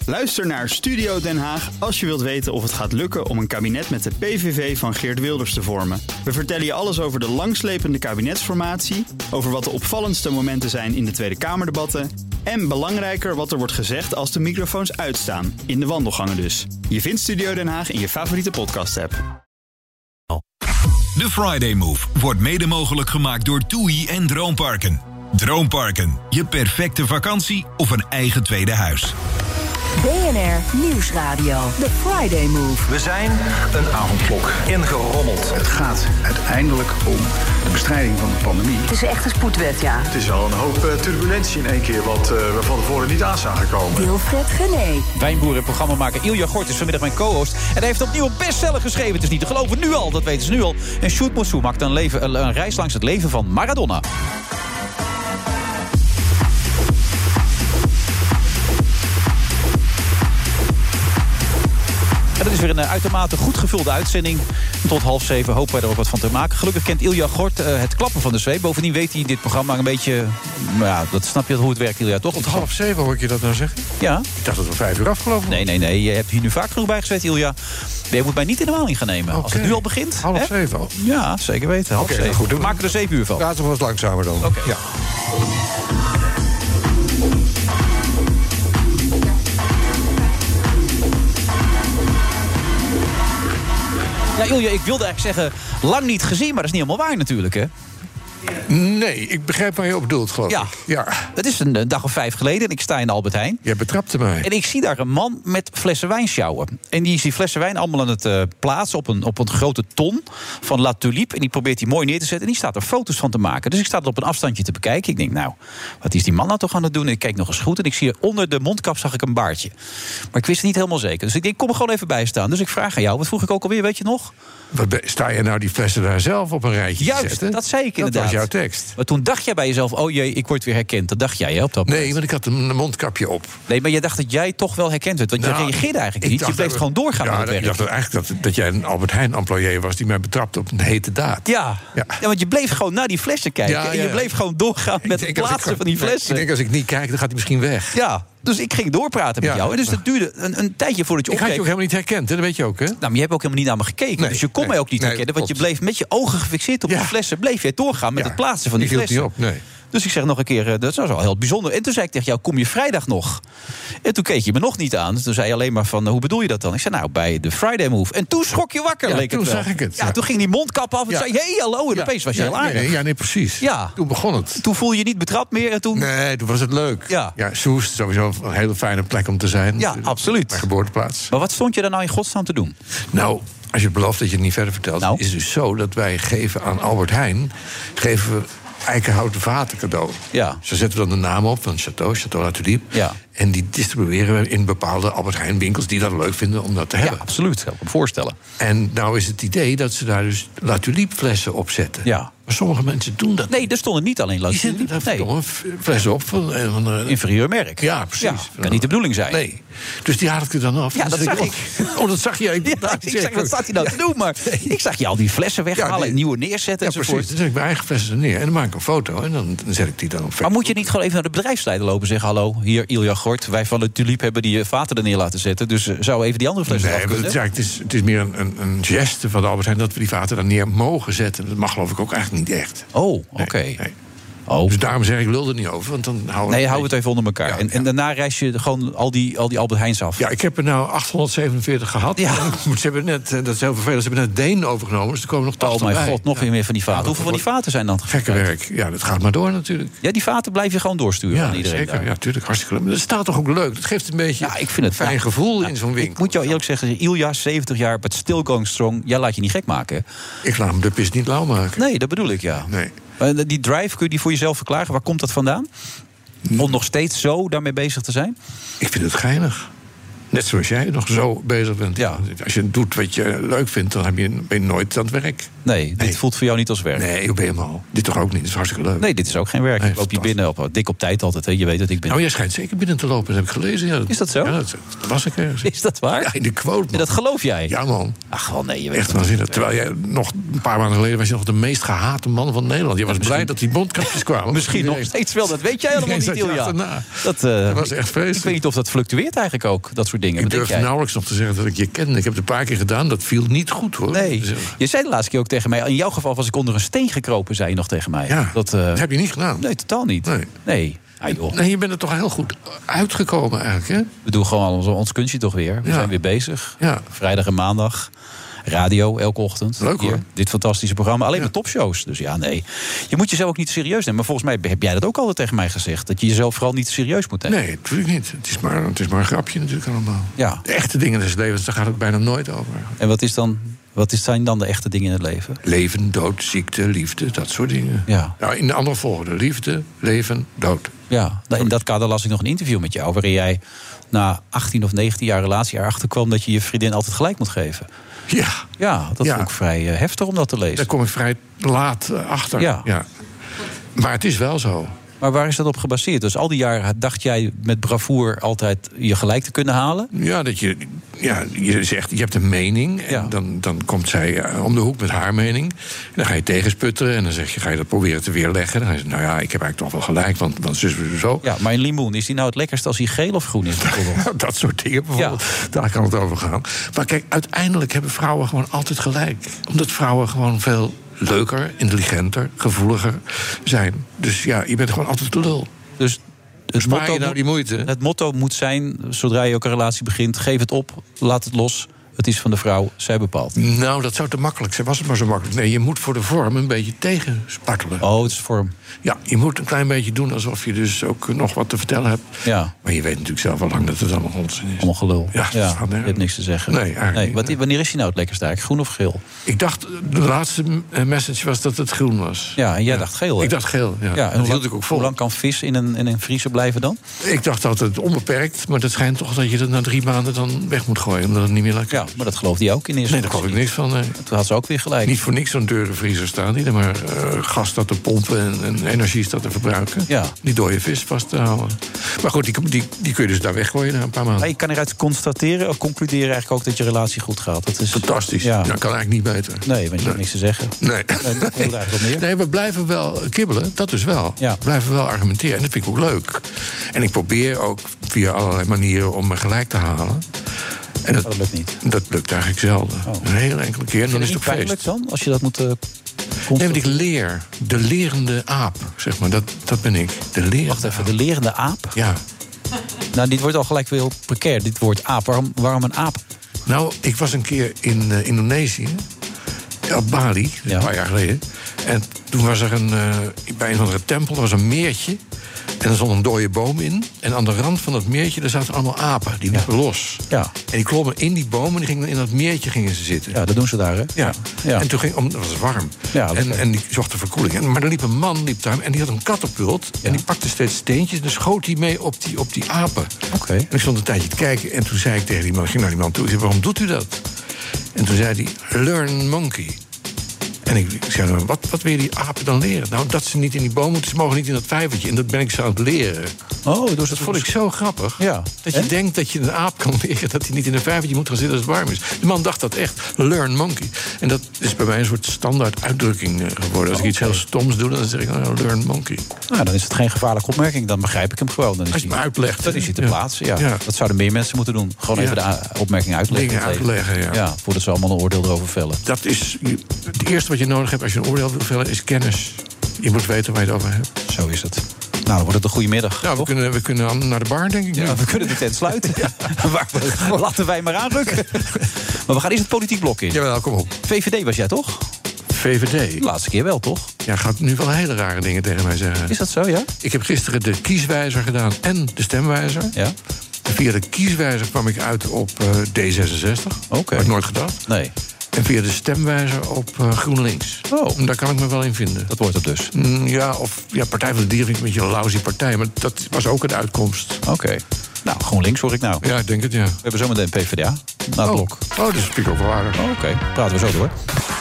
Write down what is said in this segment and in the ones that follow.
Luister naar Studio Den Haag als je wilt weten of het gaat lukken om een kabinet met de PVV van Geert Wilders te vormen. We vertellen je alles over de langslepende kabinetsformatie, over wat de opvallendste momenten zijn in de Tweede Kamerdebatten en belangrijker wat er wordt gezegd als de microfoons uitstaan, in de wandelgangen dus. Je vindt Studio Den Haag in je favoriete podcast-app. De Friday Move wordt mede mogelijk gemaakt door TUI en Droomparken. Droomparken, je perfecte vakantie of een eigen tweede huis. BNR Nieuwsradio, The Friday Move. We zijn een avondklok ingerommeld. Het gaat uiteindelijk om de bestrijding van de pandemie. Het is echt een spoedwet, ja. Het is wel een hoop turbulentie in één keer wat we van tevoren niet aan zagen komen. Wilfred Genee. Wijnboer en programmamaker Ilja Gort is vanmiddag mijn co-host. En hij heeft opnieuw een bestseller geschreven. Het is niet te geloven, nu al, dat weten ze nu al. En Sjoerd Moussou maakt een reis langs het leven van Maradona. En dat is weer een uitermate goed gevulde uitzending. Tot 6:30 hopen wij er ook wat van te maken. Gelukkig kent Ilja Gort het klappen van de zweep. Bovendien weet hij dit programma een beetje... Nou ja, dat snap je hoe het werkt, Ilja, toch? Tot 6:30 hoor ik je dat nou zeggen? Ja. Ik dacht dat we 5 uur afgelopen was. Nee. Je hebt hier nu vaak genoeg bij gezet, Ilja. Je moet mij niet in de maling gaan nemen. Okay. Als het nu al begint. 6:30 al? Ja, zeker weten. 6:30. Goed, we maken er 7 uur van. Laten we wat langzamer dan. Okay. Ja. Ja, Ilja, ik wilde eigenlijk zeggen, lang niet gezien, maar dat is niet helemaal waar natuurlijk, hè? Nee, ik begrijp waar je op bedoelt, geloof ik. Ja. Het is een dag of 5 geleden en ik sta in de Albert Heijn. Jij betrapte mij. En ik zie daar een man met flessen wijn sjouwen. En die is die flessen wijn allemaal aan het plaatsen op een grote ton van La Tulipe. En die probeert die mooi neer te zetten. En die staat er foto's van te maken. Dus ik sta het op een afstandje te bekijken. Ik denk, nou, wat is die man nou toch aan het doen? En ik kijk nog eens goed. En ik zie onder de mondkap zag ik een baardje. Maar ik wist het niet helemaal zeker. Dus ik denk, kom er gewoon even bij staan. Dus ik vraag aan jou, wat vroeg ik ook alweer, weet je nog? Sta je nou die flessen daar zelf op een rijtje te zetten? Juist, dat zei ik inderdaad. Dat was jouw tekst. Maar toen dacht jij bij jezelf, oh jee, ik word weer herkend. Dat dacht jij, hè, op dat moment? Nee, want ik had een mondkapje op. Nee, maar je dacht dat jij toch wel herkend werd. Want je reageerde eigenlijk niet. Je bleef gewoon doorgaan met het werk. Ik dacht eigenlijk dat jij een Albert Heijn-employé was die mij betrapte op een hete daad. Ja, want je bleef gewoon naar die flessen kijken. En je bleef gewoon doorgaan met het plaatsen van die flessen. Ik denk, als ik niet kijk, dan gaat hij misschien weg. Ja. Dus ik ging doorpraten met jou. En dus dat duurde een tijdje voordat je opkeek. Ik had je ook helemaal niet herkend, hè? Dat weet je ook, hè? Nou, maar je hebt ook helemaal niet naar me gekeken. Dus je kon mij ook niet herkennen. Want je bleef met je ogen gefixeerd op die flessen. Bleef jij doorgaan met het plaatsen van die flessen. Niet op, nee. Dus ik zeg nog een keer, dat was wel heel bijzonder. En toen zei ik tegen jou, kom je vrijdag nog? En toen keek je me nog niet aan. Toen zei je alleen maar van, hoe bedoel je dat dan? Ik zei, nou, bij de Friday Move. En toen schrok je wakker, leek het wel. Toen zag ik het. Ja, toen ging die mondkap af en zei, hey, hallo. En opeens was je heel aardig. Nee, precies. Ja. Toen begon het. Toen voel je je niet betrapt meer. En toen... Nee, toen was het leuk. Ja, Soest, sowieso een hele fijne plek om te zijn. Ja, absoluut. Mijn geboorteplaats. Maar wat stond je daar nou in godsnaam te doen? Nou, als je belooft dat je het niet verder vertelt... is het dus zo dat wij geven aan Albert Heijn... geven we eikenhouten vaten cadeau. Ja. Zo zetten we dan de naam op van Château La Tulipe. Ja. En die distribueren we in bepaalde Albert Heijn winkels... die dat leuk vinden om dat te hebben. Ja, absoluut. Dat kan ik me voorstellen. En nou is het idee dat ze daar dus La Tulipe flessen op zetten. Ja. Maar sommige mensen doen dat. Nee, er stonden niet alleen La Die Tulipe. zetten daar flessen op van een inferieur merk. Ja, precies. Ja, kan niet de bedoeling zijn. Nee. Dus die haal ik er dan af. Ja, dat zag ik. Oh, dat zag jij. Ik zeg, wat staat hij nou te doen? Maar ik zag je al die flessen weghalen en nieuwe neerzetten enzovoort. Precies. Dan zet ik mijn eigen flessen er neer en dan maak ik een foto en dan zet ik die dan op Facebook. Maar moet je niet gewoon even naar de bedrijfsleider lopen en zeggen... hallo, hier Ilja Gort, wij van de Tulipe hebben die vaten er neer laten zetten... dus zou even die andere flessen af kunnen? Het is meer een geste van de Albert Heijn... dat we die vaten daar neer mogen zetten. Dat mag geloof ik ook eigenlijk niet echt. Oh, oké. Nee. Oh. Dus daarom zeg ik, lul er niet over. Want dan hou het even onder elkaar. Ja, en daarna reis je gewoon al die Albert Heijns af. Ja, ik heb er nou 847 gehad. Ja. Ze hebben net, dat is heel vervelend, ze hebben net Deen overgenomen. Dus er komen nog 80 bij. Oh mijn god, nog weer meer van die vaten. Hoeveel van die vaten zijn dan? Gekke werk. Ja, dat gaat maar door natuurlijk. Ja, die vaten blijf je gewoon doorsturen aan iedereen. Zeker. Daar. Ja, natuurlijk. Hartstikke leuk. Maar dat staat toch ook leuk? Dat geeft een beetje een fijn gevoel in zo'n winkel. Ik moet jou eerlijk zeggen, Ilja, 70 jaar, but still going strong. Jij laat je niet gek maken. Ik laat hem de pis niet lauw maken. Nee, dat bedoel ik, ja. Nee. Die drive, kun je die voor jezelf verklaren? Waar komt dat vandaan? Om nog steeds zo daarmee bezig te zijn? Ik vind het geinig. Net zoals jij nog zo bezig bent. Ja. Als je doet wat je leuk vindt, dan ben je nooit aan het werk. Nee, dit voelt voor jou niet als werk. Nee, hoe ben je mal? Dit toch ook niet? Dat is hartstikke leuk. Nee, dit is ook geen werk. Nee, Ik loop je binnen dik op tijd altijd. Hè. Je weet dat ik ben. Nou, jij schijnt zeker binnen te lopen. Dat heb ik gelezen. Ja, Is dat zo? Ja, dat was ik ergens. Is dat waar? Ja, in de quote. En dat geloof jij? Ja, man. Ach, wel nee, je weet Echt het waanzinnig. Terwijl jij nog een paar maanden geleden was je nog de meest gehate man van Nederland. Je was blij dat die mondkapjes kwamen. Misschien nog steeds wel, dat weet jij helemaal niet, Ilja. Dat was echt vreselijk. Ik weet niet of dat fluctueert eigenlijk ook, dat soort dingen. Ik durf nauwelijks nog te zeggen dat ik je kende. Ik heb het een paar keer gedaan, dat viel niet goed, hoor. Nee, je zei de laatste keer ook tegen mij... in jouw geval was ik onder een steen gekropen, zei je nog tegen mij. Ja, dat heb je niet gedaan. Nee, totaal niet. Nee. Ah, joh. Nee, je bent er toch heel goed uitgekomen eigenlijk, hè? We doen gewoon ons kunstje toch weer. We zijn weer bezig. Ja. Vrijdag en maandag. Radio, elke ochtend. Leuk, hoor. Dit fantastische programma. Alleen maar topshows. Dus ja, nee. Je moet jezelf ook niet serieus nemen. Maar volgens mij heb jij dat ook altijd tegen mij gezegd. Dat je jezelf vooral niet serieus moet nemen. Nee, natuurlijk niet. Het is maar een grapje natuurlijk allemaal. Ja. De echte dingen des levens, daar gaat het bijna nooit over. En wat zijn dan de echte dingen in het leven? Leven, dood, ziekte, liefde, dat soort dingen. Ja. Nou, in de andere volgorde. Liefde, leven, dood. Ja, in dat kader las ik nog een interview met jou... waarin jij na 18 of 19 jaar relatie erachter kwam... dat je je vriendin altijd gelijk moet geven. Ja, dat is ook vrij heftig om dat te lezen. Daar kom ik vrij laat achter. Ja. Maar het is wel zo. Maar waar is dat op gebaseerd? Dus al die jaren dacht jij met bravoer altijd je gelijk te kunnen halen? Ja, je zegt, je hebt een mening. En dan komt zij om de hoek met haar mening. En dan ga je tegensputteren en dan zeg je, ga je dat proberen te weerleggen. Dan ga je zeggen, nou ja, ik heb eigenlijk toch wel gelijk, want zus zo. Ja, maar een limoen, is die nou het lekkerst als hij geel of groen is? Dat soort dingen bijvoorbeeld. Ja. Daar kan het over gaan. Maar kijk, uiteindelijk hebben vrouwen gewoon altijd gelijk. Omdat vrouwen gewoon veel leuker, intelligenter, gevoeliger zijn. Dus ja, je bent gewoon altijd de lul. Dus het motto, nou die moeite? Het motto moet zijn, zodra je ook een relatie begint... geef het op, laat het los. Het is van de vrouw, zij bepaalt. Nou, dat zou te makkelijk zijn. Was het maar zo makkelijk. Nee, je moet voor de vorm een beetje tegenspartelen. Oh, het is vorm. Ja, je moet een klein beetje doen alsof je dus ook nog wat te vertellen hebt. Ja. Maar je weet natuurlijk zelf al lang dat het allemaal onzin is. Allemaal gelul. Ja, je hebt niks te zeggen. Nee, eigenlijk niet. Wanneer is hij nou het lekkerst eigenlijk? Groen of geel? Ik dacht, de laatste message was dat het groen was. Ja, en jij dacht geel, hè? Ik dacht geel, ja. En hoe lang kan vis in een vriezer blijven dan? Ik dacht altijd onbeperkt, maar het schijnt toch dat je het na 3 maanden dan weg moet gooien. Omdat het niet meer lekker is. Ja, maar dat geloofde hij ook in eerste Nee, daar geloof ik niks van. Nee. Toen had ze ook weer gelijk. Niet voor niks zo'n deurenvriezer staan die er maar gas staat te pompen en energie staat te verbruiken. Ja. Die dode vis vast te houden. Maar goed, die kun je dus daar weggooien na een paar maanden. Maar je kan eruit constateren of concluderen eigenlijk ook dat je relatie goed gaat. Dat is fantastisch. Ja. Dat kan eigenlijk niet beter. Nee, want je hebt niks te zeggen. Nee. Nee, we blijven wel kibbelen, dat dus wel. Ja. We blijven wel argumenteren en dat vind ik ook leuk. En ik probeer ook via allerlei manieren om me gelijk te halen. En dat lukt niet. Dat lukt eigenlijk zelden. Een hele enkele keer. En dan is het ook feest. Dan, als je dat moet nee, want ik leer. De lerende aap, zeg maar. Dat ben ik. Wacht even, de lerende aap? Ja. Nou, dit wordt al gelijk weer heel precair, dit woord aap. Waarom een aap? Nou, ik was een keer in Indonesië. Op Bali, een paar jaar geleden. En toen was er bij een van de tempel, er was een meertje. En er stond een dode boom in. En aan de rand van dat meertje, daar zaten allemaal apen. Die liepen los. Ja. En die klommen in die bomen en die gingen in dat meertje gingen ze zitten. Ja, dat doen ze daar, hè? Ja. En toen het was warm. Ja, en die zochten verkoeling. Maar er liep een man daar en die had een katapult. En die pakte steeds steentjes en dan schoot hij mee op die apen. Oké. En ik stond een tijdje te kijken. En toen zei ik tegen die man, ik ging naar die man toe. Ik zei, waarom doet u dat? En toen zei hij, learn monkey. En ik zei, wat wil je die apen dan leren? Nou, dat ze niet in die boom moeten, ze mogen niet in dat vijvertje. En dat ben ik zo aan het leren. Oh, dat vond ik zo grappig. Ja. Dat je denkt dat je een aap kan leren dat hij niet in een vijvertje moet gaan zitten als het warm is. De man dacht dat echt, learn monkey. En dat is bij mij een soort standaard uitdrukking geworden. Als ik iets heel stoms doe, dan zeg ik, learn monkey. Nou, dan is het geen gevaarlijke opmerking, dan begrijp ik hem gewoon. Dan is als je hem uitlegt. Dat is hij te plaatsen, ja. Dat zouden meer mensen moeten doen. Gewoon even de opmerking uitleggen. Dingen uitleggen, ja. Voordat ze allemaal een oordeel erover vellen. Dat is het eerste wat je nodig hebt als je een oordeel wil vellen, is kennis. Je moet weten waar je het over hebt. Zo is het. Nou, dan wordt het een goede middag. Ja, we kunnen naar de bar, denk ik. Ja, we kunnen de tent sluiten. Laten wij maar aanrukken. Maar we gaan eerst het politiek blok in. Jawel, kom op. VVD was jij toch? VVD? De laatste keer wel, toch? Ja, gaat nu wel hele rare dingen tegen mij zeggen. Is dat zo, ja? Ik heb gisteren de kieswijzer gedaan en de stemwijzer. Ja. En via de kieswijzer kwam ik uit op D66. Oké. Had ik nooit gedacht. Nee. En via de stemwijzer op GroenLinks. Oh. En daar kan ik me wel in vinden. Dat wordt het dus? Ja, Partij van de Dieren vind ik een beetje een lousy partij. Maar dat was ook een uitkomst. Oké. Nou, GroenLinks hoor ik nou. Ja, ik denk het, ja. We hebben zometeen PvdA. Na het blok. Oh, dat is natuurlijk ook wel aardig. Oké, praten we zo door.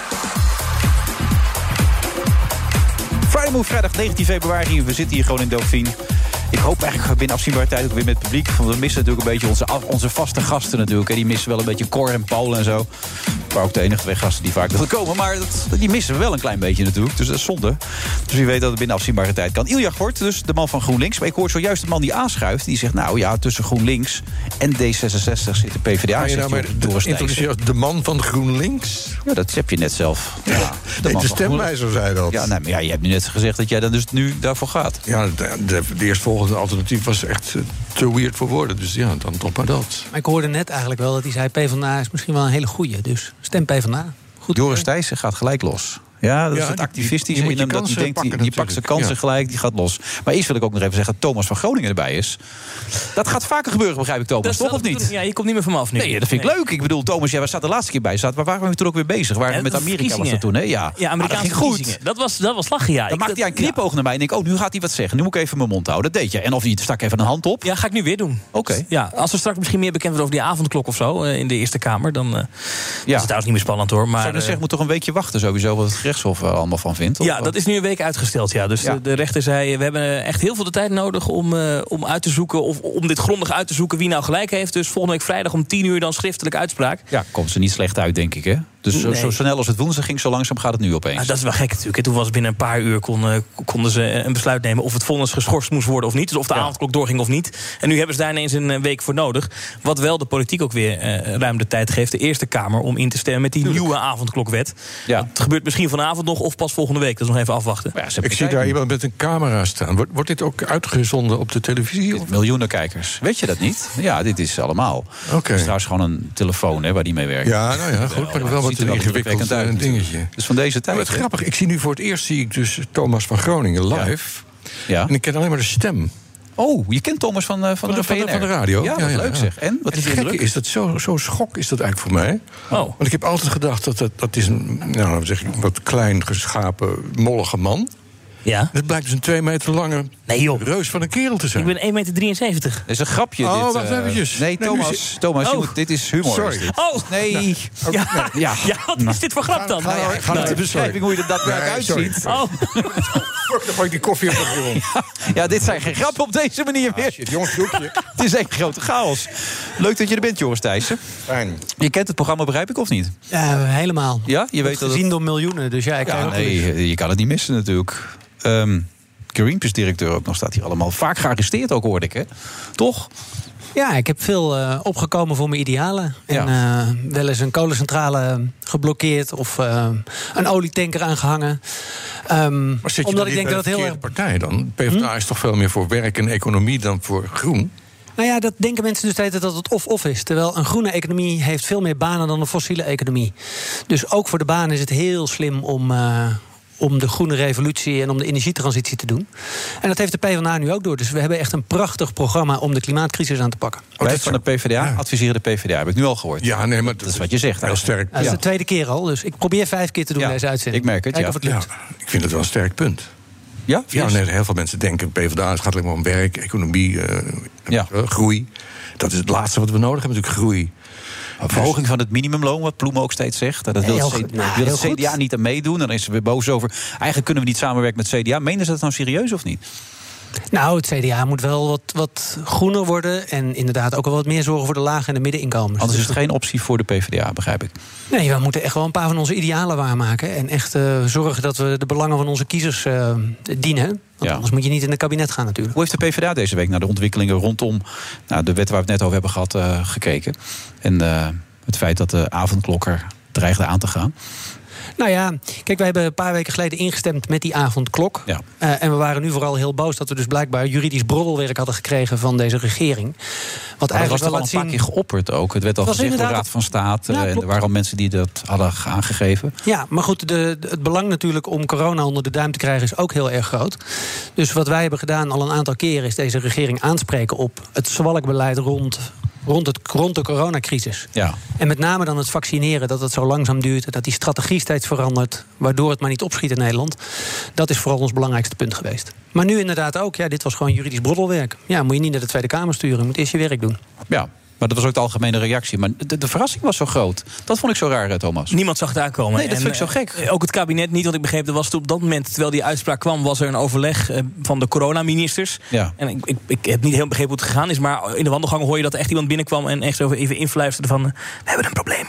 Friday Move, vrijdag 19 februari. We zitten hier gewoon in Dauphine. Ik hoop eigenlijk binnen afzienbare tijd ook weer met het publiek. Want we missen natuurlijk een beetje onze vaste gasten natuurlijk. Die missen wel een beetje Cor en Paul en zo. Maar ook de enige twee gasten die vaak willen komen. Maar die missen we wel een klein beetje natuurlijk. Dus dat is zonde. Dus wie weet dat het binnen afzienbare tijd kan. Ilja Gort, dus de man van GroenLinks. Maar ik hoor zojuist de man die aanschuift. Die zegt, nou ja, tussen GroenLinks en D66 zit de PvdA. Introduceer de man van GroenLinks? Ja, dat heb je net zelf. Ja, de stemwijzer zei dat. Ja, nee, maar je hebt nu net gezegd dat jij dan dus nu daarvoor gaat. Ja, de eerstvolgende alternatief was echt te weird voor woorden. Dus ja, dan toch maar dat. Maar ik hoorde net eigenlijk wel dat hij zei... PvdA is misschien wel een hele goeie, dus stem PvdA. Goed. Joris Thijssen gaat gelijk los. Ja, dat is het activistische in hem. Dat hij denkt, die pakt zijn kansen gelijk, die gaat los. Maar eerst wil ik ook nog even zeggen dat Thomas van Groningen erbij is. Dat gaat vaker gebeuren, begrijp ik, Thomas, toch of niet? Ja, je komt niet meer van me af nu. Nee, dat vind ik leuk. Ik bedoel, Thomas, jij was de laatste keer bij. Waar waren we toen ook weer bezig? Met Amerika was dat toen, hè? Ja, Amerikaanse verkiezingen. Dat was lachen, ja. Dan maakte hij een knipoog naar mij en denk nu gaat hij wat zeggen. Nu moet ik even mijn mond houden. Dat deed je. En of niet, stak even een hand op. Ja, ga ik nu weer doen. Oké. Ja, als er straks misschien meer bekend wordt over die avondklok of zo... in de Eerste Kamer, dan is het trouwens niet meer spannend, hoor. Maar zou zeggen, moet toch een weekje wachten sowieso... wat het gerechtshof allemaal van vindt? Ja, dat is nu een week uitgesteld, ja. Dus de rechter zei, we hebben echt heel veel de tijd nodig... om uit te zoeken, of om dit grondig uit te zoeken... wie nou gelijk heeft. Dus volgende week vrijdag om 10:00 dan schriftelijk uitspraak. Ja, komt ze niet slecht uit, denk ik, hè? Dus zo snel als het woensdag ging, zo langzaam gaat het nu opeens. Dat is wel gek natuurlijk. Toen was binnen een paar uur konden ze een besluit nemen... of het vonnis geschorst moest worden of niet. Dus of de avondklok doorging of niet. En nu hebben ze daar ineens een week voor nodig. Wat wel de politiek ook weer ruim de tijd geeft... de Eerste Kamer om in te stemmen met die nieuwe avondklokwet. Ja. Het gebeurt misschien vanavond nog of pas volgende week. Dat is nog even afwachten. Ja, ik zie daar iemand met een camera staan. Wordt dit ook uitgezonden op de televisie? Miljoenen kijkers. Weet je dat niet? Ja, dit is allemaal. Het is trouwens gewoon een telefoon waar die mee werkt. Ja, nou ja, goed. Maar wel wat ingewikkeld een dingetje. Dus van deze tijd. Maar het grappig, ik zie nu voor het eerst dus Thomas van Groningen live. Ja. En ik ken alleen maar de stem. Oh, je kent Thomas van de radio? Ja, dat is leuk zeg. En wat is het gekke is dat zo'n schok is dat eigenlijk voor mij. Want ik heb altijd gedacht dat is een wat klein geschapen, mollige man. Ja. Het blijkt dus een 2 meter lange reus van een kerel te zijn. Ik ben 1,73 meter. Dat is een grapje. Oh, wacht eventjes. Nee, Thomas, dit is humor. Sorry. Is dit. Oh, nee. Ja, wat is dit voor grap dan? Ga naar de beschrijving hoe je er daadwerkelijk uitziet. Dan gooi ik die koffie op de grond. Ja, dit zijn geen grappen op deze manier meer. Jongens, doekje. Het is echt grote chaos. Leuk dat je er bent, Joris Thijssen. Fijn. Je kent het programma, begrijp ik, of niet? Ja, helemaal. Ja, je weet dat gezien door miljoenen, dus ik krijg ook je kan het niet missen natuurlijk. Greenpeace-directeur ook nog staat hier allemaal. Vaak gearresteerd ook, hoorde ik, hè? Toch? Ja, ik heb veel opgekomen voor mijn idealen. Ja. En wel eens een kolencentrale geblokkeerd of een olietanker aangehangen. Maar zit je omdat ik denk dat het heel erg partij dan? PvdA is toch veel meer voor werk en economie dan voor groen? Nou ja, dat denken mensen dus steeds dat het of-of is. Terwijl een groene economie heeft veel meer banen dan een fossiele economie. Dus ook voor de banen is het heel slim om de groene revolutie en om de energietransitie te doen. En dat heeft de PvdA nu ook door. Dus we hebben echt een prachtig programma om de klimaatcrisis aan te pakken. Wij van de PvdA adviseren de PvdA, heb ik nu al gehoord. Ja, nee, maar dat is wat je zegt. Heel sterk. Dat is de tweede keer al, dus ik probeer 5 keer te doen deze uitzending. Ik merk het, of het lukt. Ik vind het wel een sterk punt. Ja? Nee, heel veel mensen denken PvdA gaat alleen maar om werk, economie, groei. Dat is het laatste wat we nodig hebben, natuurlijk groei. Een verhoging van het minimumloon, wat Ploem ook steeds zegt. Dat wil het CDA niet aan meedoen. Dan is ze weer boos over. Eigenlijk kunnen we niet samenwerken met het CDA. Menen ze dat nou serieus of niet? Nou, het CDA moet wel wat groener worden. En inderdaad ook wel wat meer zorgen voor de lage en de middeninkomens. Anders is het geen optie voor de PvdA, begrijp ik. Nee, we moeten echt wel een paar van onze idealen waarmaken. En echt zorgen dat we de belangen van onze kiezers dienen. Want anders moet je niet in het kabinet gaan natuurlijk. Hoe heeft de PvdA deze week naar de ontwikkelingen rondom de wet waar we het net over hebben gehad gekeken? En het feit dat de avondklok er dreigde aan te gaan? Nou ja, kijk, wij hebben een paar weken geleden ingestemd met die avondklok. Ja. En we waren nu vooral heel boos dat we dus blijkbaar juridisch broddelwerk hadden gekregen van deze regering. Wat eigenlijk was al een paar keer geopperd ook. Het werd al gezegd door de Raad van State. En er waren al mensen die dat hadden aangegeven. Ja, maar goed, het belang natuurlijk om corona onder de duim te krijgen is ook heel erg groot. Dus wat wij hebben gedaan al een aantal keren is deze regering aanspreken op het zwalkbeleid rond rond de coronacrisis. Ja. En met name dan het vaccineren, dat het zo langzaam duurt, dat die strategie steeds verandert, waardoor het maar niet opschiet in Nederland. Dat is vooral ons belangrijkste punt geweest. Maar nu inderdaad ook, dit was gewoon juridisch broddelwerk. Ja, moet je niet naar de Tweede Kamer sturen, je moet eerst je werk doen. Ja. Maar dat was ook de algemene reactie. Maar de verrassing was zo groot. Dat vond ik zo raar, Thomas. Niemand zag het aankomen. Nee, dat vind ik zo gek. Ook het kabinet niet, want ik begreep, er was op dat moment, terwijl die uitspraak kwam, was er een overleg van de coronaministers. Ja. En ik heb niet heel begrepen hoe het gegaan is, maar in de wandelgangen hoor je dat er echt iemand binnenkwam en echt zo even influisterde van, we hebben een probleem.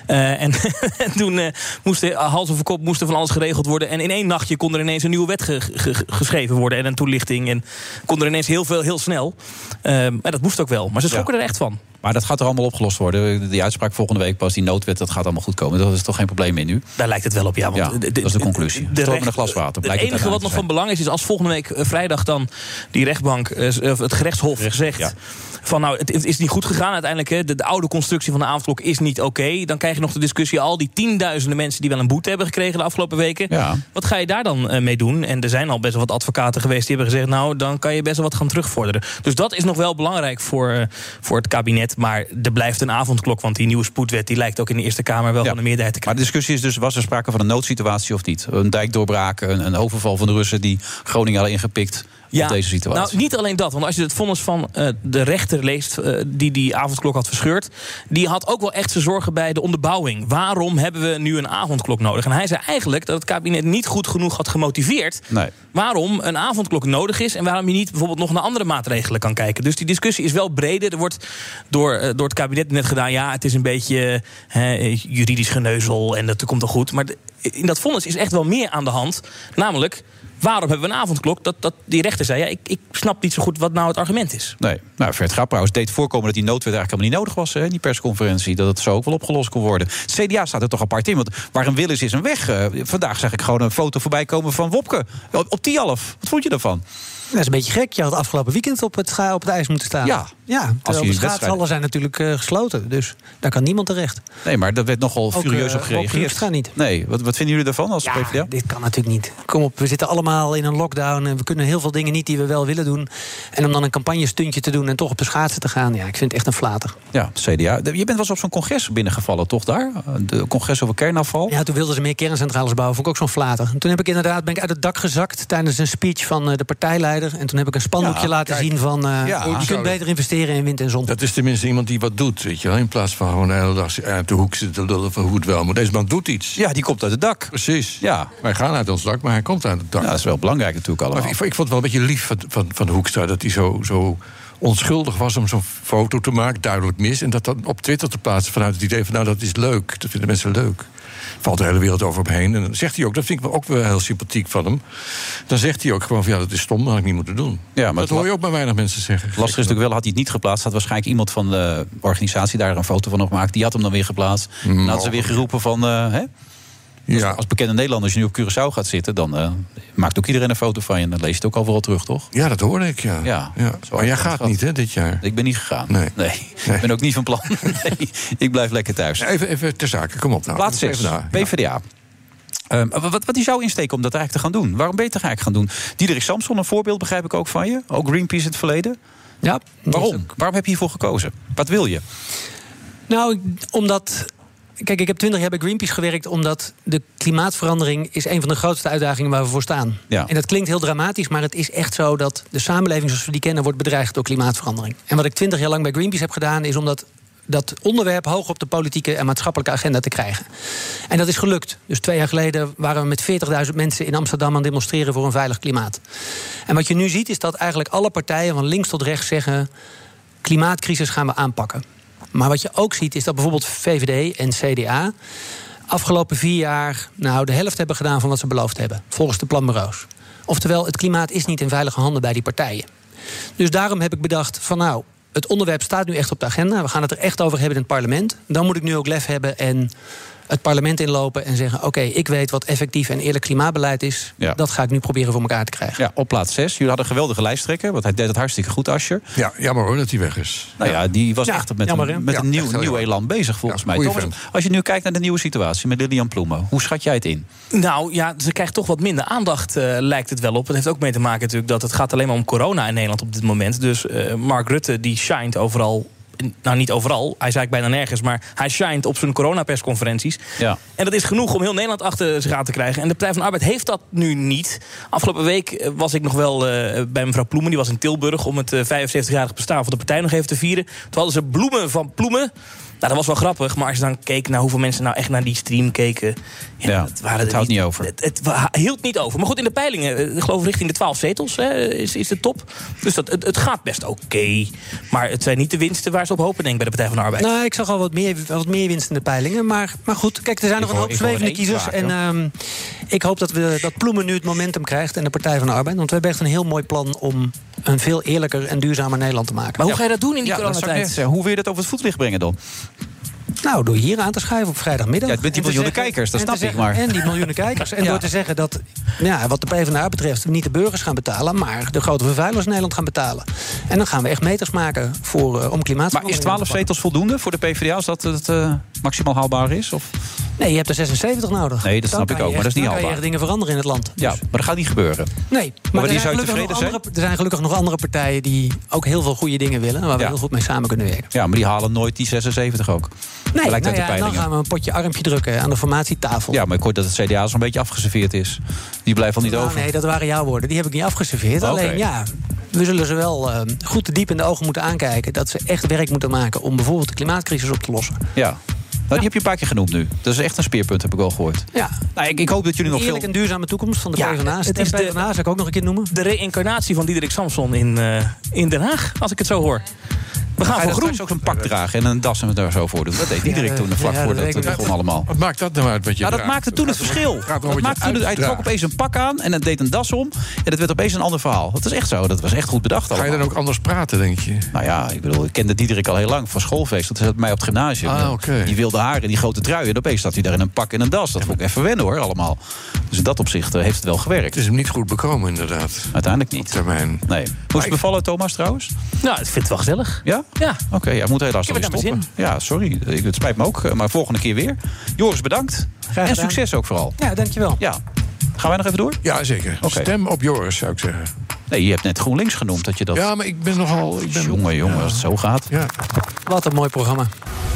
En toen moest hals over kop van alles geregeld worden. En in 1 nachtje kon er ineens een nieuwe wet geschreven worden en een toelichting. En kon er ineens heel snel. Maar dat moest ook wel. Maar ze schrokken er echt van. Maar dat gaat er allemaal opgelost worden. Die uitspraak volgende week pas, die noodwet, dat gaat allemaal goed komen. Dat is toch geen probleem meer nu? Daar lijkt het wel op, ja. Want dat is de conclusie. Stromende glaswater. Het enige wat nog van belang is als volgende week vrijdag dan die rechtbank, het gerechtshof zegt... Ja. Van het is niet goed gegaan uiteindelijk. De oude constructie van de avondklok is niet oké. Dan krijg je nog de discussie, al die tienduizenden mensen die wel een boete hebben gekregen de afgelopen weken. Ja. Wat ga je daar dan mee doen? En er zijn al best wel wat advocaten geweest die hebben gezegd, dan kan je best wel wat gaan terugvorderen. Dus dat is nog wel belangrijk voor het kabinet. Maar er blijft een avondklok, want die nieuwe spoedwet die lijkt ook in de Eerste Kamer wel van de meerderheid te krijgen. Maar de discussie is dus, was er sprake van een noodsituatie of niet? Een dijkdoorbraak, een overval van de Russen die Groningen hadden ingepikt. Ja, deze situatie. Nou, niet alleen dat. Want als je het vonnis van de rechter leest die avondklok had verscheurd, die had ook wel echt zijn zorgen bij de onderbouwing. Waarom hebben we nu een avondklok nodig? En hij zei eigenlijk dat het kabinet niet goed genoeg had gemotiveerd waarom een avondklok nodig is en waarom je niet bijvoorbeeld nog naar andere maatregelen kan kijken. Dus die discussie is wel breder. Er wordt door het kabinet net gedaan, het is een beetje juridisch geneuzel en dat komt wel goed. Maar in dat vonnis is echt wel meer aan de hand. Namelijk, waarom hebben we een avondklok? Dat die rechter zei, ik snap niet zo goed wat nou het argument is. Nee, Fred Grapperhaus deed voorkomen dat die noodwet eigenlijk helemaal niet nodig was in die persconferentie. Dat het zo ook wel opgelost kon worden. Het CDA staat er toch apart in, want waar een wil is een weg. Vandaag zag ik gewoon een foto voorbij komen van Wopke op Tialf. Wat vond je daarvan? Dat is een beetje gek. Je had afgelopen weekend op het ijs moeten staan. Ja. Terwijl de schaatshallen zijn natuurlijk gesloten. Dus daar kan niemand terecht. Nee, maar daar werd nogal furieus op gereageerd. Gaat niet. Nee, wat vinden jullie daarvan als PvdA? Dit kan natuurlijk niet. Kom op, we zitten allemaal in een lockdown en we kunnen heel veel dingen niet die we wel willen doen. En om dan een campagnestuntje te doen en toch op de schaatsen te gaan, ik vind het echt een flater. Ja, CDA. Je bent wel eens op zo'n congres binnengevallen, toch daar? De congres over kernafval. Ja, toen wilden ze meer kerncentrales bouwen. Vond ik ook zo'n flater. En toen ben ik uit het dak gezakt tijdens een speech van de partijleider. En toen heb ik een spandoekje laten zien van je kunt beter investeren in wind en zon. Dat is tenminste iemand die wat doet, weet je wel. In plaats van gewoon de hele dag uit de hoek zitten lullen van hoe het wel. Maar deze man doet iets. Ja, die komt uit het dak. Precies. Ja. Wij gaan uit ons dak, maar hij komt uit het dak. Ja, dat is wel belangrijk natuurlijk allemaal. Maar ik vond het wel een beetje lief van Hoekstra dat hij zo onschuldig was om zo'n foto te maken, duidelijk mis. En dat dan op Twitter te plaatsen vanuit het idee van dat is leuk. Dat vinden mensen leuk. Valt de hele wereld over hem heen. En dan zegt hij ook, dat vind ik ook wel heel sympathiek van hem. Dan zegt hij ook gewoon van dat is stom, dat had ik niet moeten doen. Ja, maar dat hoor je ook maar weinig mensen zeggen. Lastig is natuurlijk wel, had hij het niet geplaatst, had waarschijnlijk iemand van de organisatie daar een foto van gemaakt. Die had hem dan weer geplaatst. Dan hadden ze weer geroepen van als bekende Nederlander, als je nu op Curaçao gaat zitten, dan maakt ook iedereen een foto van je. En dan lees je het ook overal terug, toch? Ja, dat hoorde ik, ja. Maar jij gaat niet, hè, dit jaar? Ik ben niet gegaan. Nee. Ik ben ook niet van plan. Nee, ik blijf lekker thuis. Even ter zake, kom op nou. Plaats 6, PvdA. Wat is jouw insteek om dat eigenlijk te gaan doen? Waarom ben je het eigenlijk gaan doen? Diederik Samson, een voorbeeld begrijp ik ook van je. Ook Greenpeace in het verleden. Ja. Waarom? Waarom heb je hiervoor gekozen? Wat wil je? Nou, omdat... Kijk, ik heb 20 jaar bij Greenpeace gewerkt omdat de klimaatverandering is een van de grootste uitdagingen waar we voor staan. Ja. En dat klinkt heel dramatisch, maar het is echt zo dat de samenleving zoals we die kennen wordt bedreigd door klimaatverandering. En wat ik 20 jaar lang bij Greenpeace heb gedaan is om dat onderwerp hoog op de politieke en maatschappelijke agenda te krijgen. En dat is gelukt. Dus 2 jaar geleden waren we met 40.000 mensen in Amsterdam aan het demonstreren voor een veilig klimaat. En wat je nu ziet is dat eigenlijk alle partijen van links tot rechts zeggen: klimaatcrisis gaan we aanpakken. Maar wat je ook ziet is dat bijvoorbeeld VVD en CDA afgelopen 4 jaar de helft hebben gedaan van wat ze beloofd hebben, volgens de planbureaus. Oftewel, het klimaat is niet in veilige handen bij die partijen. Dus daarom heb ik bedacht van het onderwerp staat nu echt op de agenda. We gaan het er echt over hebben in het parlement. Dan moet ik nu ook lef hebben en het parlement inlopen en zeggen: oké, ik weet wat effectief en eerlijk klimaatbeleid is. Ja. Dat ga ik nu proberen voor elkaar te krijgen. Ja, op plaats 6. Jullie hadden een geweldige lijsttrekker, want hij deed het hartstikke goed, Asscher. Ja, jammer hoor dat hij weg is. Nou ja, die was echt met een nieuw elan bezig volgens mij. Thomas, als je nu kijkt naar de nieuwe situatie met Lilian Ploemen, hoe schat jij het in? Nou ja, ze krijgt toch wat minder aandacht, lijkt het wel op. Het heeft ook mee te maken natuurlijk dat het gaat alleen maar om corona in Nederland op dit moment. Dus Mark Rutte die shined overal nou niet overal, hij zei bijna nergens, maar hij shined op zijn coronapersconferenties. Ja. En dat is genoeg om heel Nederland achter zich aan te krijgen. En de Partij van de Arbeid heeft dat nu niet. Afgelopen week was ik nog wel bij mevrouw Ploemen, die was in Tilburg om het 75-jarig bestaan van de partij nog even te vieren. Toen hadden ze bloemen van Ploemen. Nou, dat was wel grappig, maar als je dan keek naar hoeveel mensen nou echt naar die stream keken... het houdt niet over. Het hield niet over. Maar goed, in de peilingen, ik geloof richting de 12 zetels is de top. Dus het gaat best oké. Maar het zijn niet de winsten waar ze op hopen, denk ik, bij de Partij van de Arbeid. Nou, ik zag al wat meer winst in de peilingen. Maar goed, kijk, er zijn nog een hoop zwevende kiezers. Ik hoop dat Ploemen nu het momentum krijgt en de Partij van de Arbeid. Want we hebben echt een heel mooi plan om een veel eerlijker en duurzamer Nederland te maken. Maar hoe ga je dat doen in die coronatijd? Hoe wil je dat over het voetlicht brengen dan? Nou, door hier aan te schuiven op vrijdagmiddag. Ja, het bent die miljoenen kijkers, dat snap ik maar. En die miljoenen kijkers. En door te zeggen dat, wat de PvdA betreft, niet de burgers gaan betalen, maar de grote vervuilers in Nederland gaan betalen. En dan gaan we echt meters maken om klimaatverandering. Maar is 12 zetels voldoende voor de PvdA als dat het maximaal haalbaar is? Of? Nee, je hebt er 76 nodig. Nee, dat snap ik ook, maar dat is niet haalbaar. Dan kan je echt dingen veranderen in het land. Ja, maar dat gaat niet gebeuren. Nee, maar er zijn gelukkig nog andere partijen die ook heel veel goede dingen willen, waar we heel goed mee samen kunnen werken. Ja, maar die halen nooit die 76 ook. Nee, dan gaan we een potje armpje drukken aan de formatietafel. Ja, maar ik hoor dat het CDA zo'n beetje afgeserveerd is. Die blijft al niet over. Nee, dat waren jouw woorden. Die heb ik niet afgeserveerd. Okay. Alleen we zullen ze wel goed te diep in de ogen moeten aankijken dat ze echt werk moeten maken om bijvoorbeeld de klimaatcrisis op te lossen. Ja. Nou, die heb je een paar keer genoemd nu. Dat is echt een speerpunt, heb ik wel gehoord. Ja. Nou, ik hoop dat jullie nog eerlijk en duurzame toekomst van de PvdA. Het is PvdA, zou ik ook nog een keer noemen. De reïncarnatie van Diederik Samson in Den Haag, als ik het zo hoor. We gaan voor groen. Ook zo'n pak dragen en een das en daar zo voor doen. Dat deed Diederik toen vlak voordat het begon allemaal. Wat maakt dat nou uit wat je dat maakte toen het verschil. Hij trok opeens een pak aan en dat deed een das om. En dat werd opeens een ander verhaal. Dat is echt zo. Dat was echt goed bedacht allemaal. Ga je dan ook anders praten, denk je? Nou ja, ik kende Diederik al heel lang van schoolfeest. Dat zat mij op het gymnasium. Die wilde haren en die grote trui. En opeens zat hij daar in een pak en een das. Dat vond ik even wennen hoor, allemaal. Dus in dat opzicht heeft het wel gewerkt. Het is hem niet goed bekomen, inderdaad. Uiteindelijk niet. Op termijn. Nee. Hoe is het bevallen, Thomas, trouwens? Nou, ik vind het wel gezellig. Ja? Ja. Oké, ja, moet helaas nog stoppen. Ja, sorry. Het spijt me ook. Maar volgende keer weer. Joris, bedankt. En succes ook vooral. Ja, dankjewel. Ja. Gaan wij nog even door? Ja, zeker. Okay. Stem op Joris, zou ik zeggen. Nee, je hebt net GroenLinks genoemd. Dat je dat... Ja, maar ik ben nogal... Jongen, als het zo gaat. Ja. Wat een mooi programma.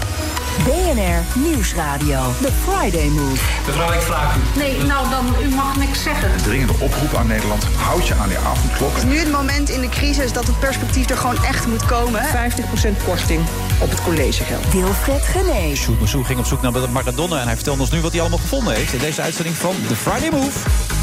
BNR Nieuwsradio. The Friday Move. Mevrouw, ik vraag u. Nee, nou dan, u mag niks zeggen. Een dringende oproep aan Nederland. Houd je aan die avondklok. Het is nu het moment in de crisis dat het perspectief er gewoon echt moet komen. 50% korting op het collegegeld. Wilfred Genee. Sjoerd Moussou ging op zoek naar Maradona en hij vertelde ons nu wat hij allemaal gevonden heeft in deze uitzending van The Friday Move.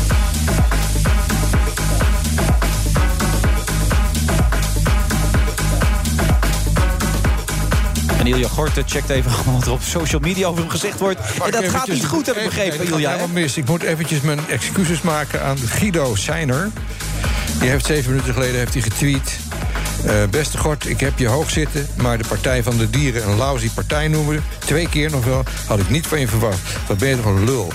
En Ilja Gorten checkt even wat er op social media over hem gezegd wordt. En dat gaat niet goed, heb ik begrepen, Ilja. Ik moet eventjes mijn excuses maken aan Guido Seiner. Die heeft 7 minuten geleden getweet. Beste Gort, ik heb je hoog zitten, maar de Partij van de Dieren een lousy partij noemen. 2 keer nog wel, had ik niet van je verwacht. Wat ben je toch een lul.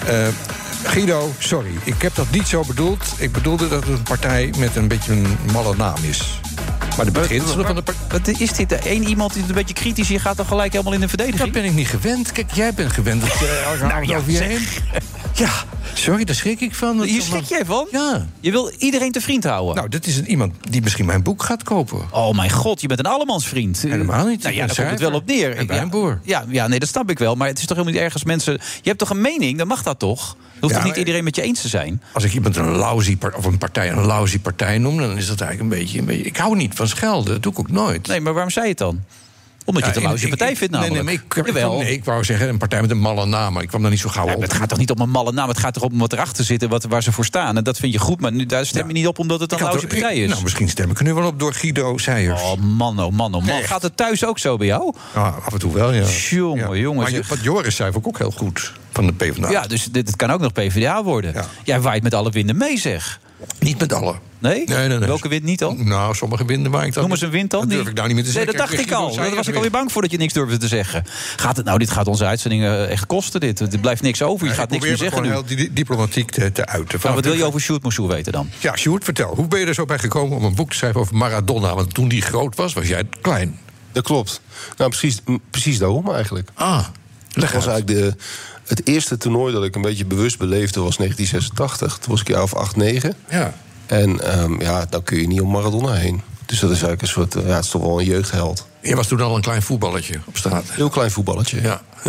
Guido, sorry, ik heb dat niet zo bedoeld. Ik bedoelde dat het een partij met een beetje een malle naam is. Maar de beginselen van de partij... Wat is dit? Eén iemand die een beetje kritisch hier gaat dan gelijk helemaal in de verdediging? Dat ben ik niet gewend. Kijk, jij bent gewend. Over je heen. Ja, sorry, daar schrik ik van. Hier schrik jij van? Ja. Je wil iedereen te vriend houden? Nou, dit is iemand die misschien mijn boek gaat kopen. Oh mijn god, je bent een allemansvriend. Helemaal niet. Nou ja, daar komt het wel op neer. En wijnboer. Ja, nee, dat snap ik wel. Maar het is toch helemaal niet ergens mensen... Je hebt toch een mening, dan mag dat toch? Hoeft toch niet iedereen met je eens te zijn? Als ik iemand een lousy partij noem, dan is dat eigenlijk een beetje... Ik hou niet van schelden, dat doe ik ook nooit. Nee, maar waarom zei je het dan? Omdat je het een lousy partij vindt namelijk. Nee, ik wou zeggen een partij met een malle naam, maar ik kwam daar niet zo gauw op. Het gaat toch niet om een malle naam, het gaat toch om wat erachter zit... waar ze voor staan. En dat vind je goed, maar nu, daar stem je niet op omdat het een lousy partij is. Nou, misschien stem ik er nu wel op door Guido Seijers. Oh man. Nee, gaat het thuis ook zo bij jou? Ah, af en toe wel, ja. Jongen. Maar wat Joris zei, vond ik ook heel goed van de PvdA. Ja, dus dit kan ook nog PvdA worden. Ja. Jij waait met alle winden mee, zeg. Niet met alle. Nee? Welke wind niet dan? Nou, sommige winden waar ik dan... Noem eens een wind dan. Dat durf ik nou niet meer te zeggen. Nee, dat dacht ik al. Daar was ik alweer bang voor dat je niks durfde te zeggen. Dit gaat onze uitzending echt kosten, dit. Er blijft niks over, je gaat niks meer zeggen nu. Ik probeer heel diplomatiek te uiten. Nou, wat wil je over Sjoerd Moussou weten dan? Ja, Sjoerd, vertel. Hoe ben je er zo bij gekomen om een boek te schrijven over Maradona? Want toen die groot was jij klein. Dat klopt. Nou, precies daarom eigenlijk. Dat was eigenlijk het eerste toernooi dat ik een beetje bewust beleefde was 1986. Toen was ik jaar of 8, 9. Ja. En dan kun je niet om Maradona heen. Dus dat is eigenlijk een soort... het is toch wel een jeugdheld. Je was toen al een klein voetballetje op straat. Heel klein voetballetje.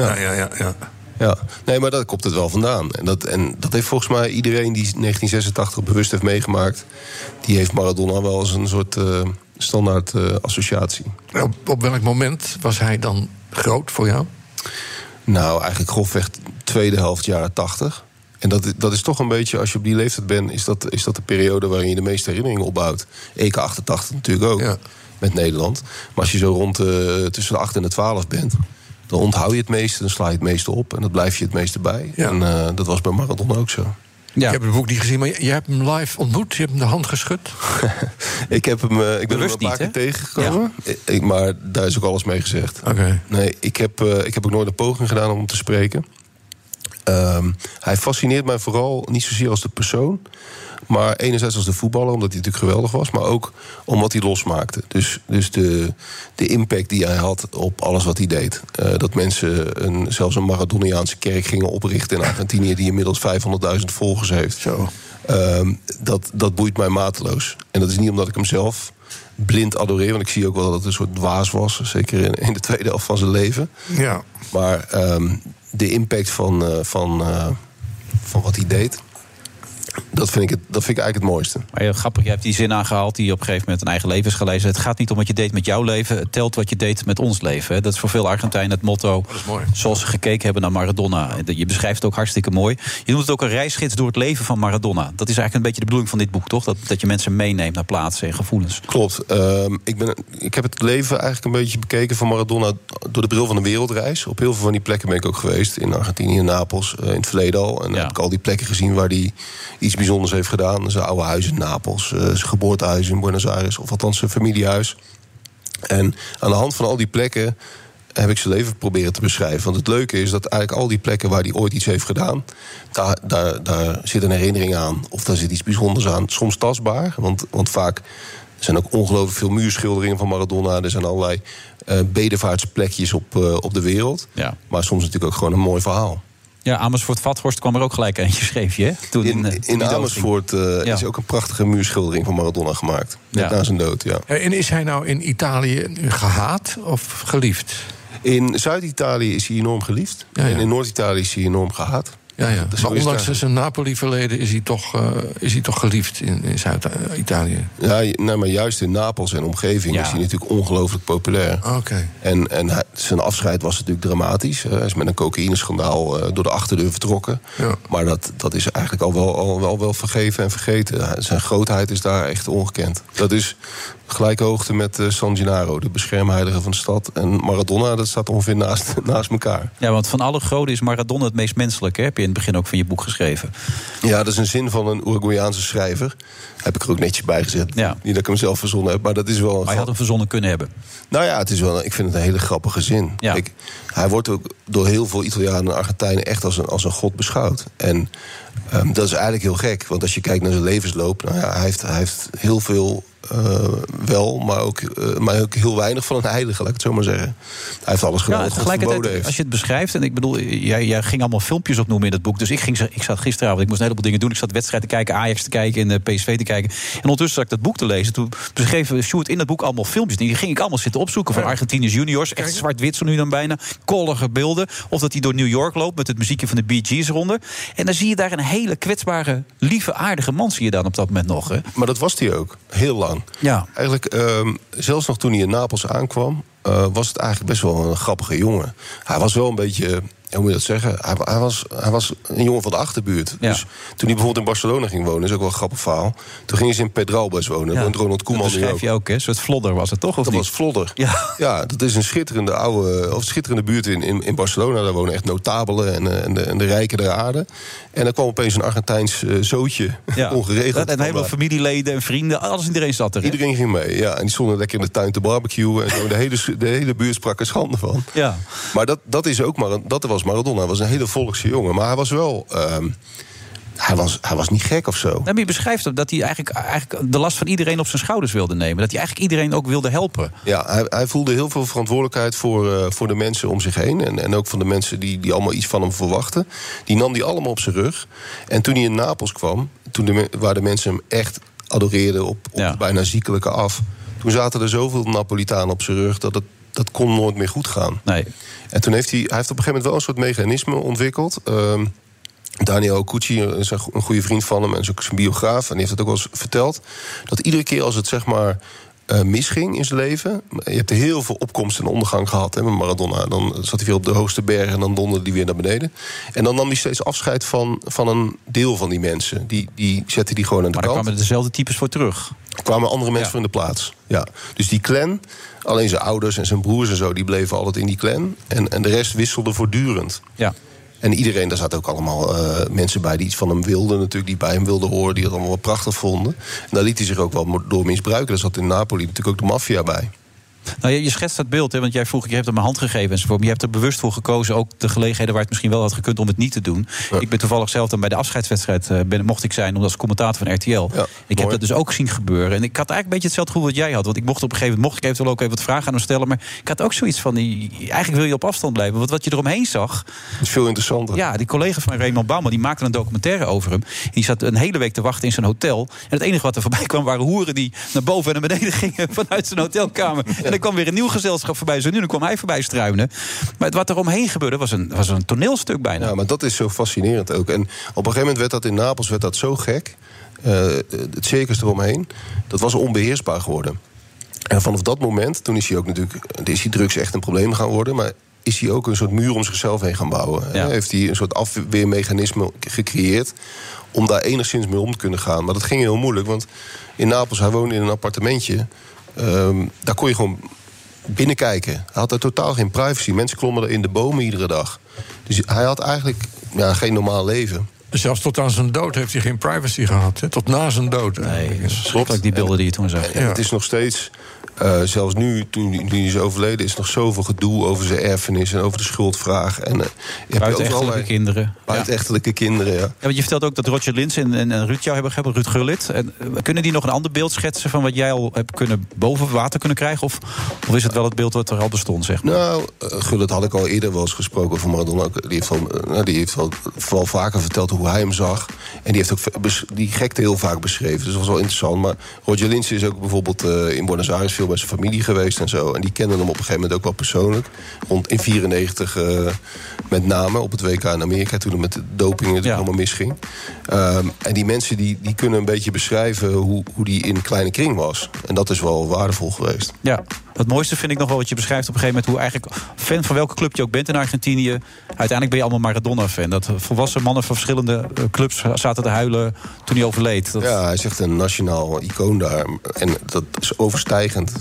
Ja, nee, maar daar komt het wel vandaan. En dat heeft volgens mij iedereen die 1986 bewust heeft meegemaakt, die heeft Maradona wel als een soort standaard associatie. Op welk moment was hij dan groot voor jou? Nou, eigenlijk grofweg tweede helft jaren 80. En dat is toch een beetje, als je op die leeftijd bent, is dat de periode waarin je de meeste herinneringen opbouwt. EK 88 natuurlijk ook, met Nederland. Maar als je zo rond tussen de 8 en de 12 bent, dan onthoud je het meeste, dan sla je het meeste op en dat blijf je het meeste bij. Ja. En dat was bij Maradona ook zo. Ja. Ik heb het boek niet gezien, maar je hebt hem live ontmoet? Je hebt hem de hand geschud? Ik ben hem een paar keer tegengekomen. Ja. Maar daar is ook alles mee gezegd. Okay. Nee, ik heb ook nooit een poging gedaan om hem te spreken. Hij fascineert mij vooral niet zozeer als de persoon, maar enerzijds als de voetballer, omdat hij natuurlijk geweldig was, maar ook om wat hij losmaakte. Dus de impact die hij had op alles wat hij deed. Dat mensen zelfs een Maradoniaanse kerk gingen oprichten in Argentinië, die inmiddels 500.000 volgers heeft. Zo. Dat boeit mij mateloos. En dat is niet omdat ik hem zelf blind adoreer, want ik zie ook wel dat het een soort dwaas was, zeker in de tweede helft van zijn leven. Ja. Maar de impact van wat hij deed, dat vind ik eigenlijk het mooiste. Maar grappig, je hebt die zin aangehaald die je op een gegeven moment een eigen leven is gelezen. Het gaat niet om wat je deed met jouw leven, het telt wat je deed met ons leven. Hè. Dat is voor veel Argentijnen het motto. Dat is mooi. Zoals ze gekeken hebben naar Maradona. Je beschrijft het ook hartstikke mooi. Je noemt het ook een reisgids door het leven van Maradona. Dat is eigenlijk een beetje de bedoeling van dit boek, toch? Dat je mensen meeneemt naar plaatsen en gevoelens. Klopt. Ik heb het leven eigenlijk een beetje bekeken van Maradona door de bril van een wereldreis. Op heel veel van die plekken ben ik ook geweest. In Argentinië, in Napels, in het verleden al. En heb ik al die plekken gezien waar hij iets bijzonders heeft gedaan. Zijn oude huis in Napels, zijn geboortehuis in Buenos Aires, of althans zijn familiehuis. En aan de hand van al die plekken heb ik zijn leven proberen te beschrijven. Want het leuke is dat eigenlijk al die plekken waar hij ooit iets heeft gedaan, daar zit een herinnering aan, of daar zit iets bijzonders aan. Soms tastbaar, want vaak zijn ook ongelooflijk veel muurschilderingen van Maradona. Er zijn allerlei bedevaartsplekjes op de wereld. Ja. Maar soms natuurlijk ook gewoon een mooi verhaal. Ja, Amersfoort-Vathorst kwam er ook gelijk eentje, schreef je, hè? Toen in Amersfoort is ook een prachtige muurschildering van Maradona gemaakt. Net na zijn dood, ja. En is hij nou in Italië gehaat of geliefd? In Zuid-Italië is hij enorm geliefd. Ja. En in Noord-Italië is hij enorm gehaat. Ja. Maar ondanks zijn Napoli-verleden is hij toch geliefd in Zuid-Italië? Ja, maar juist in Napels en omgeving is hij natuurlijk ongelooflijk populair. Okay. En zijn afscheid was natuurlijk dramatisch. Hij is met een cocaïneschandaal door de achterdeur vertrokken. Ja. Maar dat is eigenlijk al wel vergeven en vergeten. Zijn grootheid is daar echt ongekend. Dat is gelijke hoogte met San Gennaro, de beschermheilige van de stad. En Maradona, dat staat ongeveer naast elkaar. Ja, want van alle goden is Maradona het meest menselijk, hè? Heb je in het begin ook van je boek geschreven. Ja, dat is een zin van een Uruguayaanse schrijver. Heb ik er ook netjes bij gezet. Ja. Niet dat ik hem zelf verzonnen heb, maar dat is wel... Maar je had hem verzonnen kunnen hebben. Nou ja, ik vind het een hele grappige zin. Ja. Hij wordt ook door heel veel Italianen en Argentijnen echt als een god beschouwd. En dat is eigenlijk heel gek, want als je kijkt naar zijn levensloop, nou ja, hij heeft heel veel wel, maar ook heel weinig van een heilige, laat ik het zo maar zeggen. Hij heeft alles gedaan wat God verboden heeft. Als je het beschrijft, en ik bedoel, jij ging allemaal filmpjes opnoemen in het boek, dus ik zat gisteravond, ik moest een heleboel dingen doen, ik zat wedstrijden te kijken, Ajax te kijken en PSV te kijken, en ondertussen zat ik dat boek te lezen. Toen beschreef Sjoerd in dat boek allemaal filmpjes, die ging ik allemaal zitten opzoeken van Argentiniërs juniors, echt zwart-wit zo nu dan bijna, kollige beelden, of dat hij door New York loopt met het muziekje van de Bee Gees eronder. En dan zie je daar een hele kwetsbare, lieve, aardige man, zie je dan op dat moment nog. Hè? Maar dat was hij ook, heel lang. Ja. Eigenlijk, zelfs nog toen hij in Napels aankwam, was het eigenlijk best wel een grappige jongen. Hij was wel een beetje, hoe moet je dat zeggen? Hij was een jongen van de achterbuurt. Ja. Dus toen hij bijvoorbeeld in Barcelona ging wonen, is ook wel een grappig verhaal. Toen ging hij in Pedralbes wonen. Ja. Ronald Koeman. Dat beschrijf je ook, hè? Een soort Vlodder was het toch? Of dat niet? was Vlodder. Ja, dat is een schitterende buurt in Barcelona. Daar wonen echt notabelen en de rijken der aarde. En dan kwam opeens een Argentijns zootje ongeregeld. En helemaal familieleden en vrienden, iedereen zat er. Iedereen ging mee, ja. En die stonden lekker in de tuin te barbecuen. En zo. De hele buurt sprak er schande van. Ja. Maar dat is ook dat was Maradona. Hij was een hele volkse jongen. Maar hij was wel... Hij was niet gek of zo. Maar je beschrijft dat hij eigenlijk de last van iedereen op zijn schouders wilde nemen. Dat hij eigenlijk iedereen ook wilde helpen. Ja, hij voelde heel veel verantwoordelijkheid voor de mensen om zich heen. En ook van de mensen die allemaal iets van hem verwachten. Die nam hij allemaal op zijn rug. En toen hij in Napels kwam, waar de mensen hem echt adoreerden op bijna ziekelijke af. Toen zaten er zoveel Napolitanen op zijn rug dat dat kon nooit meer goed gaan. Nee. En toen heeft hij op een gegeven moment wel een soort mechanisme ontwikkeld. Daniel Cucci is een goede vriend van hem en is ook zijn biograaf. En die heeft het ook wel eens verteld. Dat iedere keer als het zeg maar misging in zijn leven. Je hebt heel veel opkomst en ondergang gehad met Maradona. Dan zat hij weer op de hoogste berg en dan donderde hij weer naar beneden. En dan nam hij steeds afscheid van een deel van die mensen. Die zette hij gewoon aan de kant. Maar daar kwamen dezelfde types voor terug. Er kwamen andere mensen voor in de plaats. Ja. Dus die clan, alleen zijn ouders en zijn broers en zo, die bleven altijd in die clan. En de rest wisselde voortdurend. Ja. En iedereen, daar zaten ook allemaal mensen bij die iets van hem wilden natuurlijk, die bij hem wilden horen, die het allemaal wel prachtig vonden. En daar liet hij zich ook wel door misbruiken. Daar zat in Napoli natuurlijk ook de maffia bij. Nou, je schetst dat beeld, hè, want jij vroeg, je hebt hem een hand gegeven enzovoort. Maar je hebt er bewust voor gekozen, ook de gelegenheden waar het misschien wel had gekund om het niet te doen. Ja. Ik ben toevallig zelf dan bij de afscheidswedstrijd mocht ik zijn, omdat als commentator van RTL. Ja, ik heb dat dus ook zien gebeuren. En ik had eigenlijk een beetje hetzelfde gevoel wat jij had. Want ik mocht op een gegeven moment eventueel ook even wat vragen aan hem stellen. Maar ik had ook zoiets van, eigenlijk wil je op afstand blijven. Want wat je eromheen zag, is veel interessanter. Ja, die collega van Raymond Bouwman, die maakte een documentaire over hem. Die zat een hele week te wachten in zijn hotel. En het enige wat er voorbij kwam waren hoeren die naar boven en naar beneden gingen vanuit zijn hotelkamer. Ja. En er kwam weer een nieuw gezelschap voorbij. Zo nu dan kwam hij voorbij struinen. Maar wat er omheen gebeurde was een toneelstuk bijna. Ja, maar dat is zo fascinerend ook. En op een gegeven moment werd dat in Napels zo gek. Het circus eromheen. Dat was onbeheersbaar geworden. En vanaf dat moment, toen is hij ook natuurlijk, is die drugs echt een probleem gaan worden. Maar is hij ook een soort muur om zichzelf heen gaan bouwen. Ja. Heeft hij een soort afweermechanisme gecreëerd om daar enigszins mee om te kunnen gaan. Maar dat ging heel moeilijk, want in Napels, hij woonde in een appartementje. Daar kon je gewoon binnenkijken. Hij had er totaal geen privacy. Mensen klommen er in de bomen iedere dag. Dus hij had eigenlijk geen normaal leven. Zelfs tot aan zijn dood heeft hij geen privacy gehad. Hè? Tot na zijn dood. Nee, klopt. Die beelden die je toen zag. Ja. Het is nog steeds, zelfs nu, toen hij is overleden, is nog zoveel gedoe over zijn erfenis en over de schuldvraag. En buitenechtelijke kinderen. Buitenechtelijke kinderen, ja. Ja, want je vertelt ook dat Roger Lins en Ruud jou hebben, Ruud Gullit. En kunnen die nog een ander beeld schetsen van wat jij al hebt kunnen boven water kunnen krijgen? Of is het wel het beeld wat er al bestond, zeg maar? Nou, Gullit had ik al eerder wel eens gesproken over Maradona. Die heeft wel vaker verteld hoe hij hem zag. En die heeft ook die gekte heel vaak beschreven. Dus dat was wel interessant. Maar Roger Lins is ook bijvoorbeeld in Buenos Aires veel bij zijn familie geweest en zo. En die kenden hem op een gegeven moment ook wel persoonlijk. In 94 met name op het WK in Amerika, toen het met de doping natuurlijk allemaal misging. En die mensen die kunnen een beetje beschrijven hoe die in een kleine kring was. En dat is wel waardevol geweest. Ja. Het mooiste vind ik nog wel wat je beschrijft op een gegeven moment, hoe eigenlijk, fan van welke club je ook bent in Argentinië, uiteindelijk ben je allemaal Maradona-fan. Dat volwassen mannen van verschillende clubs zaten te huilen toen hij overleed. Ja, hij is echt een nationaal icoon daar. En dat is overstijgend.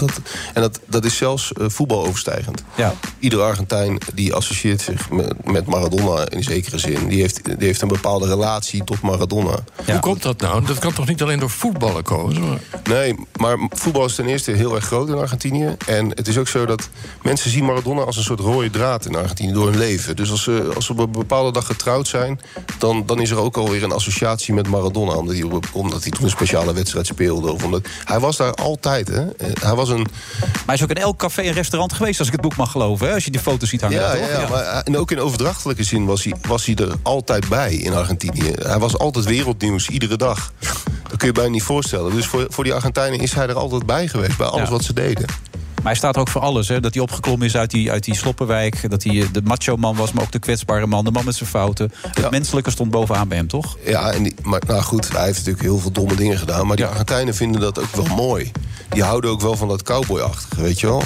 Dat is zelfs voetbal overstijgend. Ja. Ieder Argentijn die associeert zich met Maradona in zekere zin. Die heeft een bepaalde relatie tot Maradona. Ja. Hoe komt dat nou? Dat kan toch niet alleen door voetballen komen? Nee, maar voetbal is ten eerste heel erg groot in Argentinië. En het is ook zo dat mensen zien Maradona als een soort rode draad in Argentinië door hun leven. Dus als ze op een bepaalde dag getrouwd zijn, dan is er ook alweer een associatie met Maradona. Omdat hij toen een speciale wedstrijd speelde. Of hij was daar altijd. Hè. Maar hij is ook in elk café en restaurant geweest, als ik het boek mag geloven. Hè? Als je die foto's ziet hangen. Ja. Maar, en ook in overdrachtelijke zin was hij er altijd bij in Argentinië. Hij was altijd wereldnieuws, iedere dag. Dat kun je bijna niet voorstellen. Dus voor die Argentijnen is hij er altijd bij geweest, bij alles wat ze deden. Maar hij staat er ook voor alles, hè? Dat hij opgeklommen is uit die sloppenwijk. Dat hij de macho-man was, maar ook de kwetsbare man. De man met zijn fouten. Het menselijke stond bovenaan bij hem, toch? Ja, maar nou goed, hij heeft natuurlijk heel veel domme dingen gedaan. Maar die Argentijnen vinden dat ook wel mooi. Die houden ook wel van dat cowboyachtige, weet je wel?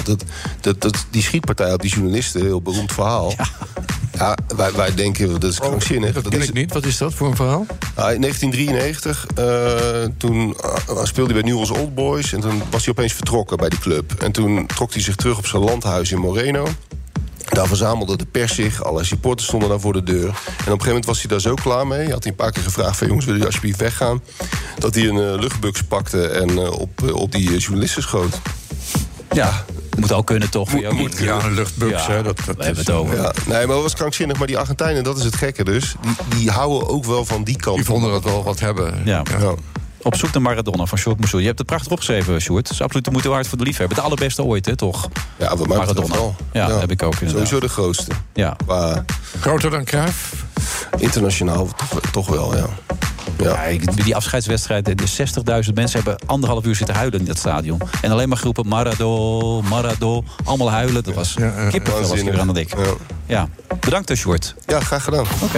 Die schietpartij op die journalisten, heel beroemd verhaal. Ja, wij denken, dat is krankzinnig. Dat ken ik niet. Wat is dat voor een verhaal? In 1993, toen speelde hij bij Newell's Old Boys. En toen was hij opeens vertrokken bij die club. En toen trok hij zich terug op zijn landhuis in Moreno. Daar verzamelde de pers zich, alle supporters stonden daar voor de deur. En op een gegeven moment was hij daar zo klaar mee. Had hij een paar keer gevraagd van jongens, willen jullie alsjeblieft weggaan? Dat hij een luchtbuks pakte en op die journalisten schoot. Ja, moet ook kunnen toch? Een luchtbuks, hè. Dat we hebben het over. Ja, nee, maar dat was krankzinnig. Maar die Argentijnen, dat is het gekke dus. Die houden ook wel van die kant. Die vonden dat wel wat hebben. Ja. Op zoek naar Maradona van Sjoerd Moussoul. Je hebt het prachtig opgeschreven, Sjoerd. Het is absoluut de moeite waard voor de liefhebber. De allerbeste ooit, hè, toch? Ja, wat mij Maradona. wel. Ja, dat heb ik ook inderdaad. Sowieso de grootste. Ja. Groter dan Cruijff? Internationaal toch wel, ja. Ja, die afscheidswedstrijd, de 60.000 mensen hebben 1,5 uur zitten huilen in dat stadion. En alleen maar groepen Marado, allemaal huilen. Dat was kippenvel als ik er aan het denken. Ja. Bedankt, Sjoerd. Ja, graag gedaan. Oké.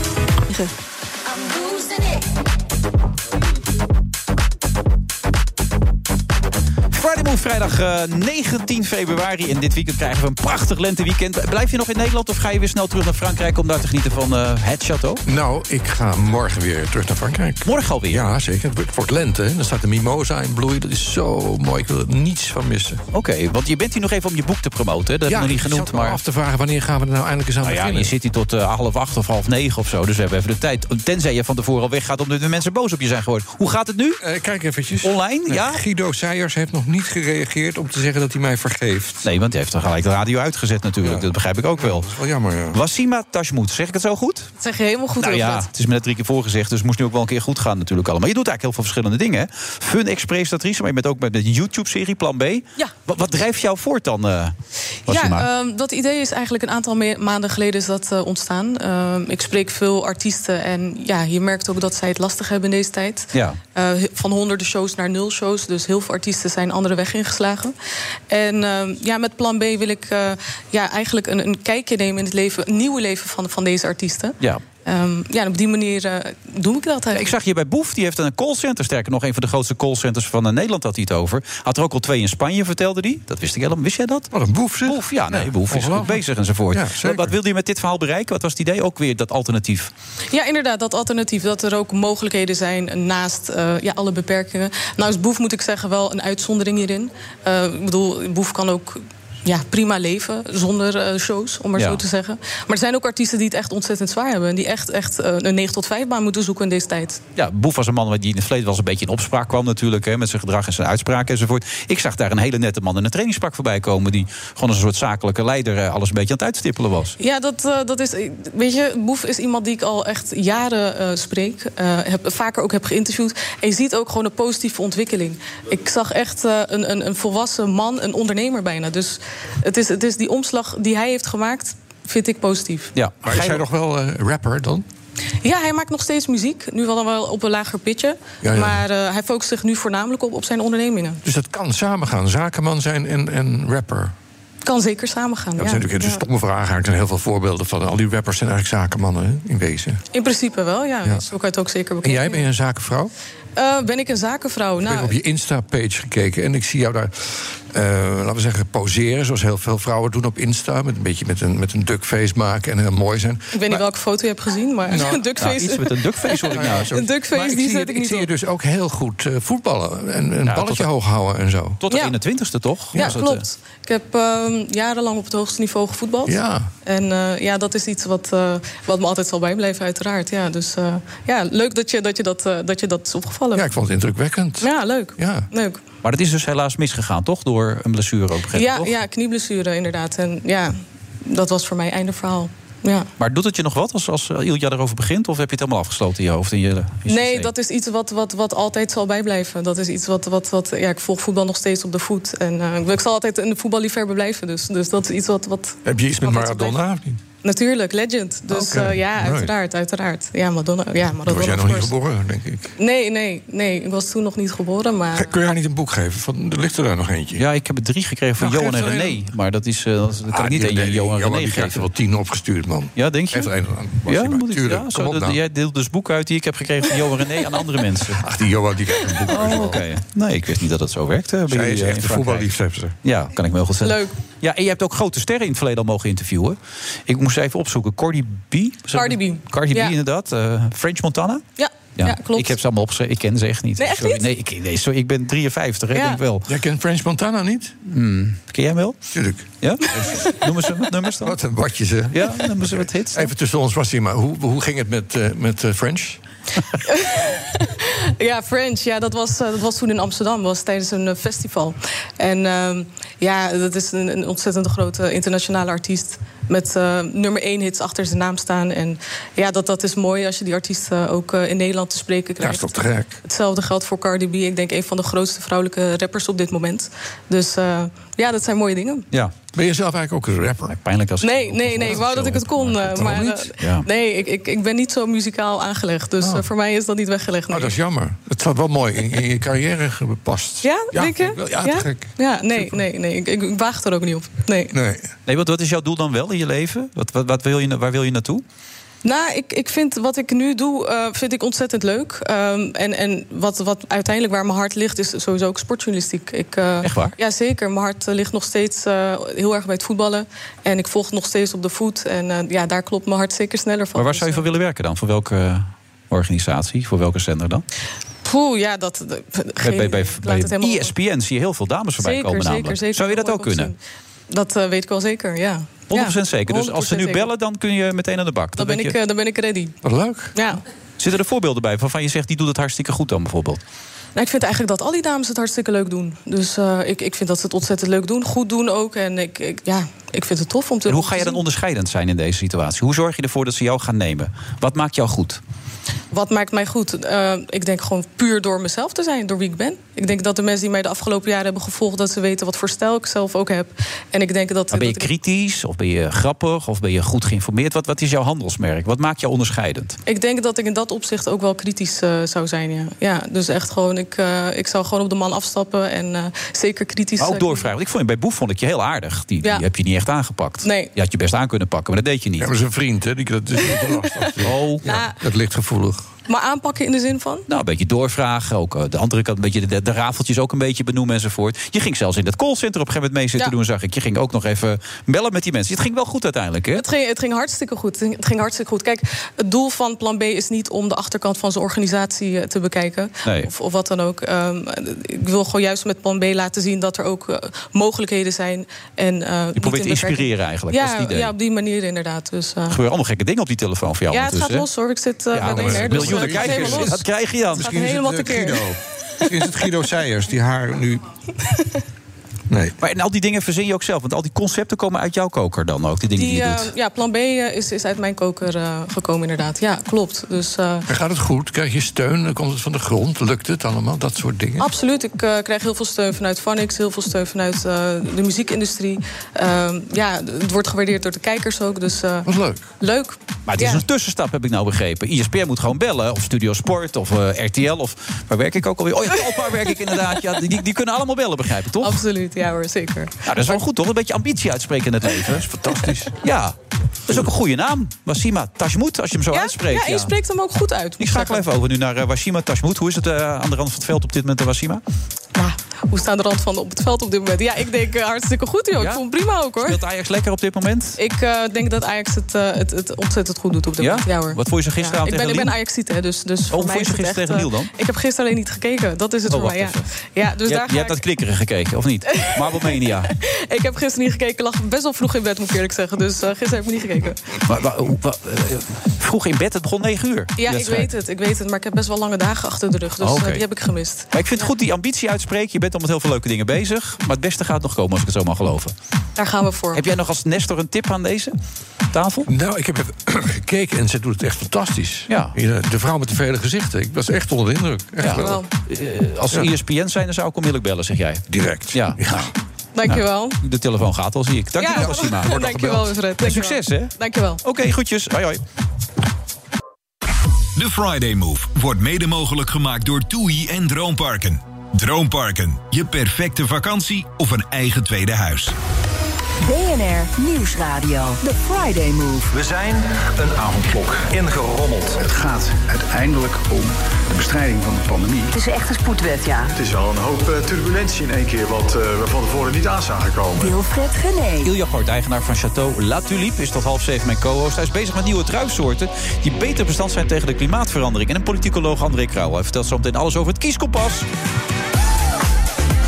Friday Move, vrijdag 19 februari. En dit weekend krijgen we een prachtig lenteweekend. Blijf je nog in Nederland of ga je weer snel terug naar Frankrijk om daar te genieten van het château? Nou, ik ga morgen weer terug naar Frankrijk. Morgen alweer? Ja, zeker. Het wordt lente. Hè? Dan staat de mimosa in bloei. Dat is zo mooi. Ik wil er niets van missen. Oké, want je bent hier nog even om je boek te promoten. Dat heb ik nog niet genoemd. Maar af te vragen, wanneer gaan we er nou eindelijk eens aan beginnen? Ja, je zit hier tot 7:30 of 7:30 of zo. Dus we hebben even de tijd. Tenzij je van tevoren al weggaat omdat de mensen boos op je zijn geworden. Hoe gaat het nu? Kijk eventjes. Online, ja? Guido Seijers heeft nog niet gereageerd om te zeggen dat hij mij vergeeft. Nee, want hij heeft er gelijk de radio uitgezet natuurlijk. Ja. Dat begrijp ik ook wel. Dat is wel jammer, ja. Wassima Tashmout, zeg ik het zo goed? Dat zeg je helemaal goed. Nou ja, het is me net 3 keer voorgezegd, dus het moest nu ook wel een keer goed gaan natuurlijk allemaal. Maar je doet eigenlijk heel veel verschillende dingen, hè? Fun-ex-presentatrice, maar je bent ook met de YouTube-serie Plan B. Ja. Wat drijft jou voort dan, Wassima? Ja, dat idee is eigenlijk een aantal maanden geleden is dat ontstaan. Ik spreek veel artiesten en ja, je merkt ook dat zij het lastig hebben in deze tijd. Ja. Van honderden shows naar 0 shows, dus heel veel artiesten zijn andere weg ingeslagen. En met Plan B wil ik eigenlijk een kijkje nemen in het leven, een nieuwe leven van deze artiesten. Ja. Op die manier doe ik dat eigenlijk. Ik zag hier bij Boef, die heeft een callcenter. Sterker nog, een van de grootste callcenters van Nederland had hij het over. Had er ook al 2 in Spanje, vertelde hij. Dat wist ik helemaal. Wist jij dat? Wat een Boef, zeg. Boef, ja, nee, Boef is goed bezig enzovoort. Ja, wat wilde je met dit verhaal bereiken? Wat was het idee? Ook weer dat alternatief. Ja, inderdaad, dat alternatief. Dat er ook mogelijkheden zijn naast alle beperkingen. Nou is Boef, moet ik zeggen, wel een uitzondering hierin. Ik bedoel, Boef kan ook prima leven zonder shows, om maar zo te zeggen. Maar er zijn ook artiesten die het echt ontzettend zwaar hebben. En die echt een 9-tot-5 baan moeten zoeken in deze tijd. Ja, Boef was een man die in het verleden wel eens een beetje in opspraak kwam natuurlijk. Hè, met zijn gedrag en zijn uitspraken enzovoort. Ik zag daar een hele nette man in een trainingspak voorbij komen. Die gewoon als een soort zakelijke leider alles een beetje aan het uitstippelen was. Ja, dat is... Weet je, Boef is iemand die ik al echt jaren spreek. Vaker ook heb geïnterviewd. En je ziet ook gewoon een positieve ontwikkeling. Ik zag echt een volwassen man, een ondernemer bijna. Dus het is die omslag die hij heeft gemaakt, vind ik positief. Ja, maar is hij nog wel rapper dan? Ja, hij maakt nog steeds muziek. Nu wel op een lager pitje. Ja. Maar hij focust zich nu voornamelijk op zijn ondernemingen. Dus dat kan samengaan, zakenman zijn en rapper? Kan zeker samengaan, dat is natuurlijk een stomme vraag. Er zijn heel veel voorbeelden van. Al die rappers zijn eigenlijk zakenmannen, hè, in wezen. In principe wel, ja. Zo kan je het ook zeker bekijken. En jij, ben je een zakenvrouw? Ben ik een zakenvrouw? Ik heb op je Insta-page gekeken en ik zie jou daar, laten we zeggen, poseren. Zoals heel veel vrouwen doen op Insta. Met een beetje met een duckface maken en heel mooi zijn. Ik weet niet welke foto je hebt gezien, maar een duckface. Iets met een duckface hoor ik nou. Een duckface, die zet ik niet op. Ik zie je dus ook heel goed voetballen. En een balletje hoog houden en zo. Tot de 21ste toch? Ja, klopt. Ik heb jarenlang op het hoogste niveau gevoetbald. Ja. En dat is iets wat me altijd zal bijblijven, uiteraard. Ja, dus leuk dat je dat is opgevallen. Ja, ik vond het indrukwekkend. Ja, leuk. Ja. Leuk. Maar dat is dus helaas misgegaan, toch? Door een blessure ook, begrepen, toch? Ja, knieblessure inderdaad. En ja, dat was voor mij einde verhaal. Ja. Maar doet het je nog wat als Ilja erover begint? Of heb je het helemaal afgesloten in je hoofd? Nee, dat is iets wat altijd zal bijblijven. Dat is iets wat ik volg voetbal nog steeds op de voet. En ik zal altijd een voetballiefhebber blijven. Dus dat is iets wat Heb je iets met Maradona of niet? Natuurlijk, legend. Dus uiteraard. Ja, Madonna. Toen was jij nog niet geboren, denk ik. Nee, ik was toen nog niet geboren. Maar... Kun je haar niet een boek geven? Er ligt er daar nog eentje. Ja, ik heb er 3 gekregen van Johan en René. Maar dat kan ik niet één Johan en René geven. Die wel 10 opgestuurd, man. Ja, denk je? Jij deelt dus boeken uit die ik heb gekregen van Johan en René aan andere mensen. Ach, die Johan die krijgt een boek uit. Oké. Nee, ik wist niet dat het zo werkte. Zij is echt een voetballiefhebster. Ja, kan ik me heel goed zeggen. Leuk. Ja, en je hebt ook grote sterren in het verleden al mogen interviewen. Ik moest even opzoeken. Cardi B, inderdaad. French Montana? Ja, klopt. Ik heb ze allemaal opgeschreven. Ik ken ze echt niet. Nee, echt niet? Nee, ik ben 53, hè, denk ik wel. Jij kent French Montana niet? Ken jij hem wel? Tuurlijk. Ja? Noem ze wat nummers dan. Wat een watje ze. Ja, noemen ze wat hits dan. Even tussen ons, Wassima. Hoe ging het met French? Ja, French. Ja, dat was toen in Amsterdam. Dat was tijdens een festival. En dat is een ontzettend grote internationale artiest. met nummer 1 hits achter zijn naam staan. En ja, dat is mooi als je die artiest ook in Nederland te spreken krijgt. Ja, is toch te gek. Hetzelfde geldt voor Cardi B. Ik denk een van de grootste vrouwelijke rappers op dit moment. Dus ja, dat zijn mooie dingen. Ja. Ben je zelf eigenlijk ook een rapper? Pijnlijk als Nee, ik wou dat ik het kon. Maar nee, ik ben niet zo muzikaal aangelegd. Dus voor mij is dat niet weggelegd. Nee. Oh, dat is jammer. Het had wel mooi in je carrière gepast. Ja, denk je? Ja, te gek. Ja, nee. Ik waag er ook niet op. Nee, wat is jouw doel dan wel in je leven? Waar wil je naartoe? Nou, ik vind wat ik nu doe, vind ik ontzettend leuk. En wat uiteindelijk waar mijn hart ligt, is sowieso ook sportjournalistiek. Echt waar? Ja, zeker. Mijn hart ligt nog steeds heel erg bij het voetballen. En ik volg het nog steeds op de voet. En daar klopt mijn hart zeker sneller van. Maar waar zou je voor willen werken dan? Voor welke organisatie? Voor welke zender dan? Ja, bij ESPN zie je heel veel dames voorbij komen namelijk. Zeker. Zou je dat ook kunnen? Dat weet ik wel zeker, ja. 100% zeker. Dus als ze nu bellen, dan kun je meteen aan de bak. Dan ben ik ready. Wat leuk. Ja. Zitten er voorbeelden bij waarvan je zegt, die doet het hartstikke goed dan bijvoorbeeld? Nou, ik vind eigenlijk dat al die dames het hartstikke leuk doen. Dus ik vind dat ze het ontzettend leuk doen. Goed doen ook. En ik vind het tof om te doen. En hoe ga je dan onderscheidend zijn in deze situatie? Hoe zorg je ervoor dat ze jou gaan nemen? Wat maakt jou goed? Wat maakt mij goed? Ik denk gewoon puur door mezelf te zijn, door wie ik ben. Ik denk dat de mensen die mij de afgelopen jaren hebben gevolgd, dat ze weten wat voor stijl ik zelf ook heb. En ik denk dat. Maar ben je kritisch? Of ben je grappig? Of ben je goed geïnformeerd? Wat is jouw handelsmerk? Wat maakt jou onderscheidend? Ik denk dat ik in dat opzicht ook wel kritisch zou zijn. Ja, dus echt gewoon, ik zou gewoon op de man afstappen en zeker kritisch. Maar ook doorvragen. Want ik vond bij Boef vond ik je heel aardig. Die heb je niet echt aangepakt. Nee. Je had je best aan kunnen pakken, maar dat deed je niet. Ja, maar zijn vriend, hè? Dat is niet lastig. Dat ligt gevoelig. Maar aanpakken in de zin van? Nou, een beetje doorvragen. Ook de andere kant, een beetje de rafeltjes ook een beetje benoemen enzovoort. Je ging zelfs in het callcenter op een gegeven moment mee zitten doen, zag ik. Je ging ook nog even bellen met die mensen. Het ging wel goed uiteindelijk, hè? Het ging hartstikke goed. Het ging hartstikke goed. Kijk, het doel van Plan B is niet om de achterkant van zijn organisatie te bekijken. Nee. Of wat dan ook. Ik wil gewoon juist met Plan B laten zien dat er ook mogelijkheden zijn. En, je probeert te inspireren eigenlijk. Ja, dat is het idee. Ja, op die manier inderdaad. Dus, er gebeuren allemaal gekke dingen op die telefoon voor jou. Ja, het gaat los hoor. Ik zit bij BNR. Miljoenen kijkers. Dat krijg je dan. Misschien is het Guido. Misschien is het Guido Seijers die haar nu. Nee. Maar en al die dingen verzin je ook zelf? Want al die concepten komen uit jouw koker dan ook, die dingen die je doet? Ja, Plan B is uit mijn koker gekomen inderdaad. Ja, klopt. Dus, en gaat het goed? Krijg je steun? Komt het van de grond? Lukt het allemaal? Dat soort dingen? Absoluut. Ik krijg heel veel steun vanuit Vanix. Heel veel steun vanuit de muziekindustrie. Het wordt gewaardeerd door de kijkers ook. Dus, wat leuk. Leuk. Maar het is een tussenstap, heb ik nou begrepen. ISPN moet gewoon bellen. Of Studio Sport. Of RTL. Of waar werk ik ook alweer? Oh ja, Talpa werk ik inderdaad. Ja, die kunnen allemaal bellen, begrijp ik, toch? Absoluut. Ja hoor, zeker. Nou, dat is wel goed, toch? Een beetje ambitie uitspreken in het leven. Dat is fantastisch. Ja, dat is ook een goede naam. Wassima Tashmout, als je hem zo uitspreekt. Ja, je spreekt hem ook goed uit. Ik schakel even over nu naar Wassima Tashmout. Hoe is het aan de rand van het veld op dit moment, Wassima? Ja, hoe staat de rand van op het veld op dit moment? Ja, ik denk hartstikke goed, joh. Ja? Ik vond het prima ook, hoor. Speelt Ajax lekker op dit moment? Ik denk dat Ajax het ontzettend goed doet op dit moment. Ja, hoor. Wat vond je ze gisteravond tegen Lille? Ik ben Ajax-ziet, hè. Dus hoe vond je ze gisteren tegen Lille dan? Ik heb gisteren alleen niet gekeken. Dat is het voor mij, ja. Dus je hebt dat klikkeren gekeken, of niet? Marble-mania. Ik heb gisteren niet gekeken. Lag best wel vroeg in bed, moet ik eerlijk zeggen. Dus gisteren heb ik niet gekeken. Vroeg in bed? Het begon 9 uur. Ja, ik weet het. Maar ik heb best wel lange dagen achter de rug. Dus die heb ik gemist. Maar ik vind het goed die ambitie uitspreken. Je bent al met heel veel leuke dingen bezig. Maar het beste gaat nog komen, als ik het zo mag geloven. Daar gaan we voor. Heb jij nog als Nestor een tip aan deze tafel? Nou, ik heb even gekeken en ze doet het echt fantastisch. Ja. De vrouw met de vele gezichten. Ik was echt onder de indruk. Echt wel. Als ze ESPN zijn, dan zou ik onmiddellijk bellen, zeg jij. Direct. Ja. Dankjewel. Nou, de telefoon gaat al, zie ik. Dankjewel, Wassima. Dankjewel, Fred. Succes, hè? Dankjewel. Oké, groetjes. Hoi, hoi. De Friday Move wordt mede mogelijk gemaakt door TUI en Droomparken. Droomparken, je perfecte vakantie of een eigen tweede huis. BNR Nieuwsradio. The Friday Move. We zijn een avondklok ingerommeld. Het gaat uiteindelijk om de bestrijding van de pandemie. Het is echt een spoedwet, ja. Het is wel een hoop turbulentie in één keer wat we van tevoren niet aan zagen komen. Wilfred Genee. Ilja Kort, eigenaar van Château La Tulipe, is tot 6:30 mijn co-host. Hij is bezig met nieuwe druifsoorten die beter bestand zijn tegen de klimaatverandering. En een politicoloog André Krauw. Hij vertelt zo meteen alles over het kieskompas.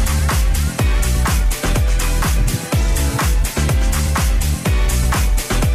Ik weet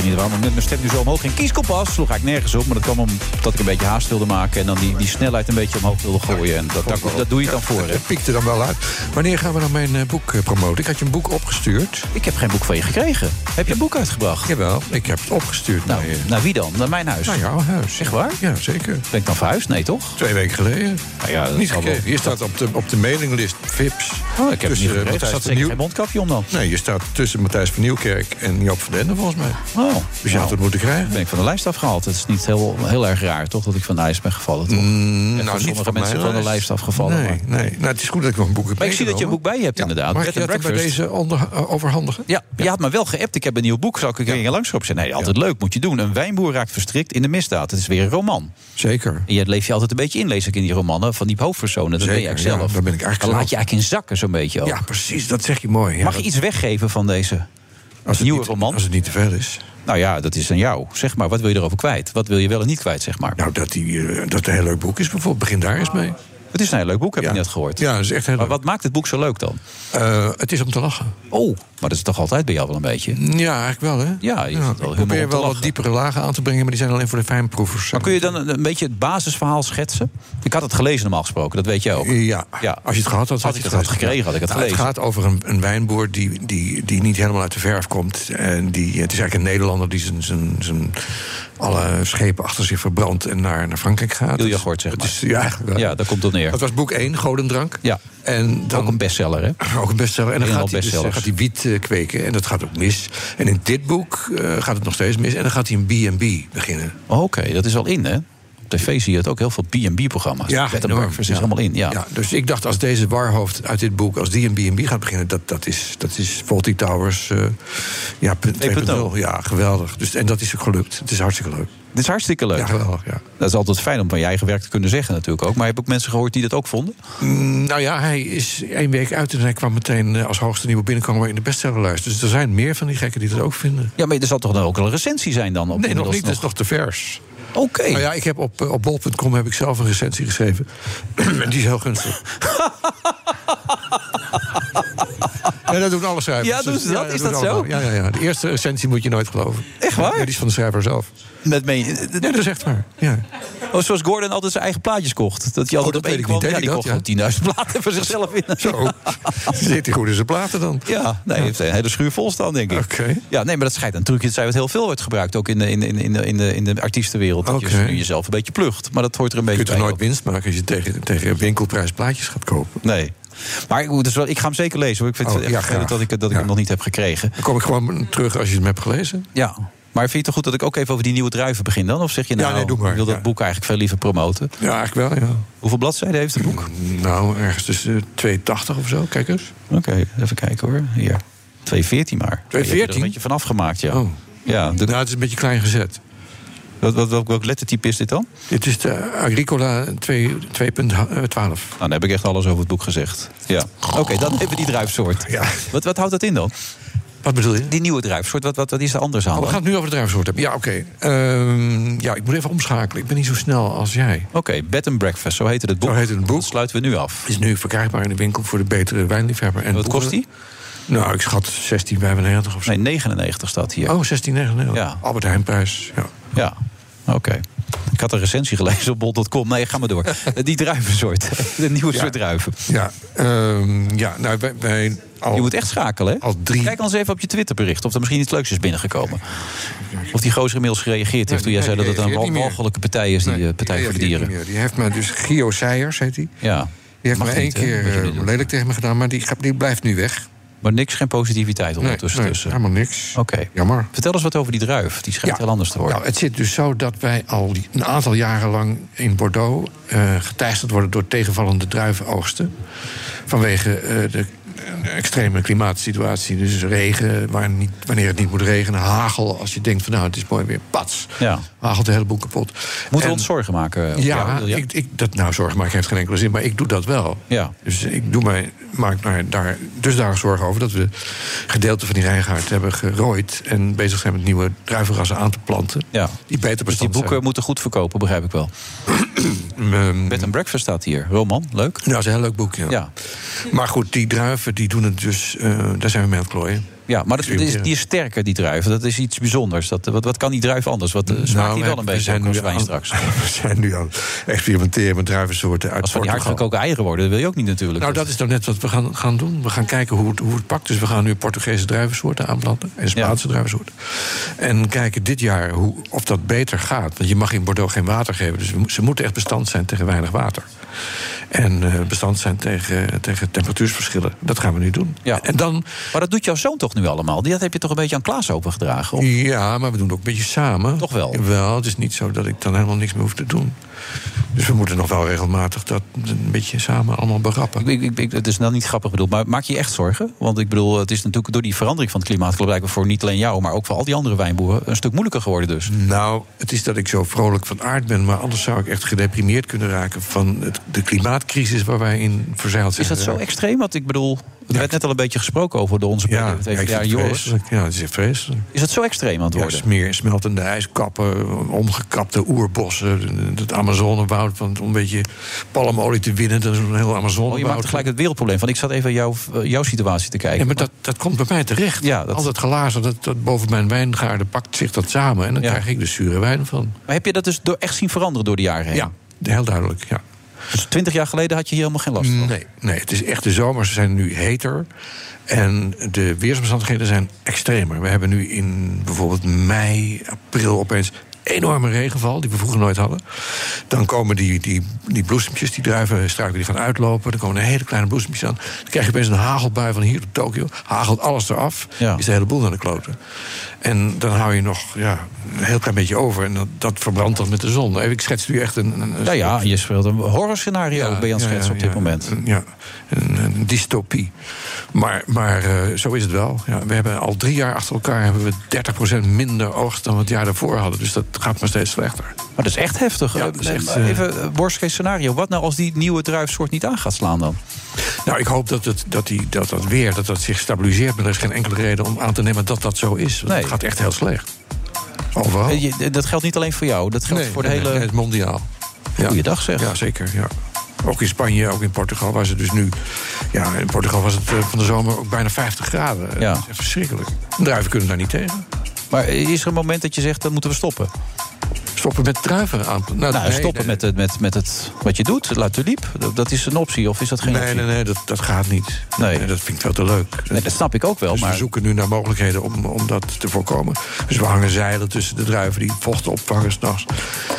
niet waarom ik met mijn stem nu zo omhoog ging. Kieskompas sloeg eigenlijk nergens op. Maar dat kwam omdat ik een beetje haast wilde maken. En dan die snelheid een beetje omhoog wilde gooien. En dat doe je dan voor. Dat piekt er dan wel uit. Wanneer gaan we dan mijn boek promoten? Ik had je een boek opgestuurd. Ik heb geen boek van je gekregen. Heb je een boek uitgebracht? Jawel, ik heb het opgestuurd. Naar wie dan? Naar mijn huis? Naar jouw huis. Echt waar? Ja, zeker. Ben ik dan verhuisd? Nee, toch? 2 weken geleden. Nou ja, niet gekregen. Je staat op de mailinglist VIPs. Oh, ik heb het niet gekregen. Er zat zeker geen mondkapje om dan? Nee, je staat tussen Matthijs van Nieuwkerk en Joop van den Ende volgens mij. Oh. Dus je had het moeten krijgen. Ben ik van de lijst afgehaald. Het is niet heel erg raar, toch, dat ik van de ijs ben gevallen, toch? Nou, sommige mensen van de lijst afgevallen. Nee, nee. Nou, het is goed dat ik nog een boek heb. Maar ik zie dat je een boek bij je hebt, inderdaad. Maar je had bij deze overhandigen? Ja, je had me wel geappt. Ik heb een nieuw boek. Zou ik er langs op zeggen? Nee, altijd leuk, moet je doen. Een wijnboer raakt verstrikt in de misdaad. Het is weer een roman. Zeker. En je leef je altijd een beetje in, lees ik in die romannen, van die hoofdpersonen. Dat ben je eigenlijk zelf. Daar ben ik eigenlijk dan laat je eigenlijk in zakken zo'n beetje ook. Ja, precies. Dat zeg je mooi. Ja, mag je iets weggeven van deze nieuwe roman? Als het niet te veel is. Nou ja, dat is aan jou. Zeg maar, wat wil je erover kwijt? Wat wil je wel en niet kwijt, zeg maar? Nou, dat het een heel leuk boek is bijvoorbeeld. Begin daar eens mee. Het is een heel leuk boek, heb je net gehoord. Ja, dat is echt heel leuk. Maar wat maakt het boek zo leuk dan? Het is om te lachen. Oh, maar dat is toch altijd bij jou wel een beetje? Ja, eigenlijk wel, hè? Ja, ik probeer wel wat diepere lagen aan te brengen, maar die zijn alleen voor de fijnproevers. Maar kun je dan een beetje het basisverhaal schetsen? Ik had het gelezen normaal gesproken, dat weet jij ook. Ja, als je het gehad had, had ik het gekregen, had ik het gelezen. Het gaat over een wijnboer die niet helemaal uit de verf komt. En het is eigenlijk een Nederlander die zijn alle schepen achter zich verbrandt en naar Frankrijk gaat. Ilja Gort, zeg maar. Ja, daar komt het neer. Dat was boek 1, Godendrank. Ja. En dan, ook een bestseller, hè? Ook een bestseller. En dan gaat hij wiet kweken en dat gaat ook mis. En in dit boek gaat het nog steeds mis. En dan gaat hij een B&B beginnen. Oké, dat is al in, hè? Op tv zie je het ook, heel veel B&B-programma's. Ja, Bed and Breakfast is helemaal in. Ja. Dus ik dacht, als deze warhoofd uit dit boek, als die een B&B gaat beginnen, dat is Fawlty Towers 2.0. Ja, geweldig. Dus, en dat is ook gelukt. Het is hartstikke leuk. Dit is hartstikke leuk. Ja, geweldig, ja. Dat is altijd fijn om van je eigen werk te kunnen zeggen natuurlijk ook. Maar heb je ook mensen gehoord die dat ook vonden? Nou ja, hij is 1 week uit en hij kwam meteen als hoogste nieuwe binnenkomer in de bestsellerlijst. Dus er zijn meer van die gekken die dat ook vinden. Ja, maar er zal toch dan ook een recensie zijn dan? Nee, nog niet. Dat is nog te vers. Oké. Nou ja, ik heb op bol.com heb ik zelf een recensie geschreven. En die is heel gunstig. Ja, dat doen alle schrijvers. Ja, doen ze dat? Is dat zo? Ja. De eerste recensie moet je nooit geloven. Echt waar? Ja, die is van de schrijver zelf. Ja, dat is echt waar. Ja. Oh, zoals Gordon altijd zijn eigen plaatjes kocht. Dat hij altijd op één kwam. Ja, die kocht 10.000 platen voor zichzelf in. Zo. Zit hij goed in zijn platen dan? Ja, nee, heeft een hele schuur vol staan, denk ik. Okay. Ja, nee, maar dat schijnt een trucje. Dat zij het heel veel wordt gebruikt, ook in de artiestenwereld. Dat je jezelf een beetje plucht. Maar dat hoort er een beetje bij. Je kunt er nooit winst maken als je tegen winkelprijs plaatjes gaat kopen. Nee. Maar ik ga hem zeker lezen, hoor. Ik vind het echt vervelend dat ik hem nog niet heb gekregen. Dan kom ik gewoon terug als je hem hebt gelezen. Ja. Maar vind je het toch goed dat ik ook even over die nieuwe druiven begin dan? Of zeg je nou, doe maar. Ik wil dat boek eigenlijk veel liever promoten? Ja, eigenlijk wel, ja. Hoeveel bladzijden heeft het boek? Nou, ergens tussen 280 of zo, kijk eens. Oké, even kijken hoor. Hier, 214 maar. 214? Je hebt er een beetje van afgemaakt, ja. Oh. Ja, nou, het is een beetje klein gezet. Welk lettertype is dit dan? Dit is de Agricola 2.12. Nou, dan heb ik echt alles over het boek gezegd. Ja. Oké, dan hebben we die druifsoort. Ja. Wat houdt dat in dan? Wat bedoel je? Die nieuwe druifsoort, wat is er anders aan? We gaan het nu over de druifsoort hebben. Ja, oké. Ik moet even omschakelen. Ik ben niet zo snel als jij. Oké, Bed and Breakfast, zo heette het boek. Zo heet het boek. Dat sluiten we nu af. Is nu verkrijgbaar in de winkel voor de betere wijnliefhebber. En wat kost die? Nou, ik schat 16,95 of zo. Nee, 99 staat hier. Oh, 16,99. Ja. Albert Heijnprijs. Ja. Oké. Ik had een recensie gelezen op bol.com. Nee, ga maar door. Die druivensoort. De nieuwe soort druiven. Ja, nou, wij je moet echt schakelen, hè? Kijk eens even op je Twitterbericht of er misschien iets leuks is binnengekomen. Of die gozer inmiddels gereageerd heeft toen jij zei dat het een walgelijke partij is, die Partij voor de Dieren. Die heeft me dus, Gio Seijers heet hij. Ja. Die heeft me 1 keer lelijk tegen me gedaan, maar die blijft nu weg. Maar niks, geen positiviteit ondertussen. Nee, helemaal niks. Oké. Jammer. Vertel eens wat over die druif. Die schijnt heel anders te worden. Nou, het zit dus zo dat wij al een aantal jaren lang in Bordeaux geteisterd worden door tegenvallende druivenoogsten. Vanwege de extreme klimaatsituatie. Dus regen wanneer het niet moet regenen. Hagel als je denkt van nou het is mooi weer. Pats. Ja. Hagelt de hele boel kapot. Moeten we ons zorgen maken? Zorgen maken heeft geen enkele zin. Maar ik doe dat wel. Ja. Dus ik maak daar dusdanig zorgen over dat we gedeelte van die rijgaard hebben gerooid en bezig zijn met nieuwe druivenrassen aan te planten. Ja. Die beter bestand dus die boeken moeten goed verkopen, begrijp ik wel. Bed and Breakfast staat hier. Roman, leuk? Ja, dat is een heel leuk boek, ja. Maar goed, die druiven die doen het dus, daar zijn we mee aan het klooien. Ja, maar die is sterker, die druif. Dat is iets bijzonders. Wat kan die druif anders? Smaakt die wel een beetje als wijn straks? We zijn nu aan het experimenteren met druivensoorten uit Als van die hardgekookte eieren worden, dat wil je ook niet natuurlijk. Nou, dat is dan net wat we gaan doen. We gaan kijken hoe het pakt. Dus we gaan nu Portugese druivensoorten aanplanten. En Spaanse druivensoorten. En kijken dit jaar of dat beter gaat. Want je mag in Bordeaux geen water geven. Dus ze moeten echt bestand zijn tegen weinig water. En bestand zijn tegen temperatuursverschillen. Dat gaan we nu doen. Ja. En dan, maar dat doet jouw zoon toch nu allemaal? Dat heb je toch een beetje aan Klaas overgedragen? Of? Ja, maar we doen het ook een beetje samen. Toch wel? Wel, het is niet zo dat ik dan helemaal niks meer hoef te doen. Dus we moeten nog wel regelmatig dat een beetje samen allemaal berappen. Het is nou niet grappig bedoeld, maar maak je je echt zorgen? Want ik bedoel, het is natuurlijk door die verandering van het klimaat... blijkbaar voor niet alleen jou, maar ook voor al die andere wijnboeren... een stuk moeilijker geworden dus. Nou, het is dat ik zo vrolijk van aard ben... maar anders zou ik echt gedeprimeerd kunnen raken... van de klimaatcrisis waar wij in verzeild zijn. Is dat zo extreem? Want ik bedoel, er werd net al een beetje gesproken over door onze Joris. Ja, het is echt vreselijk. Is het zo extreem aan het worden? Meer smeltende ijskappen, omgekapte oerbossen... het Amazonewoud, van om een beetje palmolie te winnen. Dat is een heel Amazonewoud. Je maakt gelijk het wereldprobleem van. Ik zat even jouw situatie te kijken. Ja, maar dat komt bij mij terecht. Ja, al dat glazen dat boven mijn wijngaarden pakt zich dat samen... en dan krijg ik de zure wijn van. Maar heb je dat dus echt zien veranderen door de jaren heen? Ja, heel duidelijk, ja. Dus 20 jaar geleden had je hier helemaal geen last van? Nee, het is echt de zomers zijn nu heter. En de weersomstandigheden zijn extremer. We hebben nu in bijvoorbeeld mei, april opeens... enorme regenval, die we vroeger nooit hadden. Dan komen die bloesempjes, die druivenstruiken, die gaan uitlopen. Dan komen er hele kleine bloesempjes aan. Dan krijg je opeens een hagelbui van hier tot Tokio. Hagelt alles eraf, is de hele boel naar de kloten. En dan hou je nog een heel klein beetje over. En dat verbrandt dan met de zon. Ik schets nu echt een je speelt een horrorscenario ben je aan het schetsen op dit moment. Een dystopie. Maar zo is het wel. Ja, we hebben al 3 jaar achter elkaar 30% minder oogst dan we het jaar daarvoor hadden. Dus dat gaat maar steeds slechter. Maar dat is echt heftig. Ja, dat is echt, even worst case scenario. Wat nou als die nieuwe druifsoort niet aan gaat slaan dan? Nou, ik hoop dat zich stabiliseert. Maar er is geen enkele reden om aan te nemen dat dat zo is. Want het gaat echt heel slecht. Overal. Dat geldt niet alleen voor jou. Dat geldt voor de hele... het is mondiaal. Goeiedag zeg. Ja, zeker. Ja. Ook in Spanje, ook in Portugal, waar ze dus nu... Ja, in Portugal was het van de zomer ook bijna 50 graden. Ja. Dat is echt verschrikkelijk. Druiven kunnen daar niet tegen. Maar is er een moment dat je zegt, dat moeten we stoppen? Stoppen met druiven aan? Stoppen met het wat je doet, La Tulipe. Dat is een optie, of is dat geen optie? Nee, dat gaat niet. Nee, dat vind ik veel te leuk. Nee, dat snap ik ook wel. Dus maar we zoeken nu naar mogelijkheden om dat te voorkomen. Dus we hangen zeilen tussen de druiven die vocht opvangen 's nachts.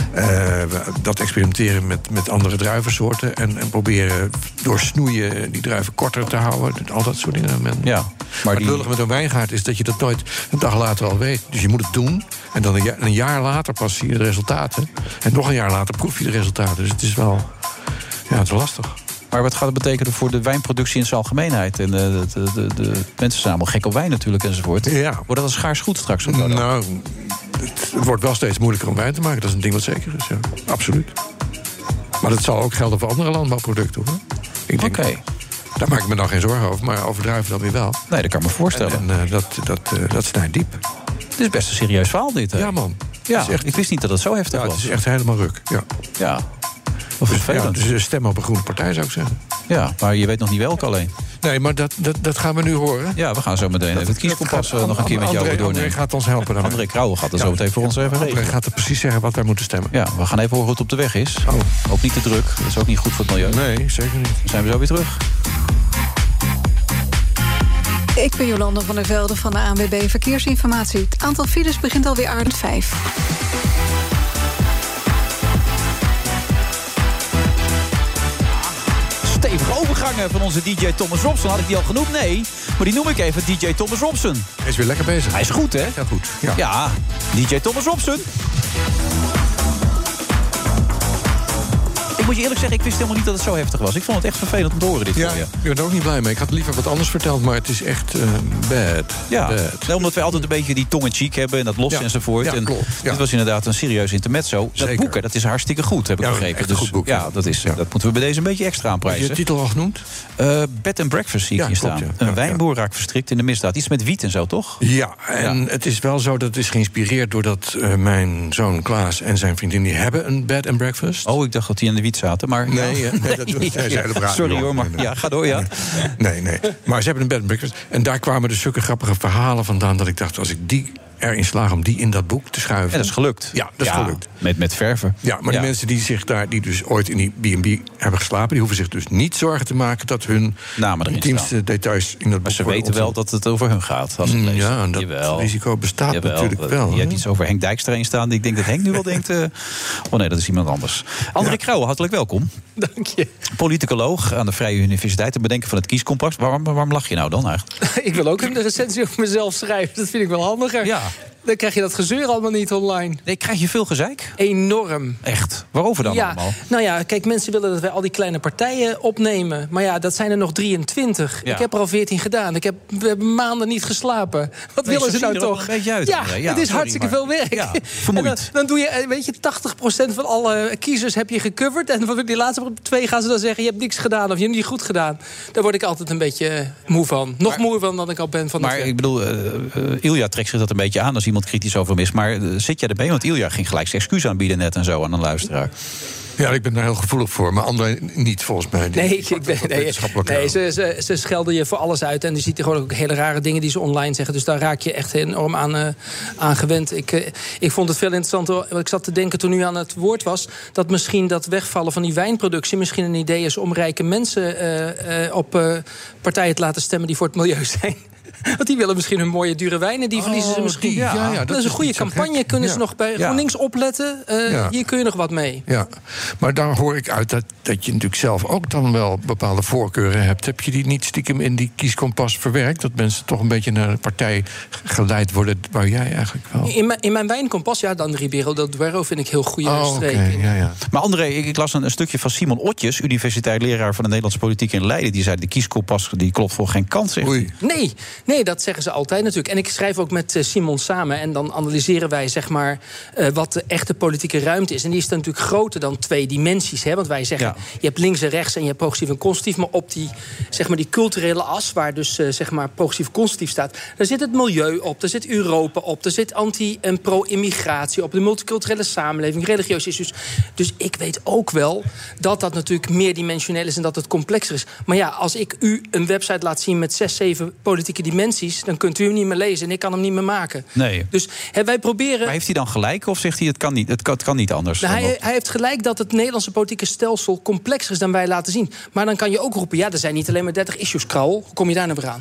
Dat experimenteren met andere druivensoorten. En proberen door snoeien die druiven korter te houden. Al dat soort dingen. Maar het lullige met een wijngaard is dat je dat nooit een dag later al weet. Dus je moet het doen. En dan een jaar later pas zie je de resultaten. En nog een jaar later proef je de resultaten. Dus het is wel het is lastig. Maar wat gaat het betekenen voor de wijnproductie in zijn algemeenheid? En de mensen zijn allemaal gek op wijn natuurlijk enzovoort. Ja. Wordt dat een schaars goed straks? Nou, het wordt wel steeds moeilijker om wijn te maken. Dat is een ding wat zeker is, ja. Absoluut. Maar dat zal ook gelden voor andere landbouwproducten, hoor. Oké. Daar maak ik me dan geen zorgen over, maar over druiven dan weer wel. Nee, dat kan ik me voorstellen. En dat snijdt diep. Het is best een serieus verhaal, dit. Hè? Ja, man. Ja, ik wist niet dat het zo heftig was. Het is echt helemaal ruk, ja. Of vervelend. Dus stem op een groene partij, zou ik zeggen. Ja, maar je weet nog niet welke alleen. Nee, maar dat gaan we nu horen. Ja, we gaan zo meteen even het kieskompas nog een keer met jou doornemen. André gaat ons helpen daarmee. André Krauwe gaat dan zo meteen voor ons even regelen. André gaat er precies zeggen wat wij moeten stemmen. Ja, we gaan even horen hoe het op de weg is. Ook niet te druk. Dat is ook niet goed voor het milieu. Nee, zeker niet. Dan zijn we zo weer terug. Ik ben Jolanda van der Velde van de ANWB Verkeersinformatie. Het aantal files begint alweer aardig 5. Stevige overgangen van onze DJ Thomas Robson. Had ik die al genoemd? Nee. Maar die noem ik even DJ Thomas Robson. Hij is weer lekker bezig. Hij is goed, hè? Heel goed. Ja, DJ Thomas Robson. Ik moet je eerlijk zeggen, ik wist helemaal niet dat het zo heftig was. Ik vond het echt vervelend om te horen dit voor je. Ik ben er ook niet blij mee. Ik had liever wat anders verteld, maar het is echt bad. Ja, bad. Nee, omdat wij altijd een beetje die tong en cheek hebben en dat los enzovoort. Ja, en klopt. Ja. Dit was inderdaad een serieus intermezzo. Dat boeken, dat is hartstikke goed, heb ik begrepen. Dus, goed boek. Ja, dat moeten we bij deze een beetje extra aanprijzen. Heb je de titel al genoemd? Bed and Breakfast zie ik hier staan. Een wijnboer raakt verstrikt in de misdaad. Iets met wiet en zo, toch? Ja, en het is wel zo dat het is geïnspireerd doordat mijn zoon Klaas en zijn vriendin die hebben een bed and breakfast. Oh, ik dacht dat hij aan de wiet niet zaten. Maar Nee, dat doen ze. Sorry hoor, maar ja, ga door, ja. Nee. Maar ze hebben een bed and breakfast. En daar kwamen dus zulke grappige verhalen vandaan dat ik dacht, als ik die erin slaag om die in dat boek te schuiven. En dat is gelukt. Ja, dat is gelukt. Met verven. Ja, maar die mensen die dus ooit in die B&B hebben geslapen, die hoeven zich dus niet zorgen te maken dat hun intiemste details in dat boek. Maar ze weten wel dat het over hun gaat. Als het leest. Ja, en dat risico bestaat natuurlijk wel. Je hebt iets over Henk Dijkstra in staan. Ik denk dat Henk nu wel denkt, oh nee, dat is iemand anders. André Krauwe, hartelijk welkom. Dank je. Politicoloog aan de Vrije Universiteit. En bedenker van het Kieskompas. Waarom lach je nou dan eigenlijk? Ik wil ook een recensie over mezelf schrijven. Dat vind ik wel handiger. Ja. Dan krijg je dat gezeur allemaal niet online. Nee, krijg je veel gezeik? Enorm. Echt? Waarover dan allemaal? Nou ja, kijk, mensen willen dat wij al die kleine partijen opnemen. Maar ja, dat zijn er nog 23. Ja. Ik heb er al 14 gedaan. We hebben maanden niet geslapen. Wat willen ze nou toch? Een beetje uit, het is hartstikke veel werk. Ja, vermoeid. Dan doe je, weet je, 80% van alle kiezers heb je gecoverd. En van die laatste 2 gaan ze dan zeggen, je hebt niks gedaan of je hebt niet goed gedaan. Daar word ik altijd een beetje moe van. Nog moeer van dan ik al ben van Maar ik bedoel, Ilja trekt zich dat een beetje aan als iemand kritisch over hem is. Maar zit jij erbij? Want Ilja ging gelijk zijn excuus aanbieden net en zo aan een luisteraar. Ja, ik ben daar heel gevoelig voor. Maar André niet, volgens mij. Ze schelden je voor alles uit. En je ziet er gewoon ook hele rare dingen die ze online zeggen. Dus daar raak je echt enorm aan gewend. Ik vond het veel interessanter. Ik zat te denken toen u aan het woord was, dat misschien dat wegvallen van die wijnproductie misschien een idee is om rijke mensen op partijen te laten stemmen die voor het milieu zijn. Want die willen misschien hun mooie dure wijnen, die verliezen ze misschien. Dat is een goede campagne. Kunnen ze nog bij GroenLinks opletten? Hier kun je nog wat mee. Ja, maar daar hoor ik uit dat je natuurlijk zelf ook dan wel bepaalde voorkeuren hebt. Heb je die niet stiekem in die kieskompas verwerkt? Dat mensen toch een beetje naar een partij geleid worden waar jij eigenlijk wel... In mijn wijnkompas, dan Ribeiro del Duero vind ik heel goede streken. Okay, Maar André, ik las een stukje van Simon Otjes, universitair leraar van de Nederlandse politiek in Leiden. Die zei, de kieskompas die klopt voor geen kant. Nee, dat zeggen ze altijd natuurlijk. En ik schrijf ook met Simon samen. En dan analyseren wij zeg maar wat de echte politieke ruimte is. En die is dan natuurlijk groter dan 2 dimensies. Hè? Want wij zeggen, je hebt links en rechts en je hebt progressief en conservatief. Maar op die, zeg maar, die culturele as, waar dus zeg maar progressief en conservatief staat, daar zit het milieu op, daar zit Europa op, daar zit anti- en pro-immigratie op, de multiculturele samenleving, religieuze issues. Dus ik weet ook wel dat dat natuurlijk meerdimensioneel is en dat het complexer is. Maar ja, als ik u een website laat zien met 6, 7 politieke dimensies, dan kunt u hem niet meer lezen en ik kan hem niet meer maken. Nee. Dus wij proberen... Maar heeft hij dan gelijk of zegt hij het kan niet anders? Nou, hij heeft gelijk dat het Nederlandse politieke stelsel complexer is dan wij laten zien. Maar dan kan je ook roepen, er zijn niet alleen maar 30 issues, Krauwel. Hoe kom je daar nou weer aan?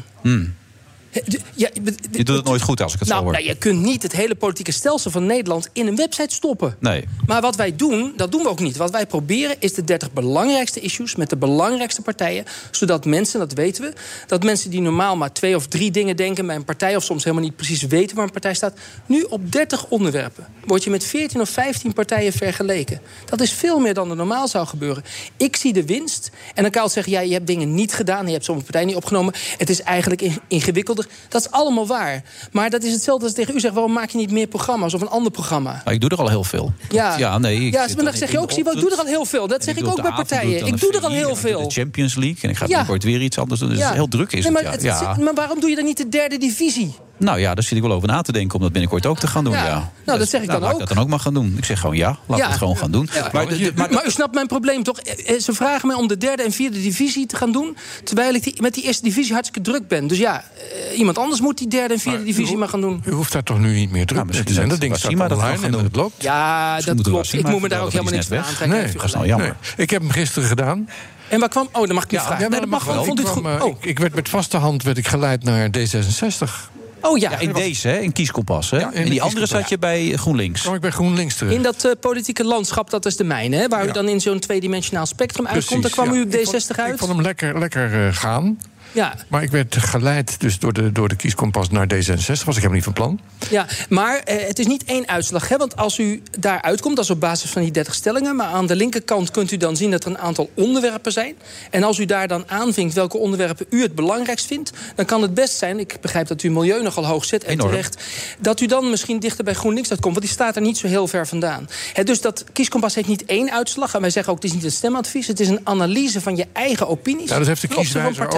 Je doet het nooit goed als ik het zo hoor. Je kunt niet het hele politieke stelsel van Nederland in een website stoppen. Nee. Maar wat wij doen, dat doen we ook niet. Wat wij proberen is de 30 belangrijkste issues met de belangrijkste partijen, zodat mensen, dat weten we, dat mensen die normaal maar 2 of 3 dingen denken bij een partij, of soms helemaal niet precies weten waar een partij staat, nu op 30 onderwerpen word je met 14 of 15 partijen vergeleken. Dat is veel meer dan er normaal zou gebeuren. Ik zie de winst. En dan kan je zeggen, je hebt dingen niet gedaan, je hebt sommige partijen niet opgenomen. Het is eigenlijk ingewikkelder. Dat is allemaal waar. Maar dat is hetzelfde als tegen u zegt, waarom maak je niet meer programma's of een ander programma? Maar ik doe er al heel veel. Maar dan zeg je ook, ik doe er al heel veel. Dat zeg ik ook bij partijen. Ik doe er al heel veel. De Champions League en ik ga binnenkort weer iets anders doen. Dus het is heel druk is maar waarom doe je dan niet de 3e divisie? Nou ja, daar zit ik wel over na te denken om dat binnenkort ook te gaan doen. Ja. Nou, dat zeg ik dan ook. Laat ik dat dan ook maar gaan doen. Ik zeg gewoon laten we het gewoon gaan doen. Ja. Maar u snapt mijn probleem toch? Ze vragen mij om de 3e en 4e divisie te gaan doen, terwijl ik met die 1e divisie hartstikke druk ben. Dus iemand anders moet die 3e en 4e divisie maar gaan doen. U hoeft daar toch nu niet meer druk mee te zijn? Dat ding staat online en het loopt. Ja, dat klopt. Ik moet me daar ook helemaal niks van aantrekken. Nee, dat is nou jammer. Ik heb hem gisteren gedaan. En waar kwam... dan mag ik niet vragen. Ja, dat mag wel. Vond het goed? Ik werd met vaste hand geleid naar D66. In deze, in Kieskompas. Hè? In die andere zat je bij GroenLinks. Kwam ik bij GroenLinks terug. In dat politieke landschap, dat is de mijne, hè, waar u dan in zo'n 2-dimensionaal spectrum uitkomt. Daar kwam u op D60 uit. Ik vond hem lekker gaan. Ja. Maar ik werd geleid dus door de Kieskompas naar D66. Was ik helemaal niet van plan. Ja, maar het is niet 1 uitslag. Hè? Want als u daar uitkomt, dat is op basis van die 30 stellingen. Maar aan de linkerkant kunt u dan zien dat er een aantal onderwerpen zijn. En als u daar dan aanvinkt welke onderwerpen u het belangrijkst vindt, dan kan het best zijn, ik begrijp dat u milieu nogal hoog zet en terecht, dat u dan misschien dichter bij GroenLinks uitkomt. Want die staat er niet zo heel ver vandaan. Dus dat Kieskompas heeft niet 1 uitslag. En wij zeggen ook, het is niet een stemadvies. Het is een analyse van je eigen opinies. Ja, dat heeft de kieswijzer ook. Hè? Dat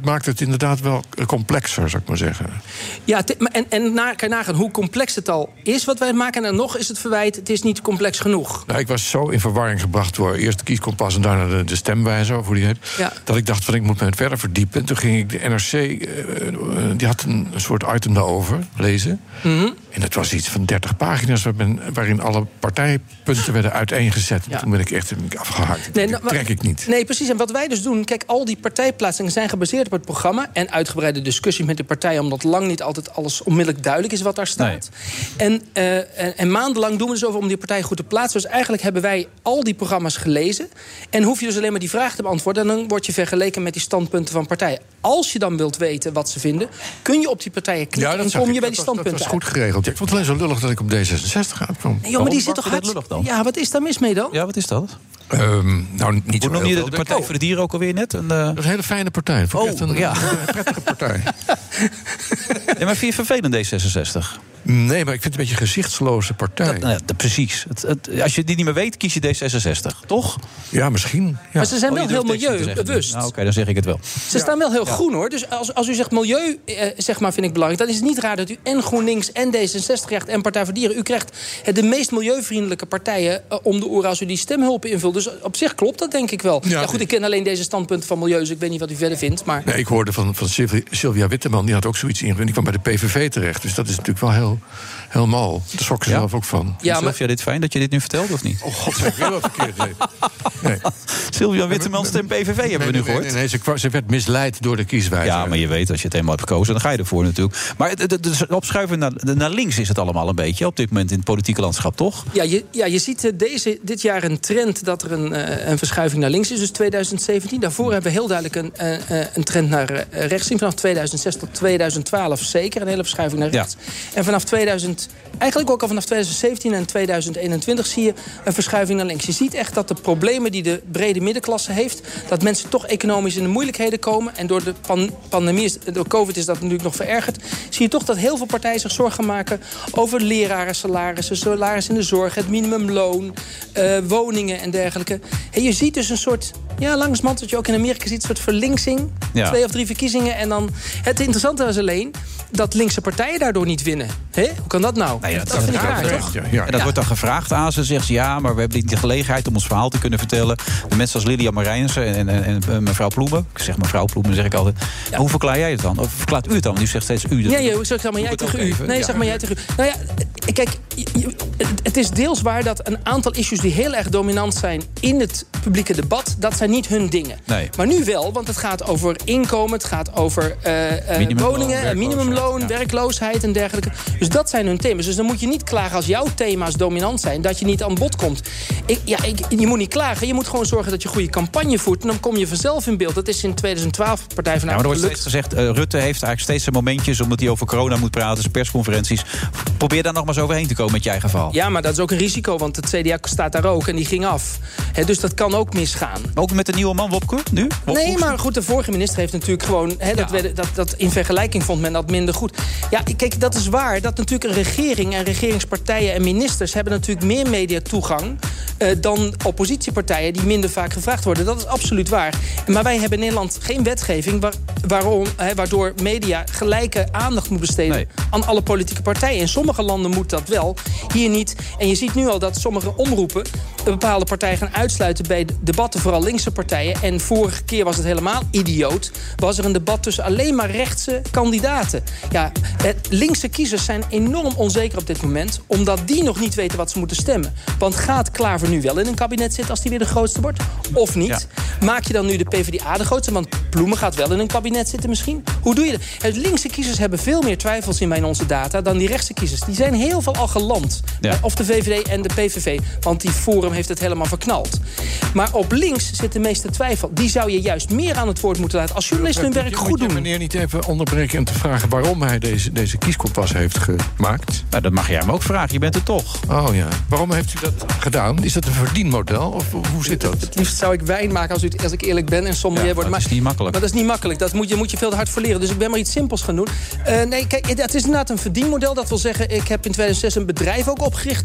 maakt het inderdaad wel complexer, zou ik maar zeggen. Ja, kan je nagaan hoe complex het al is wat wij maken. En nog is het verwijt, het is niet complex genoeg. Nou, ik was zo in verwarring gebracht door eerst de kieskompas en daarna de stemwijzer, of hoe die heet. Ja. Dat ik dacht, ik moet me het verder verdiepen. En toen ging ik de NRC, die had een soort item daarover lezen. Mm-hmm. En het was iets van 30 pagina's waarin alle partijpunten werden uiteengezet. Ja. Toen ben ik echt afgehaakt. Dat trek ik niet. Nee, precies. En wat wij dus doen, kijk, al die partijplaatsingen zijn gebaseerd op het programma en uitgebreide discussie met de partijen, omdat lang niet altijd alles onmiddellijk duidelijk is wat daar staat. Nee. En maandenlang doen we dus over om die partij goed te plaatsen. Dus eigenlijk hebben wij al die programma's gelezen en hoef je dus alleen maar die vraag te beantwoorden en dan word je vergeleken met die standpunten van partijen. Als je dan wilt weten wat ze vinden, kun je op die partijen klikken en kom je bij die standpunten. Dat is goed geregeld. Ik vond het alleen zo lullig dat ik op D66 uitkwam. Nee, joh, maar die zit toch lullig dan? Ja, wat is daar mis mee dan? Ja, wat is dat? Nou, niet hoe noem je de Partij voor de Dieren ook alweer net? Dat is een hele fijne partij. Echt een prettige partij. Ja, maar vind je vervelend D66? Nee, maar ik vind het een beetje een gezichtsloze partij. Precies. Als je die niet meer weet, kies je D66, toch? Ja, misschien. Ja. Maar ze zijn wel heel milieubewust. Nou, oké, dan zeg ik het wel. Ze staan wel heel groen, hoor. Dus als u zegt milieu, zeg maar, vind ik belangrijk, dan is het niet raar dat u en GroenLinks en D66 krijgt en Partij voor Dieren. U krijgt de meest milieuvriendelijke partijen om de oren als u die stemhulpen invult. Dus op zich klopt dat, denk ik wel. Ja, goed, ik ken alleen deze standpunten van milieu, dus ik weet niet wat u verder vindt. Maar... Nee, ik hoorde van Sylvia Witteman, die had ook zoiets ingevuld. Die kwam bij de PVV terecht. Dus dat is natuurlijk wel heel mal. Daar schrok ze zelf ook van. Ja, maar... Vind jij dit fijn dat je dit nu vertelt, of niet? Oh god, zeg ik heel wat verkeerd. Nee. Sylvia Witteman stemt PVV, hebben we nu gehoord. Nee, ze werd misleid door de kieswijzer. Ja, maar je weet, als je het eenmaal hebt gekozen, dan ga je ervoor natuurlijk. Maar het opschuiven naar links is het allemaal een beetje op dit moment in het politieke landschap, toch? Ja, je ziet dit jaar een trend dat er een verschuiving naar links is. Dus 2017. Daarvoor hebben we heel duidelijk een trend naar rechts zien. Vanaf 2006 tot 2012 zeker een hele verschuiving naar rechts. Ja. En vanaf 2017 en 2021 zie je een verschuiving naar links. Je ziet echt dat de problemen die de brede middenklasse heeft, dat mensen toch economisch in de moeilijkheden komen. En door de pandemie, door COVID is dat natuurlijk nog verergerd. Zie je toch dat heel veel partijen zich zorgen maken over lerarensalarissen, salaris in de zorg, het minimumloon, woningen en dergelijke. En je ziet dus een soort, langzamerhand wat je ook in Amerika ziet, een soort verlinksing. Ja. 2 of 3 verkiezingen en dan... Het interessante is alleen dat linkse partijen daardoor niet winnen. Hoe kan dat nou? Nee, dat vind ik raar, toch? Ja. En dat wordt dan gevraagd aan ze. Zegt ze, maar we hebben niet de gelegenheid om ons verhaal te kunnen vertellen. De mensen als Lilian Marijnissen en mevrouw Ploemen. Ik zeg mevrouw Ploemen, zeg ik altijd. Ja. Hoe verklaar jij het dan? Of verklaart u het dan? Want u zegt steeds u. Zeg maar jij tegen u. Nee, zeg maar jij tegen u. Nou ja, kijk, het is deels waar dat een aantal issues die heel erg dominant zijn in het publieke debat, dat zijn niet hun dingen. Nee. Maar nu wel, want het gaat over inkomen, het gaat over woningen, minimumloon, werkloosheid en dergelijke. Dus dat zijn hun thema's. Dus dan moet je niet klagen als jouw thema's dominant zijn, dat je niet aan bod komt. Je moet niet klagen, je moet gewoon zorgen dat je goede campagne voert en dan kom je vanzelf in beeld. Dat is in 2012 Partij van de Arbeid gelukt. Er wordt steeds gezegd, Rutte heeft eigenlijk steeds zijn momentjes omdat hij over corona moet praten, zijn persconferenties. Probeer daar nog maar eens overheen te komen met je eigen verhaal. Ja, maar dat is ook een risico, want het CDA staat daar ook en die ging af. Dus dat kan ook misgaan. Ook met de nieuwe man, Wopke, nu? Nee, maar goed, de vorige minister heeft natuurlijk gewoon... dat in vergelijking vond men dat minder goed. Ja, kijk, dat is waar. Dat natuurlijk een regering en regeringspartijen en ministers hebben natuurlijk meer mediatoegang dan oppositiepartijen die minder vaak gevraagd worden. Dat is absoluut waar. Maar wij hebben in Nederland geen wetgeving waardoor media gelijke aandacht moet besteden aan alle politieke partijen. In sommige landen moet dat wel, hier niet. En je ziet nu al dat sommige omroepen bepaalde partijen gaan uitsluiten bij debatten, vooral linkse partijen. En vorige keer was het helemaal idioot. Was er een debat tussen alleen maar rechtse kandidaten. Ja, linkse kiezers zijn enorm onzeker op dit moment, omdat die nog niet weten wat ze moeten stemmen. Want gaat Klaver nu wel in een kabinet zitten als die weer de grootste wordt? Of niet? Ja. Maak je dan nu de PvdA de grootste? Want Ploemen gaat wel in een kabinet zitten misschien. Hoe doe je dat? Linkse kiezers hebben veel meer twijfels in onze data dan die rechtse kiezers. Die zijn heel veel al geland. Ja. Of de VVD en de PVV. Want die Forum heeft het helemaal verknald. Maar op links zit de meeste twijfel. Die zou je juist meer aan het woord moeten laten. Als journalist hun werk goed doen. Moet je meneer niet even onderbreken en te vragen waarom hij deze kieskompas heeft gemaakt? Nou, dat mag jij hem ook vragen. Je bent er toch. Oh ja. Waarom heeft u dat gedaan? Is dat een verdienmodel? Of hoe zit dat? Het liefst zou ik wijn maken als ik eerlijk ben en sommelier worden. Maar dat is niet makkelijk. Maar dat is niet makkelijk. Dat moet je veel te hard voor leren. Dus ik ben maar iets simpels gaan doen. Nee, kijk, het is inderdaad een verdienmodel. Dat wil zeggen, ik heb in 2006 een bedrijf ook opgericht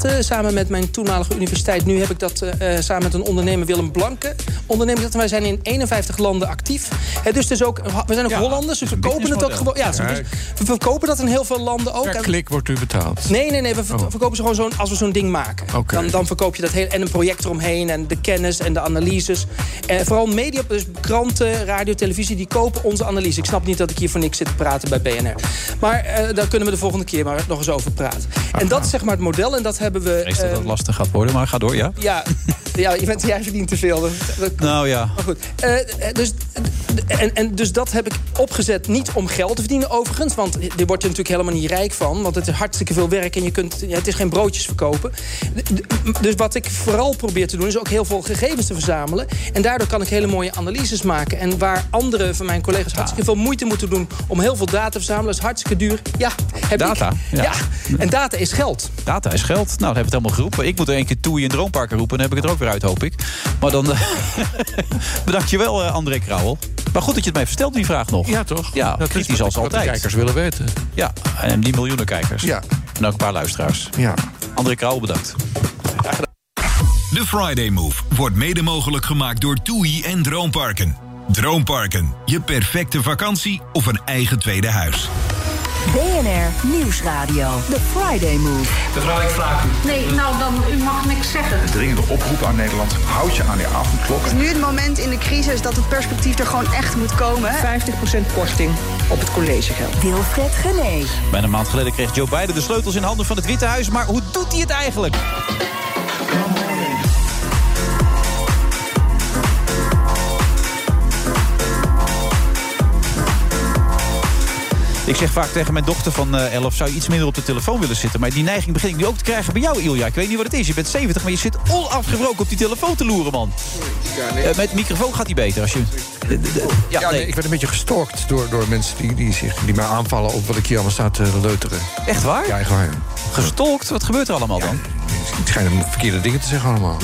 starten. Samen met mijn toenmalige universiteit. Nu heb ik dat samen met een ondernemer, Willem Blanke. Wij zijn in 51 landen actief. Dus we zijn ook Hollanders. Dus we verkopen het ook gewoon. Ja, we verkopen dat in heel veel landen ook. Per klik wordt u betaald? Nee. We verkopen ze gewoon als we zo'n ding maken. Okay. Dan verkoop je dat heel. En een project eromheen. En de kennis en de analyses. Vooral media, dus kranten, radio, televisie, die kopen onze analyse. Ik snap niet dat ik hier voor niks zit te praten bij BNR. Maar daar kunnen we de volgende keer maar nog eens over praten. En dat is zeg maar het model. En dat hebben we. Ik dat het lastig gaat worden, maar ga door, ja? Ja, jij verdient te veel. Nou ja. Maar goed. Dus dat heb ik opgezet niet om geld te verdienen overigens. Want daar word je natuurlijk helemaal niet rijk van. Want het is hartstikke veel werk en het is geen broodjes verkopen. Dus wat ik vooral probeer te doen is ook heel veel gegevens te verzamelen. En daardoor kan ik hele mooie analyses maken. En waar andere van mijn collega's hartstikke veel moeite moeten doen om heel veel data te verzamelen, is hartstikke duur. Ja, data. Ja. En data is geld. Data is geld. Nou, dan hebben we het helemaal geroepen. Ik moet er een keer TUI en Droomparken roepen. Dan heb ik het er ook weer uit, hoop ik. Maar dan bedankt je wel, André Krauwel. Maar goed dat je het mij verstelt, die vraag nog. Ja, toch? Ja, dat kritisch als altijd. De kijkers willen weten. Ja, en die miljoenen kijkers. Ja. En ook een paar luisteraars. Ja. André Krauwel, bedankt. De Friday Move wordt mede mogelijk gemaakt door TUI en Droomparken. Droomparken, je perfecte vakantie of een eigen tweede huis. BNR Nieuwsradio. The Friday Move. Mevrouw, ik vraag u. Nee, nou dan, u mag niks zeggen. Een dringende oproep aan Nederland. Houd je aan die avondklok. Het is nu het moment in de crisis dat het perspectief er gewoon echt moet komen. 50% korting op het collegegeld. Wilfred Genee. Bijna een maand geleden kreeg Joe Biden de sleutels in handen van het Witte Huis. Maar hoe doet hij het eigenlijk? Ik zeg vaak tegen mijn dochter van 11... zou je iets minder op de telefoon willen zitten. Maar die neiging begin ik nu ook te krijgen bij jou, Ilja. Ik weet niet wat het is. Je bent 70, maar je zit onafgebroken op die telefoon te loeren, man. Ja, nee. Met microfoon gaat hij beter als je... Nee, ik werd een beetje gestalkt door mensen die mij aanvallen op wat ik hier allemaal sta te leuteren. Echt waar? Ja, echt waar. Gestalkt? Wat gebeurt er allemaal dan? Ik schijn verkeerde dingen te zeggen allemaal.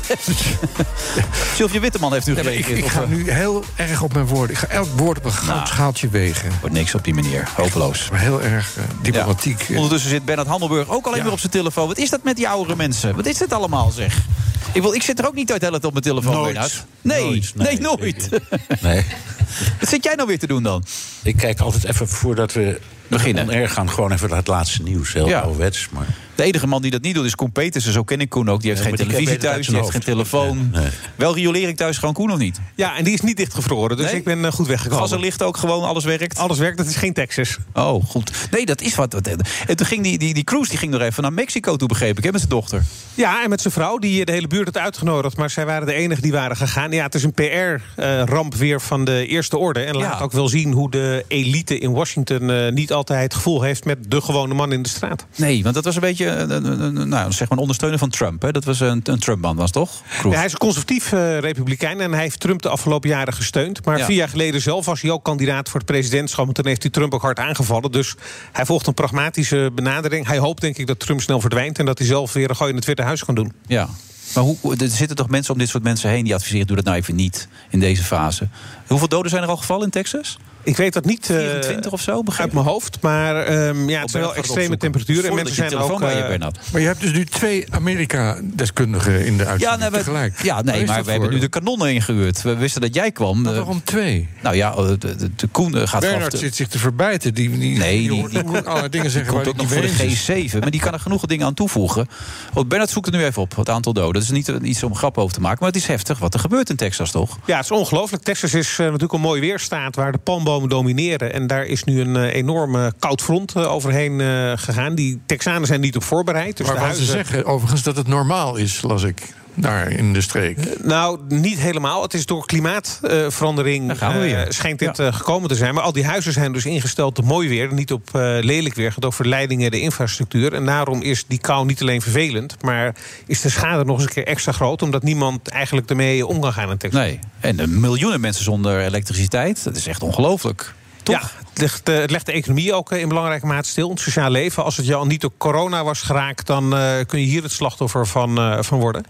Sylvia Witteman heeft u gereageerd. Ik ga nu heel erg op mijn woorden. Ik ga elk woord op een goudschaaltje wegen. Wordt niks op die manier. Hopeloos. Maar heel erg diplomatiek. Ja. Ondertussen zit Bernard Handelburg ook alleen weer op zijn telefoon. Wat is dat met die oudere mensen? Wat is dit allemaal, zeg? Ik zit er ook niet uit hele tijd op mijn telefoon. Nooit. Nee, nooit. Nee. Wat zit jij nou weer te doen dan? Ik kijk altijd even voordat we beginnen. Erg gaan gewoon even het laatste nieuws. Heel ouderwets, maar... De enige man die dat niet doet is Koen Petersen. Zo ken ik Koen ook. Die heeft geen televisie thuis, die heeft geen telefoon. Nee. Wel riolering thuis, gewoon Koen of niet? Ja, en die is niet dichtgevroren, dus ik ben goed weggekomen. Gas en licht ook gewoon, alles werkt? Alles werkt, dat is geen Texas. Oh, goed. Nee, dat is wat. En toen ging die cruise die ging nog even naar Mexico toe, begreep ik, hè, met zijn dochter. Ja, en met zijn vrouw, die de hele buurt had uitgenodigd. Maar zij waren de enigen die waren gegaan. Ja, het is een PR-ramp weer van de eerste orde. En laat ook wel zien hoe de elite in Washington niet altijd het gevoel heeft met de gewone man in de straat. Nee, want dat was een beetje zeg maar een ondersteuner van Trump. Hè? Dat was een Trump-man, was toch? Ja, hij is een conservatief republikein en hij heeft Trump de afgelopen jaren gesteund. Maar 4 jaar geleden zelf was hij ook kandidaat voor het presidentschap. En toen heeft hij Trump ook hard aangevallen. Dus hij volgt een pragmatische benadering. Hij hoopt denk ik dat Trump snel verdwijnt en dat hij zelf weer een gooi in het Witte Huis kan doen. Ja. Maar er zitten toch mensen om dit soort mensen heen die adviseren, doe dat nou even niet in deze fase. Hoeveel doden zijn er al gevallen in Texas? Ik weet dat niet 24 of zo, uit mijn hoofd. Maar het zijn wel extreme temperaturen. En mensen zijn ook... Maar je hebt dus nu 2 Amerika-deskundigen in de uitzending tegelijk. Ja, nee, maar we hebben nu de kanonnen ingehuurd. We wisten dat jij kwam. Maar waarom 2? Nou ja, de Koen gaat... Bernard zit zich te verbijten. Die hoort allerlei dingen zeggen. Die komt ook nog voor de G7. Maar die kan er genoeg dingen aan toevoegen. Bernard zoekt het nu even op, het aantal doden. Dat is niet iets om grap over te maken. Maar het is heftig wat er gebeurt in Texas, toch? Ja, het is ongelooflijk. Texas is natuurlijk een mooi weerstaat waar de palmbomen domineren. En daar is nu een enorme koud front overheen gegaan. Die Texanen zijn niet op voorbereid. Dus maar ze zeggen overigens dat het normaal is, las ik. Daar in de streek? Nou, niet helemaal. Het is door klimaatverandering schijnt dit gekomen te zijn. Maar al die huizen zijn dus ingesteld op mooi weer, niet op lelijk weer. Het gaat over de leidingen, de infrastructuur. En daarom is die kou niet alleen vervelend, maar is de schade nog eens een keer extra groot, omdat niemand eigenlijk ermee om kan gaan in Texas. Nee. En miljoenen mensen zonder elektriciteit. Dat is echt ongelooflijk. Toch? Ja, het legt de economie ook in belangrijke mate stil. Het sociaal leven. Als het je al niet door corona was geraakt, dan kun je hier het slachtoffer van worden.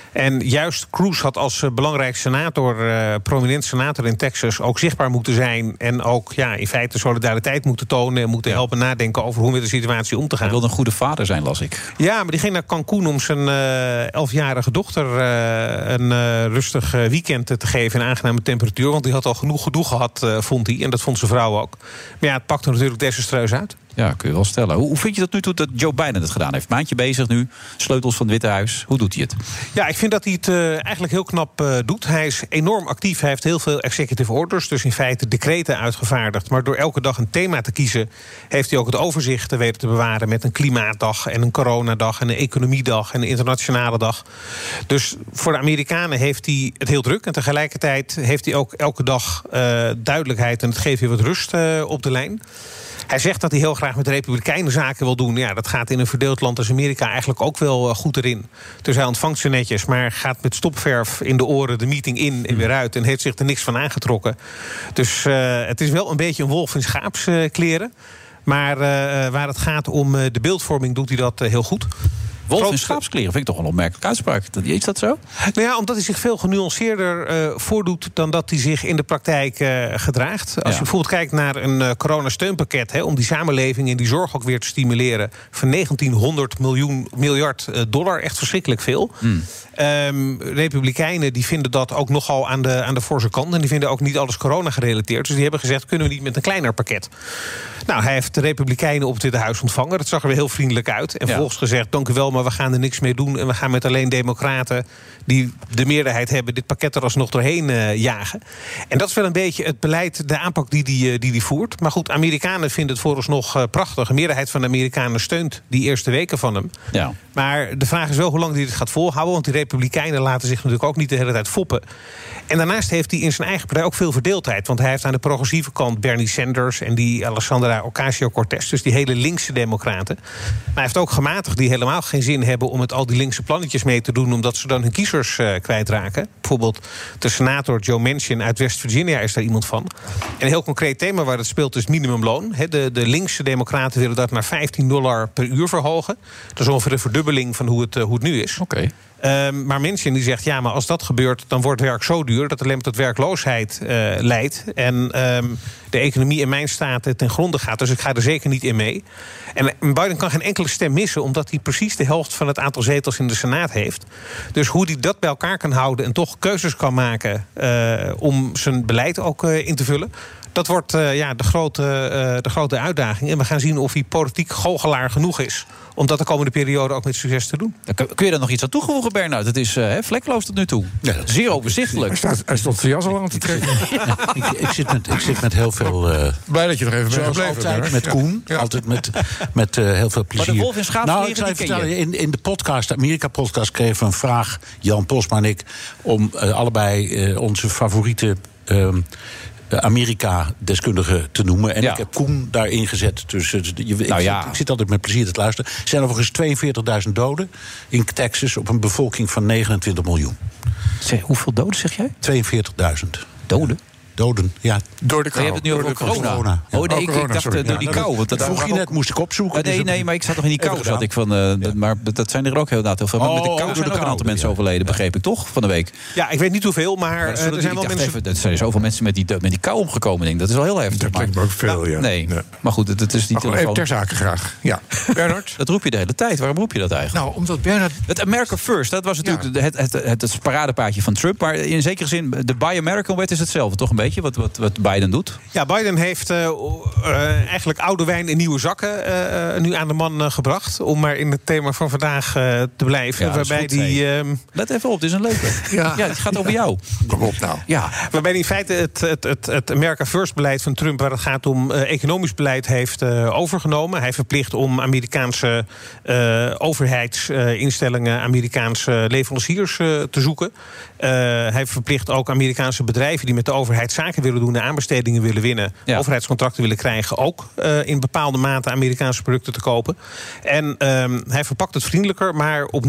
En juist Cruz had als belangrijk senator, prominent senator in Texas, ook zichtbaar moeten zijn. En ook in feite solidariteit moeten tonen en moeten helpen nadenken over hoe met de situatie om te gaan. Hij wilde een goede vader zijn, las ik. Ja, maar die ging naar Cancún om zijn 11-jarige dochter een rustig weekend te geven in aangename temperatuur. Want die had al genoeg gedoe gehad, vond hij. En dat vond zijn vrouw ook. Maar het pakte natuurlijk desastreus uit. Ja, kun je wel stellen. Hoe vind je dat nu toe dat Joe Biden het gedaan heeft? Maandje bezig nu, sleutels van het Witte Huis. Hoe doet hij het? Ja, ik vind dat hij het eigenlijk heel knap doet. Hij is enorm actief. Hij heeft heel veel executive orders, dus in feite decreten uitgevaardigd. Maar door elke dag een thema te kiezen, heeft hij ook het overzicht weten te bewaren met een klimaatdag en een coronadag en een economiedag en een internationale dag. Dus voor de Amerikanen heeft hij het heel druk. En tegelijkertijd heeft hij ook elke dag duidelijkheid en het geeft weer wat rust op de lijn. Hij zegt dat hij heel graag met de Republikeinen zaken wil doen. Ja, dat gaat in een verdeeld land als Amerika eigenlijk ook wel goed erin. Dus hij ontvangt ze netjes, maar gaat met stopverf in de oren de meeting in en weer uit en heeft zich er niks van aangetrokken. Dus het is wel een beetje een wolf in schaapskleren. Maar waar het gaat om de beeldvorming doet hij dat heel goed. Wolf in schaapskleren vind ik toch een opmerkelijke uitspraak. Is dat zo? Nou ja, omdat hij zich veel genuanceerder voordoet dan dat hij zich in de praktijk gedraagt. Als je bijvoorbeeld kijkt naar een coronasteunpakket, om die samenleving en die zorg ook weer te stimuleren, van $1900 miljard, echt verschrikkelijk veel. Republikeinen die vinden dat ook nogal aan de forse kant. En die vinden ook niet alles corona gerelateerd. Dus die hebben gezegd, kunnen we niet met een kleiner pakket? Nou, hij heeft de Republikeinen op het Witte Huis ontvangen. Dat zag er weer heel vriendelijk uit. En vervolgens gezegd, dank u wel, maar we gaan er niks mee doen. En we gaan met alleen democraten die de meerderheid hebben dit pakket er alsnog doorheen jagen. En dat is wel een beetje het beleid, de aanpak die voert. Maar goed, Amerikanen vinden het vooralsnog prachtig. Een meerderheid van de Amerikanen steunt die eerste weken van hem. Ja. Maar de vraag is wel hoe lang hij dit gaat volhouden. Want die Republikeinen laten zich natuurlijk ook niet de hele tijd foppen. En daarnaast heeft hij in zijn eigen partij ook veel verdeeldheid. Want hij heeft aan de progressieve kant Bernie Sanders en die Alexandra Ocasio-Cortez, dus die hele linkse democraten. Maar hij heeft ook gematigd die helemaal geen zin hebben om met al die linkse plannetjes mee te doen, omdat ze dan hun kiezers kwijtraken. Bijvoorbeeld de senator Joe Manchin uit West Virginia is daar iemand van. En een heel concreet thema waar het speelt is minimumloon. De linkse democraten willen dat naar $15 per uur verhogen. Dat is ongeveer een verdubbeling van hoe het nu is. Oké. Maar Manchin die zegt, ja, maar als dat gebeurt, dan wordt werk zo duur dat het alleen maar tot werkloosheid leidt. En de economie in mijn staat ten gronde gaat. Dus ik ga er zeker niet in mee. En Biden kan geen enkele stem missen, omdat hij precies de helft van het aantal zetels in de Senaat heeft. Dus hoe hij dat bij elkaar kan houden en toch keuzes kan maken om zijn beleid ook in te vullen. Dat wordt de grote uitdaging. En we gaan zien of hij politiek goochelaar genoeg is om dat de komende periode ook met succes te doen. Kun je daar nog iets aan toevoegen, Bernard? Het is vlekkeloos tot nu toe. Ja, zeer overzichtelijk. Hij stond zijn jas al aan te trekken. Ik zit met heel veel... Blij dat je nog even bent gebleven. Altijd met Koen. Ja. Altijd met heel veel plezier. Maar de wolf in schaapskleren, ik zou je vertellen, in de podcast, de Amerika-podcast, kregen we een vraag, Jan Posma en ik, om allebei onze favoriete Amerika-deskundige te noemen. En ik heb Koen daarin gezet. Dus ik zit altijd met plezier te luisteren. Er zijn overigens 42.000 doden in Texas op een bevolking van 29 miljoen. Hoeveel doden zeg jij? 42.000. Doden? Doden, ja. Door de kou. Je hebt het nu over corona. Oh nee, ik dacht door die kou. Want dat vroeg je net, moest ik opzoeken. Nee, maar ik zat nog in die kou. Maar dat zijn er ook heel veel. Maar met de kou zijn ook een aantal mensen overleden, begreep ik toch, van de week. Ja, ik weet niet hoeveel, maar er zijn wel mensen... Er zijn zoveel mensen met die kou omgekomen, denk ik. Dat is wel heel heftig. Dat lijkt me ook veel, ja. Nee, maar goed, het is niet... Even ter zake graag. Ja, Bernard? Dat roep je de hele tijd. Waarom roep je dat eigenlijk? Nou, omdat Bernard... Het America First, dat was natuurlijk het paradepaardje van Trump. Maar in zekere zin, de Buy American wet is hetzelfde, toch een beetje, wat Biden doet? Ja, Biden heeft eigenlijk oude wijn in nieuwe zakken nu aan de man gebracht. Om maar in het thema van vandaag te blijven. Ja, waarbij die... Let even op, dit is een leuke. Ja, het gaat over jou. Kom op nou. Ja, waarbij die in feite het America First beleid van Trump, waar het gaat om economisch beleid, heeft overgenomen. Hij verplicht om Amerikaanse overheidsinstellingen, Amerikaanse leveranciers te zoeken. Hij verplicht ook Amerikaanse bedrijven die met de overheid zaken willen doen, aanbestedingen willen winnen, overheidscontracten willen krijgen, ook in bepaalde mate Amerikaanse producten te kopen. En hij verpakt het vriendelijker, maar opnieuw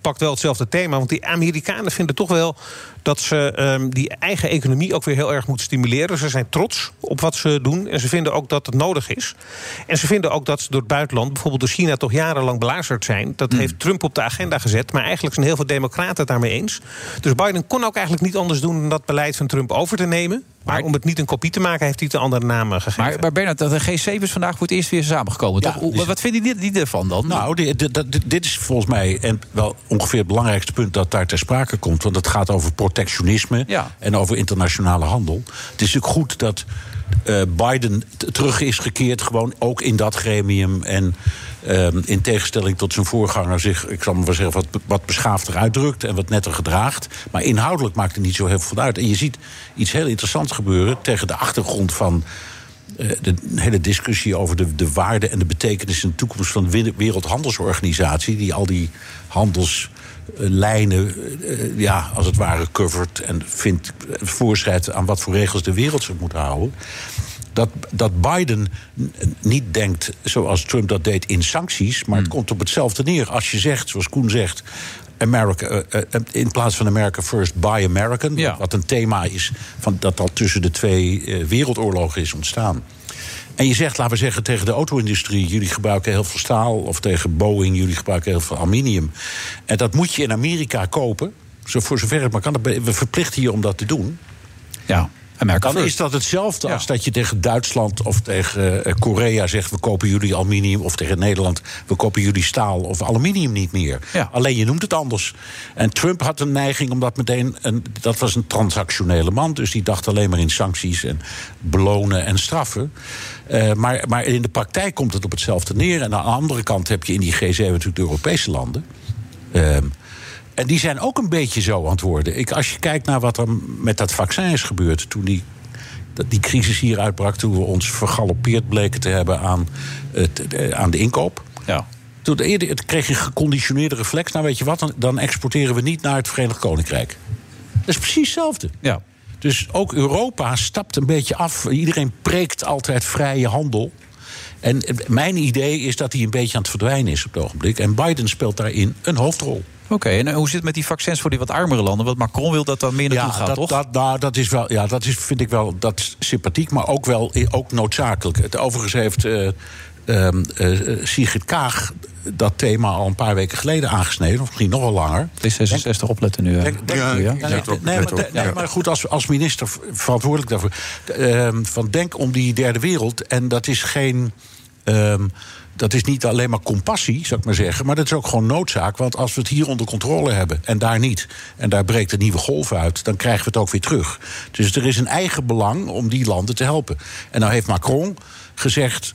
pakt wel hetzelfde thema. Want die Amerikanen vinden toch wel dat ze die eigen economie ook weer heel erg moeten stimuleren. Ze zijn trots op wat ze doen. En ze vinden ook dat het nodig is. En ze vinden ook dat ze door het buitenland, bijvoorbeeld door China, toch jarenlang belazerd zijn. Dat heeft Trump op de agenda gezet. Maar eigenlijk zijn heel veel democraten het daarmee eens. Dus Biden kon ook eigenlijk niet anders doen dan dat beleid van Trump over te nemen. Maar om het niet een kopie te maken, heeft hij het een andere naam gegeven. Maar Bernard, de G7 is vandaag voor het eerst weer samengekomen. Ja, toch? Wat vinden die ervan dan? Nou, dit is volgens mij wel ongeveer het belangrijkste punt dat daar ter sprake komt. Want het gaat over protectionisme en over internationale handel. Het is natuurlijk goed dat Biden terug is gekeerd, gewoon ook in dat gremium. En in tegenstelling tot zijn voorganger zich, ik zal maar zeggen, wat beschaafder uitdrukt en wat netter gedraagt. Maar inhoudelijk maakt het niet zo heel veel uit. En je ziet iets heel interessants gebeuren tegen de achtergrond van de hele discussie over de waarde en de betekenis en de toekomst van de Wereldhandelsorganisatie, die al die handelslijnen als het ware covert en voorschrijft aan wat voor regels de wereld zich moet houden. Dat Biden niet denkt zoals Trump dat deed in sancties, maar het komt op hetzelfde neer. Als je zegt, zoals Koen zegt, America, in plaats van America First, Buy American. Ja. Wat een thema is dat al tussen de twee wereldoorlogen is ontstaan. En je zegt, laten we zeggen, tegen de auto-industrie, jullie gebruiken heel veel staal, of tegen Boeing, jullie gebruiken heel veel aluminium. En dat moet je in Amerika kopen, voor zover het maar kan. We verplichten je om dat te doen. Ja. Dan is dat hetzelfde als dat je tegen Duitsland of tegen Korea zegt, we kopen jullie aluminium, of tegen Nederland, we kopen jullie staal of aluminium niet meer. Ja. Alleen je noemt het anders. En Trump had een neiging om dat meteen, dat was een transactionele man, dus die dacht alleen maar in sancties en belonen en straffen. Maar in de praktijk komt het op hetzelfde neer. En aan de andere kant heb je in die G7 natuurlijk de Europese landen. En die zijn ook een beetje zo aan het worden. Als je kijkt naar wat er met dat vaccin is gebeurd, toen die crisis hier uitbrak, toen we ons vergalopeerd bleken te hebben aan de inkoop. Ja. Toen kreeg je een geconditioneerde reflex. Nou, weet je wat, dan exporteren we niet naar het Verenigd Koninkrijk. Dat is precies hetzelfde. Ja. Dus ook Europa stapt een beetje af. Iedereen preekt altijd vrije handel. En mijn idee is dat hij een beetje aan het verdwijnen is op het ogenblik. En Biden speelt daarin een hoofdrol. Oké, en hoe zit het met die vaccins voor die wat armere landen? Want Macron wil dat dan meer naartoe gaat, toch? Dat vind ik wel sympathiek, maar ook noodzakelijk. Overigens heeft Sigrid Kaag dat thema al een paar weken geleden aangesneden, of misschien nog wel langer. D66 opletten nu. Maar goed, als minister verantwoordelijk daarvoor. Denk om die derde wereld. En dat is geen. Dat is niet alleen maar compassie, zou ik maar zeggen, maar dat is ook gewoon noodzaak. Want als we het hier onder controle hebben en daar niet, en daar breekt een nieuwe golf uit, dan krijgen we het ook weer terug. Dus er is een eigen belang om die landen te helpen. En nou heeft Macron gezegd,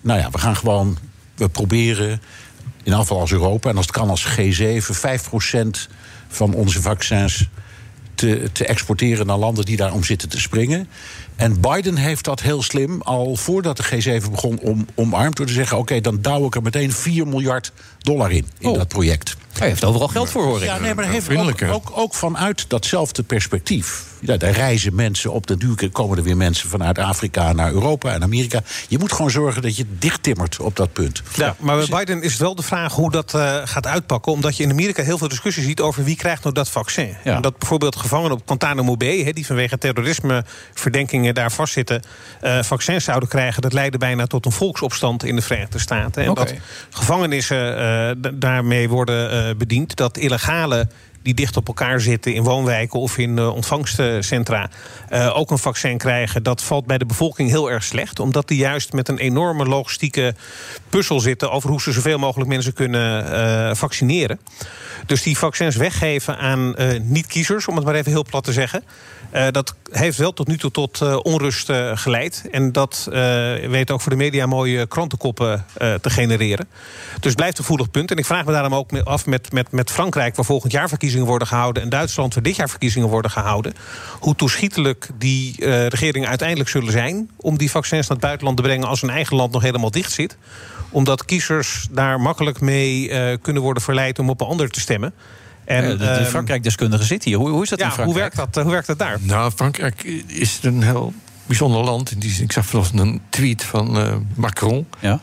we proberen, in ieder geval als Europa, en als het kan als G7, 5% van onze vaccins te exporteren naar landen die daarom zitten te springen. En Biden heeft dat heel slim, al voordat de G7 begon, omarmd door te zeggen, oké, dan douw ik er meteen $4 miljard in dat project. Hij heeft overal geld voor, hoor ik. Ja, nee, maar hij heeft ook vanuit datzelfde perspectief. Ja, daar reizen mensen op de duur, komen er weer mensen vanuit Afrika naar Europa en Amerika. Je moet gewoon zorgen dat je dichttimmert op dat punt. Ja, maar bij Biden is het wel de vraag hoe dat gaat uitpakken, omdat je in Amerika heel veel discussie ziet over wie krijgt nou dat vaccin. Ja. En dat bijvoorbeeld gevangenen op Guantanamo Bay, die vanwege terrorismeverdenkingen daar vastzitten, vaccins zouden krijgen. Dat leidde bijna tot een volksopstand in de Verenigde Staten. En dat gevangenissen daarmee worden bediend, dat illegale die dicht op elkaar zitten in woonwijken of in ontvangstcentra ook een vaccin krijgen, dat valt bij de bevolking heel erg slecht, omdat die juist met een enorme logistieke puzzel zitten over hoe ze zoveel mogelijk mensen kunnen vaccineren. Dus die vaccins weggeven aan niet-kiezers, om het maar even heel plat te zeggen, dat heeft wel tot nu toe tot onrust geleid. En dat weet ook voor de media mooie krantenkoppen te genereren. Dus het blijft een gevoelig punt. En ik vraag me daarom ook af met Frankrijk, waar volgend jaar verkiezingen worden gehouden, en Duitsland, waar dit jaar verkiezingen worden gehouden, hoe toeschietelijk die regeringen uiteindelijk zullen zijn om die vaccins naar het buitenland te brengen als hun eigen land nog helemaal dicht zit. Omdat kiezers daar makkelijk mee kunnen worden verleid om op een ander te stemmen. En de Frankrijk-deskundige zit hier. Hoe is dat in Frankrijk? Hoe werkt dat daar? Nou, Frankrijk is een heel bijzonder land. Ik zag vanochtend een tweet van Macron. Ja?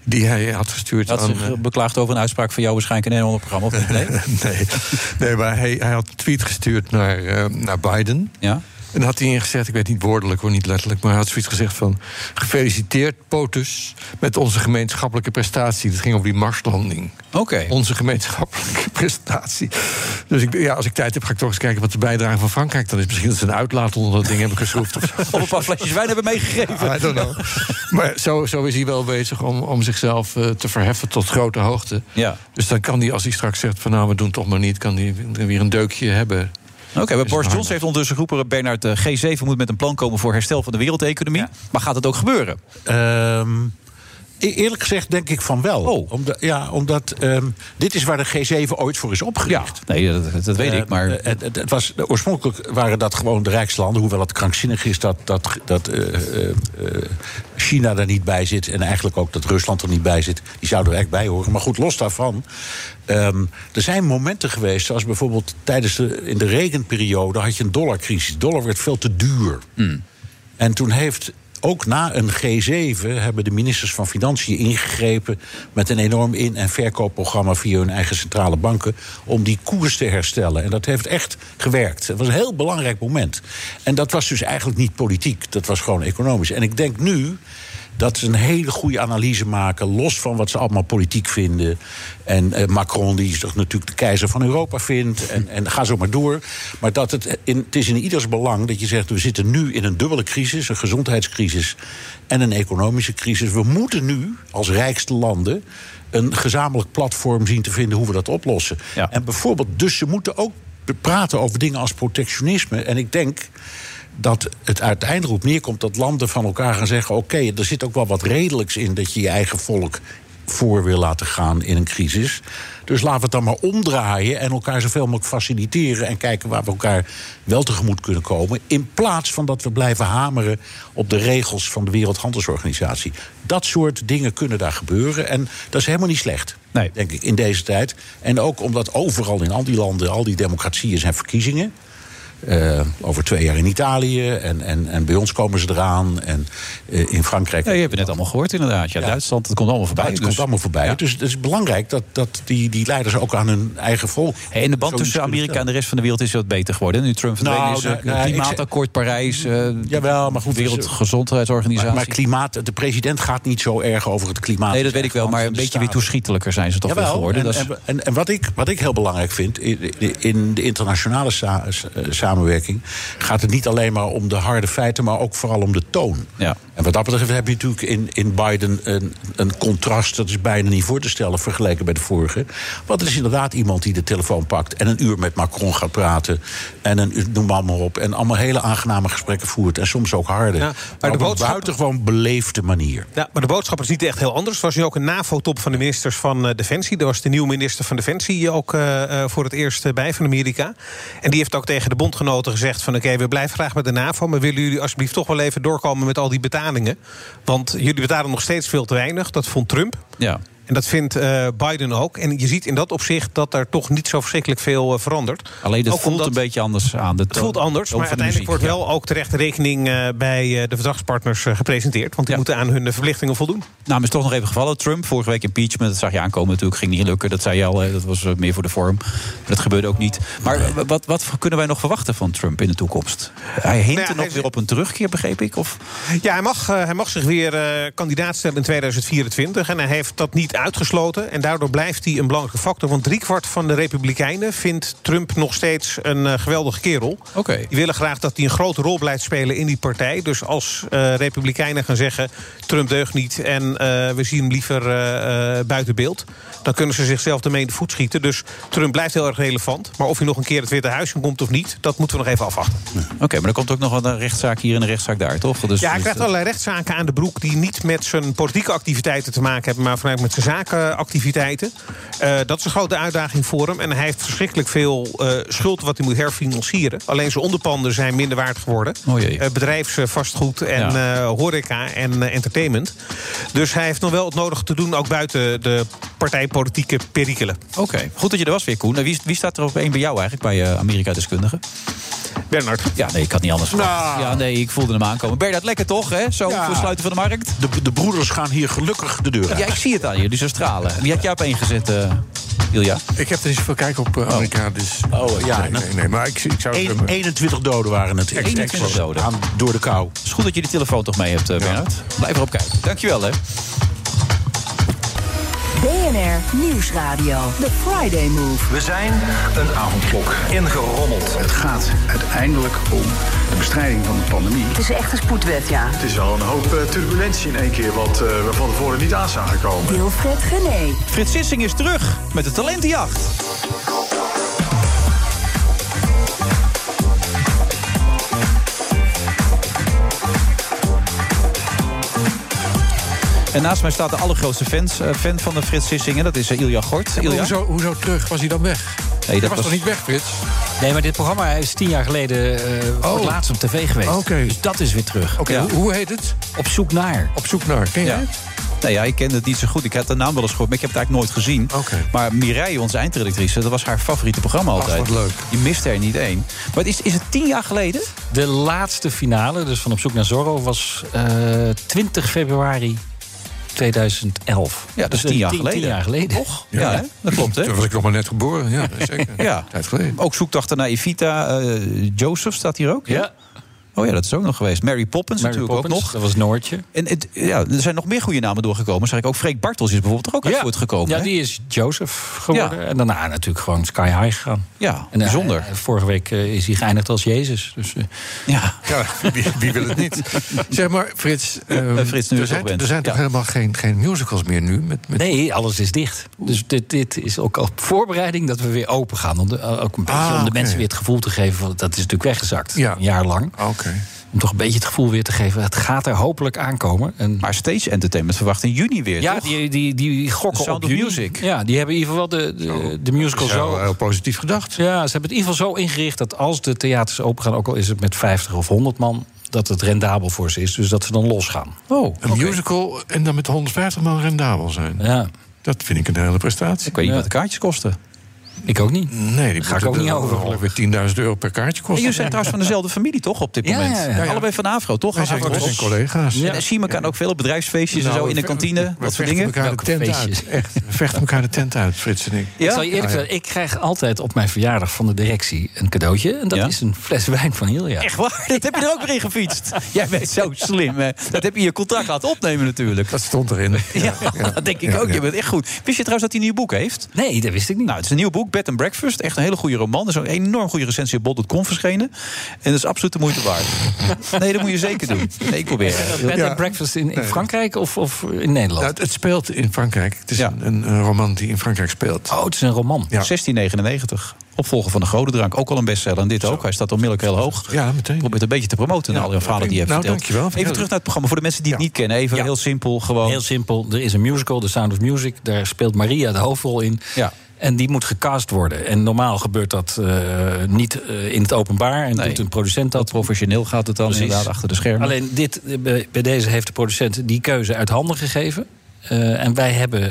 die hij had gestuurd had aan... zich beklaagd over een uitspraak van jou waarschijnlijk in een ander programma, of niet? Nee, maar hij had een tweet gestuurd naar Biden. Ja. En had hij ingezegd, ik weet niet woordelijk of niet letterlijk... maar hij had zoiets gezegd van... gefeliciteerd, POTUS, met onze gemeenschappelijke prestatie. Dat ging over die Marslanding. Oké. Onze gemeenschappelijke prestatie. Dus als ik tijd heb, ga ik toch eens kijken... wat de bijdrage van Frankrijk dan is. Misschien dat ze een uitlaat onder dat ding hebben geschroefd. Of een paar flesjes wijn hebben meegegeven. I don't know. Maar zo is hij wel bezig om zichzelf te verheffen tot grote hoogte. Ja. Dus dan kan hij, als hij straks zegt van... nou, we doen het toch maar niet... kan hij weer een deukje hebben... Oké, Boris Johnson heeft ondertussen geroepen... Bernard, de G7 moet met een plan komen voor herstel van de wereldeconomie. Ja. Maar gaat het ook gebeuren? Eerlijk gezegd denk ik van wel. Omdat dit is waar de G7 ooit voor is opgericht. Ja, nee, dat weet ik. Maar oorspronkelijk waren dat gewoon de rijkste landen. Hoewel het krankzinnig is dat China er niet bij zit... en eigenlijk ook dat Rusland er niet bij zit. Die zouden er echt bij horen. Maar goed, los daarvan... er zijn momenten geweest, zoals bijvoorbeeld in de Reagan-periode... had je een dollarcrisis. De dollar werd veel te duur. En toen heeft... Ook na een G7 hebben de ministers van Financiën ingegrepen... met een enorm in- en verkoopprogramma via hun eigen centrale banken... om die koers te herstellen. En dat heeft echt gewerkt. Het was een heel belangrijk moment. En dat was dus eigenlijk niet politiek. Dat was gewoon economisch. En ik denk nu... dat ze een hele goede analyse maken... los van wat ze allemaal politiek vinden. En Macron, die zich natuurlijk de keizer van Europa vindt. En ga zo maar door. Maar dat het is in ieders belang dat je zegt... we zitten nu in een dubbele crisis, een gezondheidscrisis... en een economische crisis. We moeten nu, als rijkste landen... een gezamenlijk platform zien te vinden hoe we dat oplossen. Ja. En bijvoorbeeld, dus ze moeten ook praten over dingen als protectionisme. En ik denk... dat het uiteindelijk op neerkomt dat landen van elkaar gaan zeggen... oké, er zit ook wel wat redelijks in dat je je eigen volk voor wil laten gaan in een crisis. Dus laten we het dan maar omdraaien en elkaar zoveel mogelijk faciliteren... en kijken waar we elkaar wel tegemoet kunnen komen... in plaats van dat we blijven hameren op de regels van de Wereldhandelsorganisatie. Dat soort dingen kunnen daar gebeuren en dat is helemaal niet slecht. Nee. Denk ik, in deze tijd. En ook omdat overal in al die landen, al die democratieën zijn verkiezingen... over 2 jaar in Italië. En bij ons komen ze eraan. En in Frankrijk... Ja, je hebt het net allemaal gehoord inderdaad. Ja, Duitsland, het komt allemaal voorbij. Het komt allemaal voorbij. Ja. Dus het is belangrijk dat die leiders ook aan hun eigen volk... En de band tussen Amerika en de rest van de wereld is wat beter geworden. Nu Trump verdwenen is, klimaatakkoord Parijs... jawel, maar goed, Wereldgezondheidsorganisatie. Maar klimaat, de president gaat niet zo erg over het klimaat. Nee, dat weet ik wel, maar een beetje weer toeschietelijker zijn ze toch wel geworden. En wat ik heel belangrijk vind... in de internationale samenwerking gaat het niet alleen maar om de harde feiten... maar ook vooral om de toon. Ja. En wat dat betreft heb je natuurlijk in Biden een contrast... dat is bijna niet voor te stellen vergeleken bij de vorige. Want het is inderdaad iemand die de telefoon pakt... en een uur met Macron gaat praten... en noem maar op, en allemaal hele aangename gesprekken voert... en soms ook harde. Ja, maar op een buitengewoon beleefde manier. Ja, maar de boodschap is niet echt heel anders. Er was nu ook een NAVO-top van de ministers van Defensie. Er was de nieuwe minister van Defensie ook voor het eerst bij van Amerika. En die heeft ook tegen de bondgenoten gezegd van... oké, we blijven graag met de NAVO... maar willen jullie alsjeblieft toch wel even doorkomen met al die betalingen? Want jullie betalen nog steeds veel te weinig. Dat vond Trump. Ja. En dat vindt Biden ook. En je ziet in dat opzicht dat er toch niet zo verschrikkelijk veel verandert. Alleen het voelt een beetje anders aan. Het voelt anders, maar uiteindelijk wordt wel ook terecht rekening bij de verdragspartners gepresenteerd. Want die moeten aan hun verplichtingen voldoen. Nou, is toch nog even gevallen. Trump, vorige week impeachment, dat zag je aankomen natuurlijk. Ging niet lukken, dat zei je al. Dat was meer voor de vorm. Dat gebeurde ook niet. Maar wat kunnen wij nog verwachten van Trump in de toekomst? Hij hint er nog weer op een terugkeer, begreep ik? Of? Ja, hij mag zich weer kandidaat stellen in 2024. En hij heeft dat niet uitgesloten. En daardoor blijft hij een belangrijke factor. Want 3/4 van de Republikeinen vindt Trump nog steeds een geweldige kerel. Okay. Die willen graag dat hij een grote rol blijft spelen in die partij. Dus als Republikeinen gaan zeggen... Trump deugt niet en we zien hem liever buiten beeld... dan kunnen ze zichzelf ermee in de voet schieten. Dus Trump blijft heel erg relevant. Maar of hij nog een keer het Witte Huis komt of niet... dat moeten we nog even afwachten. Oké, maar er komt ook nog een rechtszaak hier en een rechtszaak daar, toch? Dus, ja, hij krijgt allerlei rechtszaken aan de broek... die niet met zijn politieke activiteiten te maken hebben... maar vanuit met zijn zakenactiviteiten. Dat is een grote uitdaging voor hem. En hij heeft verschrikkelijk veel schuld wat hij moet herfinancieren. Alleen zijn onderpanden zijn minder waard geworden. Bedrijfsvastgoed en horeca en entertainment. Dus hij heeft nog wel het nodige te doen... ook buiten de partijpolitieke perikelen. Oké, goed dat je er was weer, Koen. Wie staat er op één bij jou eigenlijk, bij Amerika-deskundigen? Bernard. Ja, nee, ik had niet anders verwacht. Ja, nee, ik voelde hem aankomen. Bernard, lekker toch, hè? Zo voor sluiten van de markt. De broeders gaan hier gelukkig de deur uit. Ja, ik zie het aan je, die zo stralen. Wie had jij op 1 gezet, Ilja? Ik heb er eens veel kijken op Amerika, dus... Nee, maar ik zou... 21 doden waren het. 21 doden. Door de kou. Het is goed dat je die telefoon toch mee hebt, Bernard. Blijf erop kijken. Dankjewel, hè. BNR Nieuwsradio. The Friday Move. We zijn een avondklok ingerommeld. Het gaat uiteindelijk om de bestrijding van de pandemie. Het is echt een spoedwet, ja. Het is wel een hoop turbulentie in één keer wat we van tevoren niet aan zagen komen. Wilfred Genee. Frits Sissing is terug met de talentenjacht. En naast mij staat de allergrootste fan van de Frits Sissing. Dat is Ilja Gort. Hoezo terug? Was hij dan weg? Nee, dat was toch niet weg, Frits? Nee, maar dit programma is 10 jaar geleden voor het laatst op tv geweest. Okay. Dus dat is weer terug. Oké, hoe heet het? Op zoek naar. Op zoek naar. Ken jij het? Nee, ja, ik kende het niet zo goed. Ik had de naam wel eens gehoord, maar ik heb het eigenlijk nooit gezien. Okay. Maar Mireille, onze eindredactrice, dat was haar favoriete programma altijd. Wat leuk. Je miste er niet één. Maar is het 10 jaar geleden? De laatste finale, dus van Op zoek naar Zorro, was 20 februari 2011. Ja, dat is 10 jaar geleden. 10 jaar geleden. Toch? Ja, hè? Dat klopt, hè? Toen was ik nog maar net geboren. Ja, zeker. Ja. Tijd geleden. Ook zoektochten naar Evita. Joseph staat hier ook. Ja. Oh ja, dat is ook nog geweest. Mary Poppins natuurlijk ook nog. Dat was Noortje. En er zijn nog meer goede namen doorgekomen. Zeg ik ook. Freek Bartels is bijvoorbeeld er ook uit voortgekomen. Ja, hè? die is Joseph geworden. Ja. En daarna natuurlijk gewoon sky high gegaan. Ja, en, bijzonder. Vorige week is hij geëindigd als Jezus. Dus, ja, wie wil het niet? Zeg maar, Frits, Frits nu er zijn toch helemaal geen musicals meer nu? Met... Nee, alles is dicht. Dus dit is ook al voorbereiding dat we weer open gaan. Ook een beetje om de mensen weer het gevoel te geven van, dat is natuurlijk weggezakt. Ja. Een jaar lang. Oké. Om toch een beetje het gevoel weer te geven, het gaat er hopelijk aankomen. En maar Stage Entertainment verwacht in juni weer, ja, toch? Die gokken Sound op of Music. Ja, die hebben in ieder geval de musical zo... heel positief gedacht. Ja, ze hebben het in ieder geval zo ingericht dat als de theaters open gaan, ook al is het met 50 of 100 man, dat het rendabel voor ze is. Dus dat ze dan losgaan. Een musical en dan met 150 man rendabel zijn. Ja. Dat vind ik een hele prestatie. Ik weet niet wat de kaartjes kosten. Ik ook niet. Nee, die ga ik ook niet over. Ongeveer €10.000 per kaartje kosten. En jullie zijn trouwens van dezelfde familie, toch, op dit moment? Ja. Allebei van Afro, toch? Wij zijn collega's. Ja. En zie je elkaar ook veel op bedrijfsfeestjes en zo in de kantine? Wat voor dingen? We vechten elkaar de tent uit, Frits en ik. Ja? Ik zal je eerlijk zeggen, ik krijg altijd op mijn verjaardag van de directie een cadeautje. En dat is een fles wijn van Ilja. Echt waar? Dat heb je er ook weer in gefietst. Jij bent zo slim, hè? Dat heb je in je contract laten opnemen natuurlijk. Dat stond erin. Ja, dat denk ik ook. Je bent echt goed. Wist je trouwens dat hij een nieuw boek heeft? Nee, dat wist ik niet. Nou, het is een nieuw boek, Bed and Breakfast. Echt een hele goede roman. Er is ook een enorm goede recensie op bol.com verschenen. En dat is absoluut de moeite waard. Nee, dat moet je zeker doen. Nee, ik probeer het. Bed and Breakfast in Frankrijk of in Nederland? Nou, het speelt in Frankrijk. Het is een roman die in Frankrijk speelt. Oh, het is een roman. Ja. 1699. Opvolger van de Godendrank. Ook al een bestseller. En dit ook. Hij staat onmiddellijk heel hoog. Ja, meteen. Probeert een beetje te promoten naar alle verhalen die je hebt verteld. Dankjewel. Even terug naar het programma. Voor de mensen die het niet kennen. Even heel simpel. Gewoon. Heel simpel. Er is een musical, The Sound of Music. Daar speelt Maria de hoofdrol in. Ja. En die moet gecast worden. En normaal gebeurt dat niet in het openbaar. En doet een producent dat. Professioneel gaat het dan inderdaad achter de schermen. Alleen bij deze heeft de producent die keuze uit handen gegeven. En wij hebben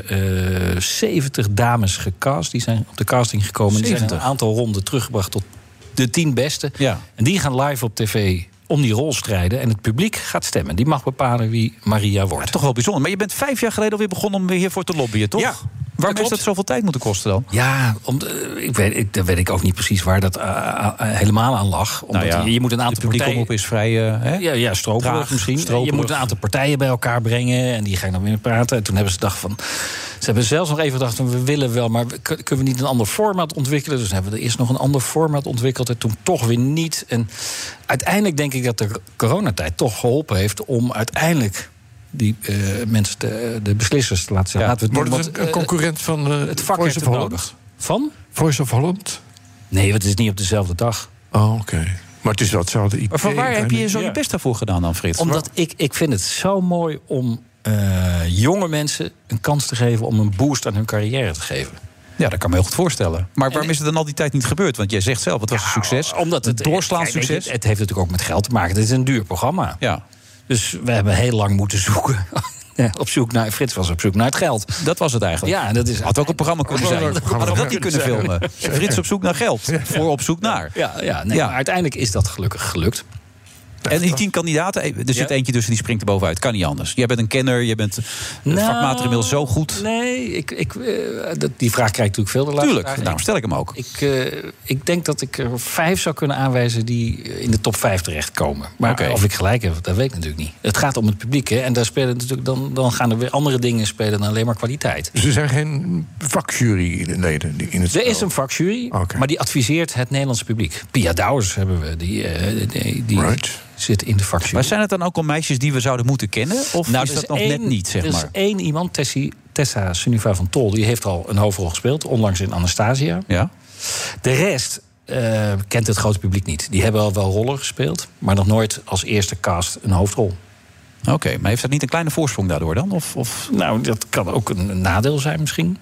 70 dames gecast. Die zijn op de casting gekomen. 70. Die zijn een aantal ronden teruggebracht tot de 10 beste. Ja. En die gaan live op tv om die rol strijden. En het publiek gaat stemmen. Die mag bepalen wie Maria wordt. Ja, toch wel bijzonder. Maar je bent 5 jaar geleden alweer begonnen om weer hiervoor te lobbyen, toch? Ja. Waarom heeft dat zoveel tijd moeten kosten dan? Ja, dan weet ik ook niet precies waar dat helemaal aan lag. Omdat je moet een aantal partijen... op is vrij... Ja, stroperig misschien. Stroperig. Je moet een aantal partijen bij elkaar brengen. En die gaan dan weer praten. En toen hebben ze gedacht van... Ze hebben zelfs nog even gedacht van we willen wel... maar kunnen we niet een ander format ontwikkelen? Dus hebben we eerst nog een ander format ontwikkeld. En toen toch weer niet. En uiteindelijk denk ik dat de coronatijd toch geholpen heeft... om uiteindelijk... die mensen, de beslissers te laten zeggen. Ja. Wordt het een concurrent van het vak Voice of Holland? Van? Voice of Holland? Nee, want het is niet op dezelfde dag. Oh, oké. Maar het is wel hetzelfde IP. Maar van waar heb je zo je best daarvoor gedaan dan, Frits? Omdat ik vind het zo mooi om jonge mensen een kans te geven... om een boost aan hun carrière te geven. Ja, dat kan me heel goed voorstellen. Maar waarom is het dan al die tijd niet gebeurd? Want jij zegt zelf, het was een succes. Omdat het doorslaand succes. Het heeft natuurlijk ook met geld te maken. Het is een duur programma. Ja. Dus we hebben heel lang moeten zoeken Frits was op zoek naar het geld. Dat was het eigenlijk. Ja, dat is had ook een programma kunnen zijn. Had ook dat niet kunnen filmen. Frits op zoek naar geld. Voor op zoek naar. Maar uiteindelijk is dat gelukkig gelukt. En die 10 kandidaten, er zit eentje tussen die springt er bovenuit. Kan niet anders. Jij bent een kenner, je bent vakmatig inmiddels zo goed. Nee, die vraag krijg ik natuurlijk veel de laatste Tuurlijk, dagen. daarom stel ik hem ook. Ik denk dat ik er 5 zou kunnen aanwijzen die in de top 5 terechtkomen. Maar of ik gelijk heb, dat weet ik natuurlijk niet. Het gaat om het publiek, hè? En daar spelen natuurlijk dan gaan er weer andere dingen spelen dan alleen maar kwaliteit. Dus er zijn geen vakjuryleden in het spel? Er is een vakjury, maar die adviseert het Nederlandse publiek. Pia Douwers hebben we, die zit in de vakjury. Maar zijn het dan ook al meisjes die we zouden moeten kennen? Of is dat nog net niet, zeg maar? Er is één iemand, Tessa Suniva van Tol, die heeft al een hoofdrol gespeeld, onlangs in Anastasia. Ja. De rest kent het grote publiek niet. Die hebben al wel rollen gespeeld, maar nog nooit als eerste cast een hoofdrol. Oké, maar heeft dat niet een kleine voorsprong daardoor dan? Of? Nou, dat kan ook een nadeel zijn misschien.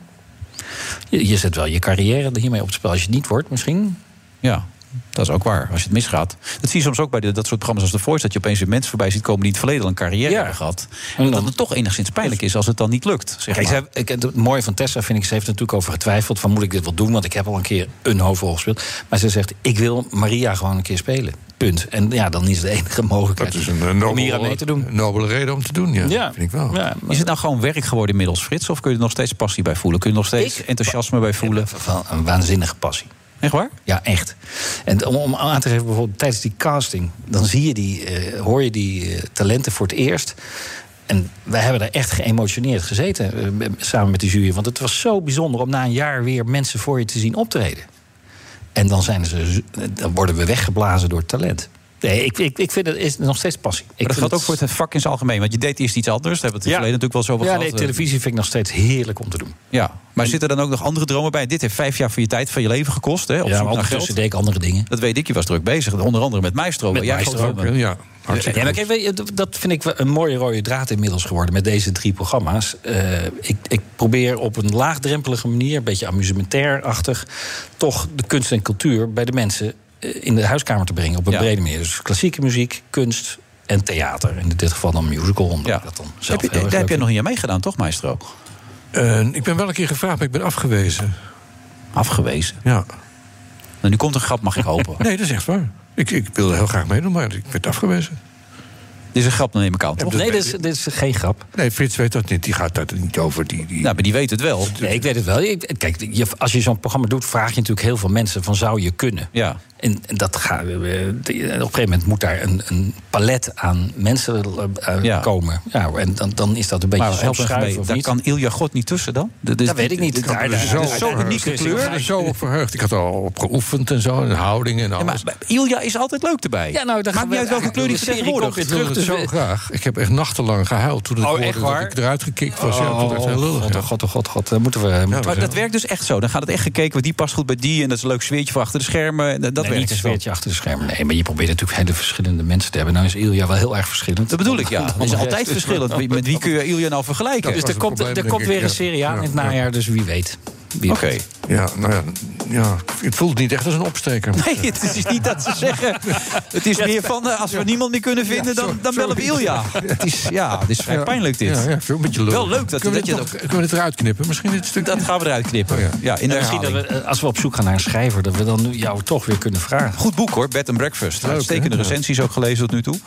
Je zet wel je carrière hiermee op het spel als je het niet wordt misschien. Ja. Dat is ook waar, als je het misgaat. Dat zie je soms ook bij dat soort programma's als The Voice, dat je opeens weer mensen voorbij ziet komen die in het verleden al een carrière hebben gehad. En dat het toch enigszins pijnlijk is als het dan niet lukt. Zeg maar. Het mooie van Tessa vind ik, ze heeft er natuurlijk over getwijfeld van moet ik dit wel doen, want ik heb al een keer een hoofdrol gespeeld. Maar ze zegt, ik wil Maria gewoon een keer spelen. Punt. En ja, dan is het de enige mogelijkheid om hier aan mee te doen. Een nobele reden om te doen, ja. Vind ik wel. Ja, is het nou gewoon werk geworden inmiddels, Frits? Of kun je er nog steeds passie bij voelen? Kun je er nog steeds enthousiasme bij voelen? Een waanzinnige passie. Echt waar? Ja, echt. En om aan te geven, bijvoorbeeld tijdens die casting, dan zie je hoor je die talenten voor het eerst. En wij hebben daar echt geëmotioneerd gezeten samen met de jury. Want het was zo bijzonder om na een jaar weer mensen voor je te zien optreden. En dan worden we weggeblazen door het talent. Nee, ik vind het is nog steeds passie. Maar dat geldt ook voor het vak in zijn algemeen. Want je deed eerst iets anders. Daar hebben we het verleden natuurlijk wel zo over gehad. Nee, televisie vind ik nog steeds heerlijk om te doen. Ja, maar zitten er dan ook nog andere dromen bij? Dit heeft 5 jaar van je tijd, van je leven gekost. Hè, maar ondertussen deed ik andere dingen. Dat weet ik, je was druk bezig. Onder andere met Maestro. Met Maestro, ja. Ja, maar kijk, dat vind ik een mooie rode draad inmiddels geworden met deze 3 programma's. Ik probeer op een laagdrempelige manier, een beetje amusementair-achtig, toch de kunst en cultuur bij de mensen in de huiskamer te brengen op een brede manier. Dus klassieke muziek, kunst en theater. In dit geval dan musical. Omdat ik dat dan zelf daar heb je nog niet aan meegedaan, toch, Maestro? Ik ben wel een keer gevraagd, maar ik ben afgewezen. Afgewezen? Ja. Nou, nu komt een grap, mag ik hopen. Nee, dat is echt waar. Ik wilde heel graag meedoen, maar ik werd afgewezen. Dit is een grap, dan neem ik aan, toch? Nee, dit is geen grap. Nee, Frits weet dat niet. Die gaat daar niet over. Nou, maar die weet het wel. Nee, ik weet het wel. Kijk, als je zo'n programma doet, vraag je natuurlijk heel veel mensen van zou je kunnen? Ja. En dat op een gegeven moment moet daar een palet aan mensen komen. Ja, en dan is dat een beetje zo schuiven of daar niet. Kan Ilja God niet tussen dan? Dat weet ik niet. Zo'n unieke kleur. Ik ben er zo op verheugd. Ik had al op geoefend en zo. En houding en alles. Ja, maar Ilja is altijd leuk erbij. Ja, nou, maakt niet uit welke kleur die vertegenwoordigt. Ik wil het zo graag. Ik heb echt nachtenlang gehuild toen het hoorde dat ik eruit gekikt was. Dat werd heel lullig. God. Maar dat werkt dus echt zo. Dan gaat het echt gekeken, die past goed bij die. En dat is een leuk sfeertje voor achter de schermen. Dat werkt niet een sfeertje achter de schermen. Nee, maar je probeert natuurlijk hele verschillende mensen te hebben. Nou is Ilja wel heel erg verschillend. Dat bedoel ik, ja. Het is altijd verschillend. Met wie kun je Ilja nou vergelijken? Dus er komt weer een serie aan in het najaar, dus wie weet. Oké. Ja, nou ja, het voelt niet echt als een opsteker. Nee, het is niet dat ze zeggen. Het is meer van, als we niemand meer kunnen vinden, dan bellen we Ilja. Het is vrij pijnlijk dit. Ja, veel een beetje leuk. Wel leuk dat je dat... Kunnen we het eruit knippen? Misschien dit stuk? Dat gaan we eruit knippen. Ja, in de misschien dat als we op zoek gaan naar een schrijver, dat we dan jou toch weer kunnen vragen. Goed boek hoor, Bed and Breakfast. Uitstekende recensies ook gelezen tot nu toe.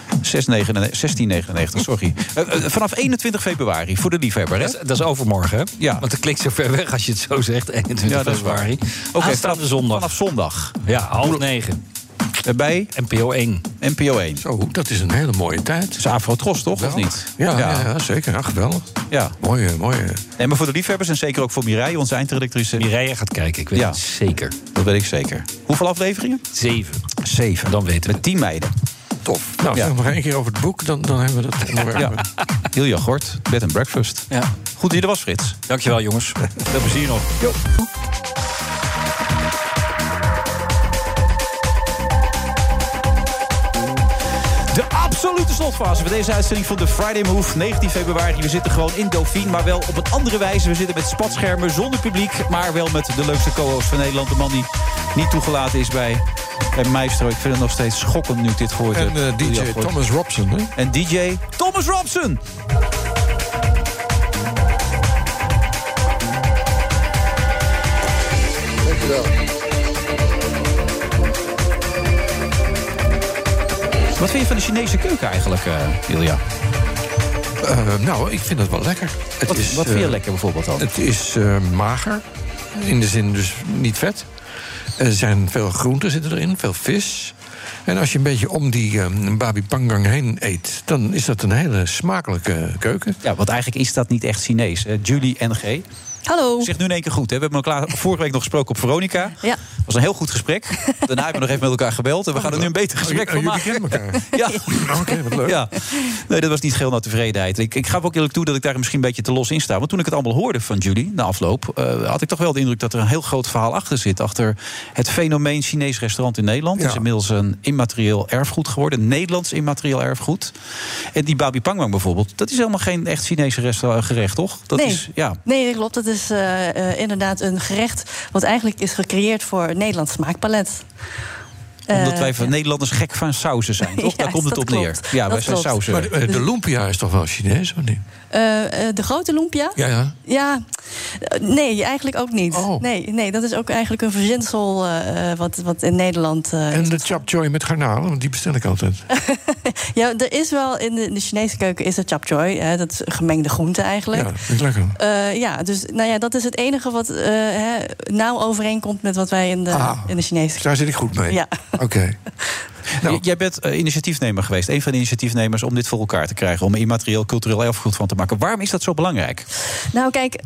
1699, sorry. Vanaf 21 februari, voor de liefhebber, hè? Dat is overmorgen, hè? Ja. Want het klinkt zo ver weg als je het zo zegt, 21 februari. Oké, vanaf zondag. Ja, 8:30. Bij? NPO 1. NPO 1. Zo, dat is een hele mooie tijd. Dat is Afro-Tros, toch? Of niet? Ja, zeker. Ja, geweldig. Ja. Mooie. Nee, maar voor de liefhebbers en zeker ook voor Mireille, onze eindredactrice. Mireille gaat kijken, ik weet het zeker. Dat weet ik zeker. Hoeveel afleveringen? 7. Dan weten we. Met 10 meiden. Tof. Nou, zeg nog 1 keer over het boek, dan hebben we dat onderwerp. Ilja Gort, Bed and Breakfast. Ja. Goed dat je er was, Frits. Dankjewel, jongens. Veel plezier nog. Jo. De absolute slotfase van deze uitzending van de Friday Move. 19 februari. We zitten gewoon in Dauphine, maar wel op een andere wijze. We zitten met spatschermen, zonder publiek, maar wel met de leukste co-host van Nederland. De man die niet toegelaten is bij Maestro. Ik vind het nog steeds schokkend nu dit gehoord heb. En DJ Thomas Robson, hè? En DJ Thomas Robson. Dankjewel. Wat vind je van de Chinese keuken eigenlijk, Ilja? Nou, ik vind het wel lekker. Wat vind je lekker bijvoorbeeld dan? Het is mager. In de zin dus niet vet. Er zijn veel groenten zitten erin, veel vis. En als je een beetje om die babi pangang heen eet, dan is dat een hele smakelijke keuken. Ja, want eigenlijk is dat niet echt Chinees. Julie NG. Hallo. Zeg nu in één keer goed. Hè? We hebben vorige week nog gesproken op Veronica. Ja. Dat was een heel goed gesprek. Daarna hebben we nog even met elkaar gebeld. En we gaan er nu een beter gesprek van maken. Jullie kennen elkaar? Ja. Oké, wat leuk. Ja. Nee, dat was niet geheel naar tevredenheid. Ik gaf ook eerlijk toe dat ik daar misschien een beetje te los in sta. Want toen ik het allemaal hoorde van Julie, na afloop, had ik toch wel de indruk dat er een heel groot verhaal achter zit. Achter het fenomeen Chinees restaurant in Nederland. Het is inmiddels een immaterieel erfgoed geworden. Een Nederlands immaterieel erfgoed. En die babi pangang bijvoorbeeld, dat is helemaal geen echt Chinese gerecht, toch? Dat is, Nee, dat klopt. Dat is inderdaad een gerecht wat eigenlijk is gecreëerd voor het Nederlands smaakpalet. Omdat wij van Nederlanders gek van sauzen zijn, toch? Daar komt het op neer. Ja, wij zijn sauzen. Maar de lumpia is toch wel Chinees, of niet? De grote lumpia? Ja, nee, eigenlijk ook niet. Oh. Nee, dat is ook eigenlijk een verzinsel wat in Nederland... en de chap choy met garnalen, want die bestel ik altijd. Ja, er is wel in de Chinese keuken is er chap choy. Dat is gemengde groente eigenlijk. Ja, vind ik lekker. Dus dat is het enige wat nauw overeenkomt met wat wij in de Chinese keuken. Daar zit ik goed mee. Ja. Oké. Nou. Jij bent initiatiefnemer geweest. Een van de initiatiefnemers om dit voor elkaar te krijgen. Om een immaterieel cultureel erfgoed van te maken. Waarom is dat zo belangrijk? Nou, kijk...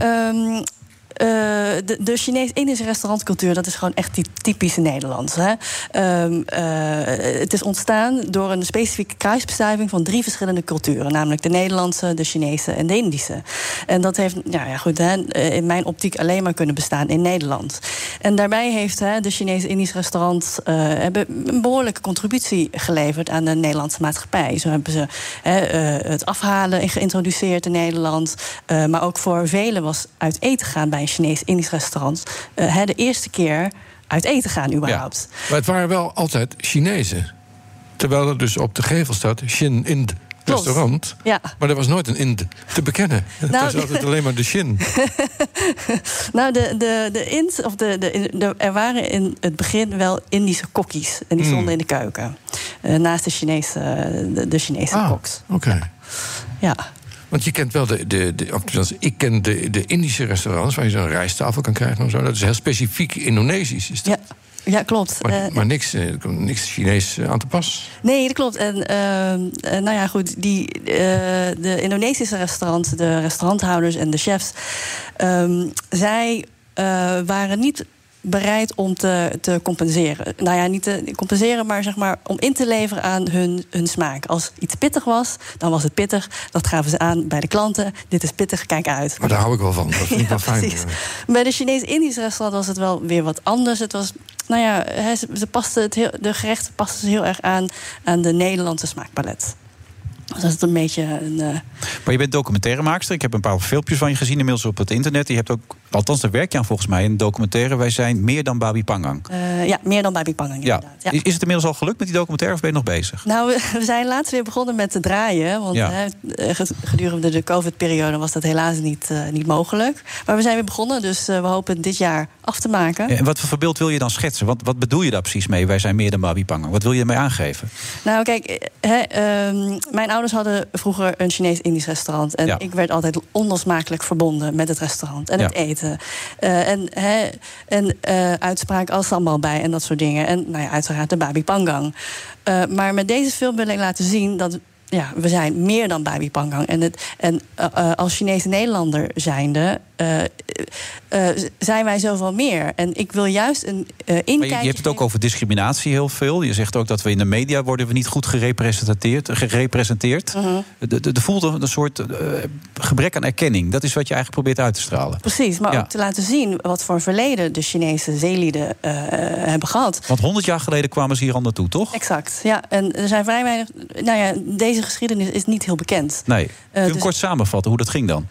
de Chinees-Indische restaurantcultuur, dat is gewoon echt die typische Nederlands. Hè? Het is ontstaan door een specifieke kruisbestuiving van 3 verschillende culturen. Namelijk de Nederlandse, de Chinese en de Indische. En dat heeft in mijn optiek alleen maar kunnen bestaan in Nederland. En daarbij heeft de Chinees-Indische restaurant een behoorlijke contributie geleverd aan de Nederlandse maatschappij. Zo hebben ze het afhalen geïntroduceerd in Nederland. Maar ook voor velen was uit eten gaan bij een Chinees-Indisch restaurant de eerste keer uit eten gaan überhaupt. Ja. Maar het waren wel altijd Chinezen. Terwijl er dus op de gevel staat Shin Ind restaurant. Ja. Maar er was nooit een Ind te bekennen. Het was altijd alleen maar de Shin. Nou, de Ind, of er waren in het begin wel Indische kokkies. En die stonden in de keuken. Naast de Chinese koks. Oké. Ja. Want je kent wel ik ken de Indische restaurants waar je zo'n rijsttafel kan krijgen of zo. Dat is heel specifiek Indonesisch. Is dat? Ja, klopt. Maar niks Chinees aan te pas. Nee, dat klopt. En de Indonesische restaurants, de restauranthouders en de chefs, zij waren niet bereid om te compenseren. Nou ja, niet te compenseren, maar zeg maar om in te leveren aan hun smaak. Als iets pittig was, dan was het pittig. Dat gaven ze aan bij de klanten. Dit is pittig, kijk uit. Maar daar hou ik wel van. Dat vind ik wel fijn. Precies. Bij de Chinees-Indische restaurant was het wel weer wat anders. Het was, de gerechten pasten heel erg aan de Nederlandse smaakpalet. Dus dat is een beetje een... Maar je bent documentairemaakster. Ik heb een paar filmpjes van je gezien inmiddels op het internet. Je hebt ook, althans daar werk je aan volgens mij, een documentaire. Wij zijn meer dan babi pangang. Meer dan babi pangang inderdaad. Ja. Is het inmiddels al gelukt met die documentaire of ben je nog bezig? Nou, we zijn laatst weer begonnen met te draaien. Want gedurende de COVID-periode was dat helaas niet mogelijk. Maar we zijn weer begonnen, dus we hopen dit jaar af te maken. En wat voor beeld wil je dan schetsen? Wat bedoel je daar precies mee? Wij zijn meer dan babi pangang. Wat wil je ermee aangeven? Nou, kijk, mijn ouders hadden vroeger een Chinees-Indisch restaurant. En ik werd altijd onlosmakelijk verbonden met het restaurant en het eten. En uitspraak als sambal bij en dat soort dingen. En uiteraard de babi pangang. Maar met deze film wil ik laten zien dat we zijn meer dan babi pangang. En als Chinese Nederlander zijnde zijn wij zoveel meer. En ik wil juist een inkijkje... Maar je hebt het ook over discriminatie heel veel. Je zegt ook dat we in de media worden we niet goed gerepresenteerd. Er voelt een soort gebrek aan erkenning. Dat is wat je eigenlijk probeert uit te stralen. Precies, maar ook te laten zien wat voor verleden de Chinese zeelieden hebben gehad. Want 100 jaar geleden kwamen ze hier al naartoe, toch? Exact, ja. En er zijn vrij weinig... deze geschiedenis is niet heel bekend. Nee. Kun je kort samenvatten hoe dat ging dan?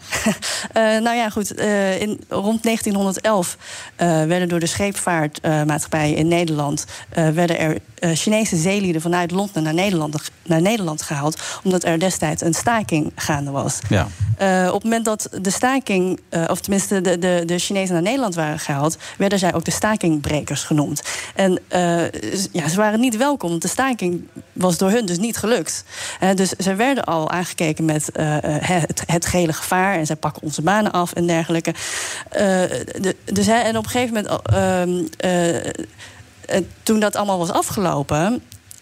Rond 1911 werden door de scheepvaartmaatschappijen in Nederland... werden er Chinese zeelieden vanuit Londen naar Nederland gehaald... omdat er destijds een staking gaande was. Ja. Op het moment dat de staking, of tenminste de Chinezen naar Nederland waren gehaald, werden zij ook de stakingbrekers genoemd. En ze waren niet welkom, want de staking was door hun dus niet gelukt. Dus ze werden al aangekeken met het gele gevaar en zij pakken onze banen af en dergelijke. En op een gegeven moment, toen dat allemaal was afgelopen,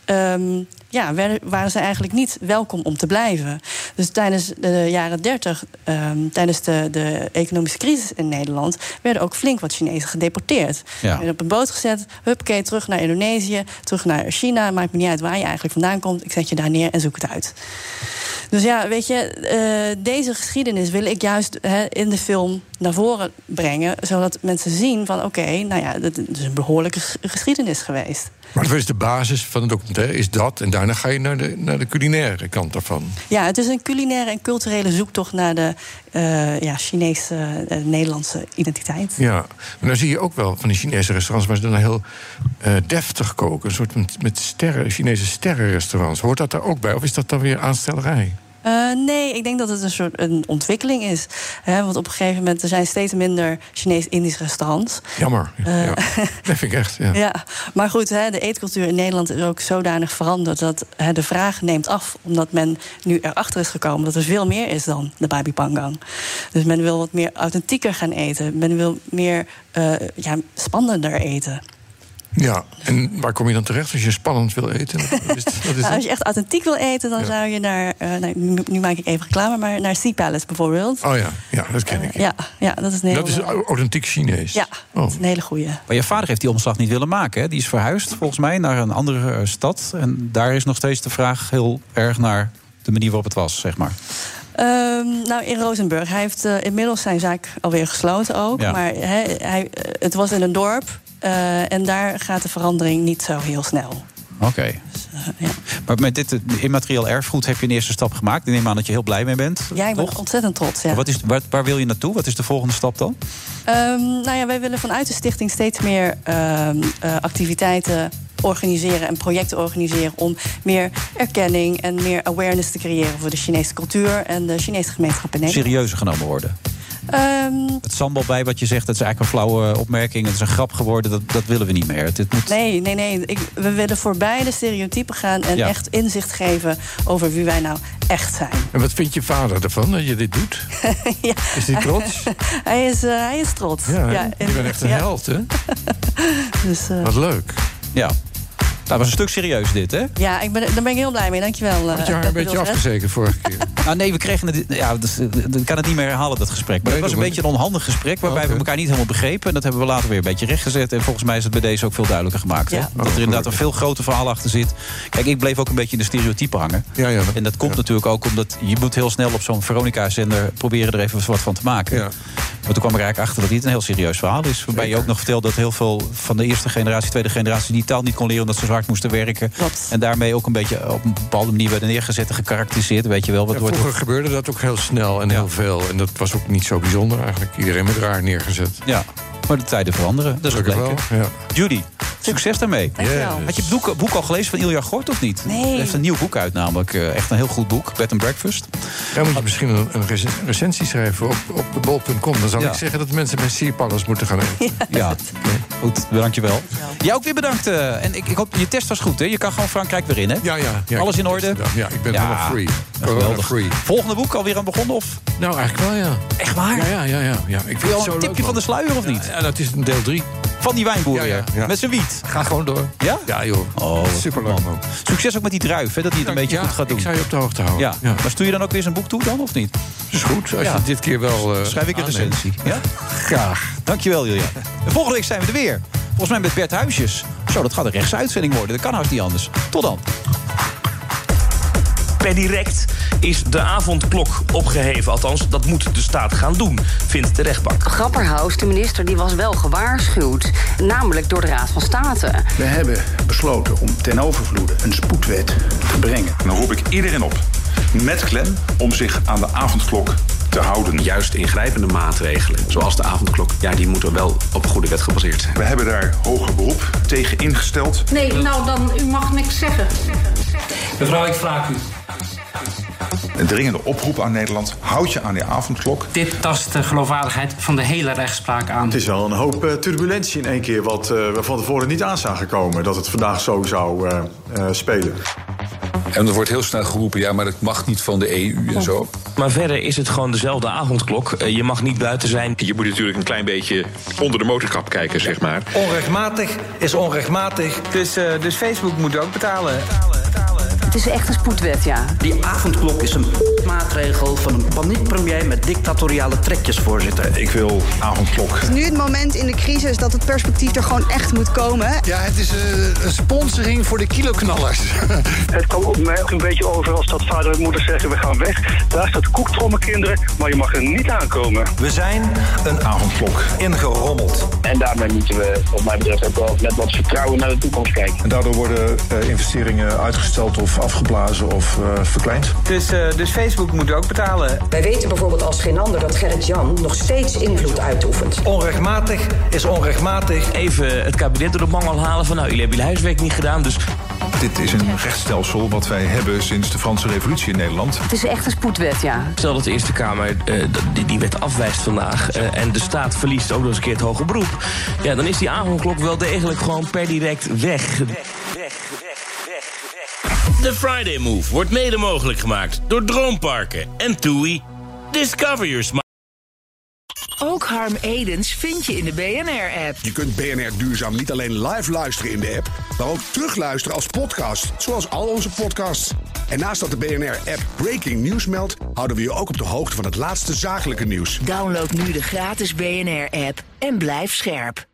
waren ze eigenlijk niet welkom om te blijven. Dus tijdens de jaren 30, tijdens de economische crisis in Nederland, werden ook flink wat Chinezen gedeporteerd. Werden op een boot gezet, huppakee, terug naar Indonesië, terug naar China. Maakt me niet uit waar je eigenlijk vandaan komt. Ik zet je daar neer en zoek het uit. Dus ja, weet je, deze geschiedenis wil ik juist in de film naar voren brengen, zodat mensen zien van oké, dat is een behoorlijke geschiedenis geweest. Maar wat is de basis van het documentaire? Is dat, en daarna ga je naar de culinaire kant daarvan. Ja, het is een culinaire en culturele zoektocht naar de Chinese-Nederlandse identiteit. Ja, maar dan zie je ook wel van die Chinese restaurants waar ze dan heel deftig koken. Een soort met Chinese sterrenrestaurants. Hoort dat daar ook bij? Of is dat dan weer aanstellerij? Nee, ik denk dat het een ontwikkeling is. Want op een gegeven moment er zijn steeds minder Chinees-Indische restaurants. Jammer. Dat vind ik echt. Ja, maar goed, de eetcultuur in Nederland is ook zodanig veranderd dat de vraag neemt af, omdat men nu erachter is gekomen dat er veel meer is dan de babi panggang. Dus men wil wat meer authentieker gaan eten. Men wil meer spannender eten. Ja, en waar kom je dan terecht als je spannend wil eten? Als je echt authentiek wil eten, dan zou je naar, nu maak ik even reclame, maar naar Sea Palace bijvoorbeeld. Oh ja, dat ken ik. Ja, dat is een dat is authentiek Chinees. Ja, dat is een hele goeie. Maar je vader heeft die omslag niet willen maken, hè? Die is verhuisd volgens mij naar een andere stad. En daar is nog steeds de vraag heel erg naar de manier waarop het was, zeg maar. In Rozenburg. Hij heeft inmiddels zijn zaak alweer gesloten ook. Ja. Maar het was in een dorp. En daar gaat de verandering niet zo heel snel. Oké. Dus, maar met dit immaterieel erfgoed heb je een eerste stap gemaakt. Ik neem aan dat je heel blij mee bent. Ja, ik ben ontzettend trots. Ja. Waar wil je naartoe? Wat is de volgende stap dan? Wij willen vanuit de stichting steeds meer activiteiten organiseren en projecten organiseren om meer erkenning en meer awareness te creëren voor de Chinese cultuur en de Chinese gemeenschap in Nederland. Serieuzer genomen worden. Het sambal bij wat je zegt, dat is eigenlijk een flauwe opmerking. Het is een grap geworden, dat willen we niet meer. Nee. We willen voorbij de stereotypen gaan en echt inzicht geven over wie wij nou echt zijn. En wat vindt je vader ervan dat je dit doet? Ja. Is hij trots? Hij is trots. Ja, je bent echt een held, hè? Dus, wat leuk. Ja. Dat was een stuk serieus dit, hè? Ja, daar ben ik heel blij mee, dankjewel. Had je haar een beetje afgezekerd vorige keer? Nee, we kregen het... Ja, ik kan het niet meer herhalen, dat gesprek. Maar het was een beetje een onhandig gesprek, waarbij we elkaar niet helemaal begrepen. En dat hebben we later weer een beetje rechtgezet. En volgens mij is het bij deze ook veel duidelijker gemaakt. Ja. Dat er inderdaad een veel groter verhaal achter zit. Kijk, ik bleef ook een beetje in de stereotypen hangen. Ja, en dat komt natuurlijk ook omdat je moet heel snel op zo'n Veronica-zender proberen er even wat van te maken. Ja. Maar toen kwam ik eigenlijk achter dat dit een heel serieus verhaal is. Waarbij je ook nog vertelde dat heel veel van de eerste generatie, tweede generatie die taal niet kon leren omdat ze zo hard moesten werken. Klopt. En daarmee ook een beetje op een bepaalde manier werden neergezet en gekarakteriseerd. Weet je wel, vroeger gebeurde dat ook heel snel en heel veel. En dat was ook niet zo bijzonder eigenlijk. Iedereen met raar neergezet. Ja, maar de tijden veranderen. Dat is ook lekker. Ja. Judy, succes daarmee. Dankjewel. Had je het boek al gelezen van Ilja Gort of niet? Nee. Hij heeft een nieuw boek uit namelijk. Echt een heel goed boek. Bed and Breakfast. Ja, moet je misschien een recensie schrijven op de bol.com. Dan zou ik zeggen dat mensen bij Sea Palace moeten gaan eten. Ja. Goed, dankjewel. Jij ook weer bedankt. En ik hoop, je test was goed, hè? Je kan gewoon Frankrijk weer in, hè? Ja. Alles in orde? Ja, ik ben helemaal free. Geweldig. Free. Volgende boek alweer aan begonnen, of? Nou, eigenlijk wel, ja. Echt waar? Ja. Ik wil al een tipje van de sluier, of niet? Ja, dat is een deel 3. Van die wijnboer weer. Met zijn wiet. Ga gewoon door. Ja? Ja, joh. Oh, superleuk, man. Succes ook met die druif, hè, dat hij het een beetje goed gaat doen. Ik zou je op de hoogte houden. Ja. Maar stuur je dan ook weer zijn boek toe dan, of niet? Dat is goed, als je dit keer wel schrijf ik een recensie. Ja? Graag. Dankjewel, Julia. En volgende week zijn we er weer. Volgens mij met Bert Huisjes. Zo, dat gaat een rechtse uitzending worden. Dat kan haast niet anders. Tot dan. Per direct is de avondklok opgeheven. Althans, dat moet de staat gaan doen, vindt de rechtbank. Grapperhaus, de minister, die was wel gewaarschuwd. Namelijk door de Raad van State. We hebben besloten om ten overvloede een spoedwet te brengen. En dan roep ik iedereen op, met klem, om zich aan de avondklok te houden. Juist ingrijpende maatregelen, zoals de avondklok, die moeten wel op goede wet gebaseerd zijn. We hebben daar hoger beroep tegen ingesteld. Nee, nou dan, u mag niks zeggen. Mevrouw, ik vraag u. Een dringende oproep aan Nederland. Houd je aan die avondklok. Dit tast de geloofwaardigheid van de hele rechtspraak aan. Het is wel een hoop turbulentie in één keer wat we van tevoren niet aan zagen komen. Dat het vandaag zo zou spelen. En er wordt heel snel geroepen, ja, maar dat mag niet van de EU en zo. Maar verder is het gewoon dezelfde avondklok. Je mag niet buiten zijn. Je moet natuurlijk een klein beetje onder de motorkap kijken, zeg maar. Onrechtmatig is onrechtmatig. Dus Facebook moet ook betalen. Het is echt een spoedwet, ja. Die avondklok is een maatregel van een paniekpremier met dictatoriale trekjes, voorzitter. Ik wil avondklok. Het is nu het moment in de crisis dat het perspectief er gewoon echt moet komen. Ja, het is een sponsoring voor de kiloknallers. Het kwam op mij ook een beetje over als dat vader en moeder zeggen, we gaan weg. Daar staat koektrommen, kinderen, maar je mag er niet aankomen. We zijn een avondklok ingerommeld. En daarmee moeten we, wat mij betreft, ook wel met wat vertrouwen naar de toekomst kijken. En daardoor worden investeringen uitgesteld of afgeblazen of verkleind. Dus Facebook moet ook betalen. Wij weten bijvoorbeeld als geen ander dat Gerrit-Jan nog steeds invloed uitoefent. Onrechtmatig is onrechtmatig. Even het kabinet door de mangel halen van, jullie hebben jullie huiswerk niet gedaan, dus... Dit is een rechtsstelsel wat wij hebben sinds de Franse Revolutie in Nederland. Het is echt een spoedwet, ja. Stel dat de Eerste Kamer die wet afwijst vandaag en de staat verliest ook nog eens een keer het hoger beroep. Ja, dan is die avondklok wel degelijk gewoon per direct weg. De Friday Move wordt mede mogelijk gemaakt door Droomparken en TUI. Discover your smile. Ook Harm Edens vind je in de BNR-app. Je kunt BNR Duurzaam niet alleen live luisteren in de app, maar ook terugluisteren als podcast, zoals al onze podcasts. En naast dat de BNR-app Breaking News meldt, houden we je ook op de hoogte van het laatste zakelijke nieuws. Download nu de gratis BNR-app en blijf scherp.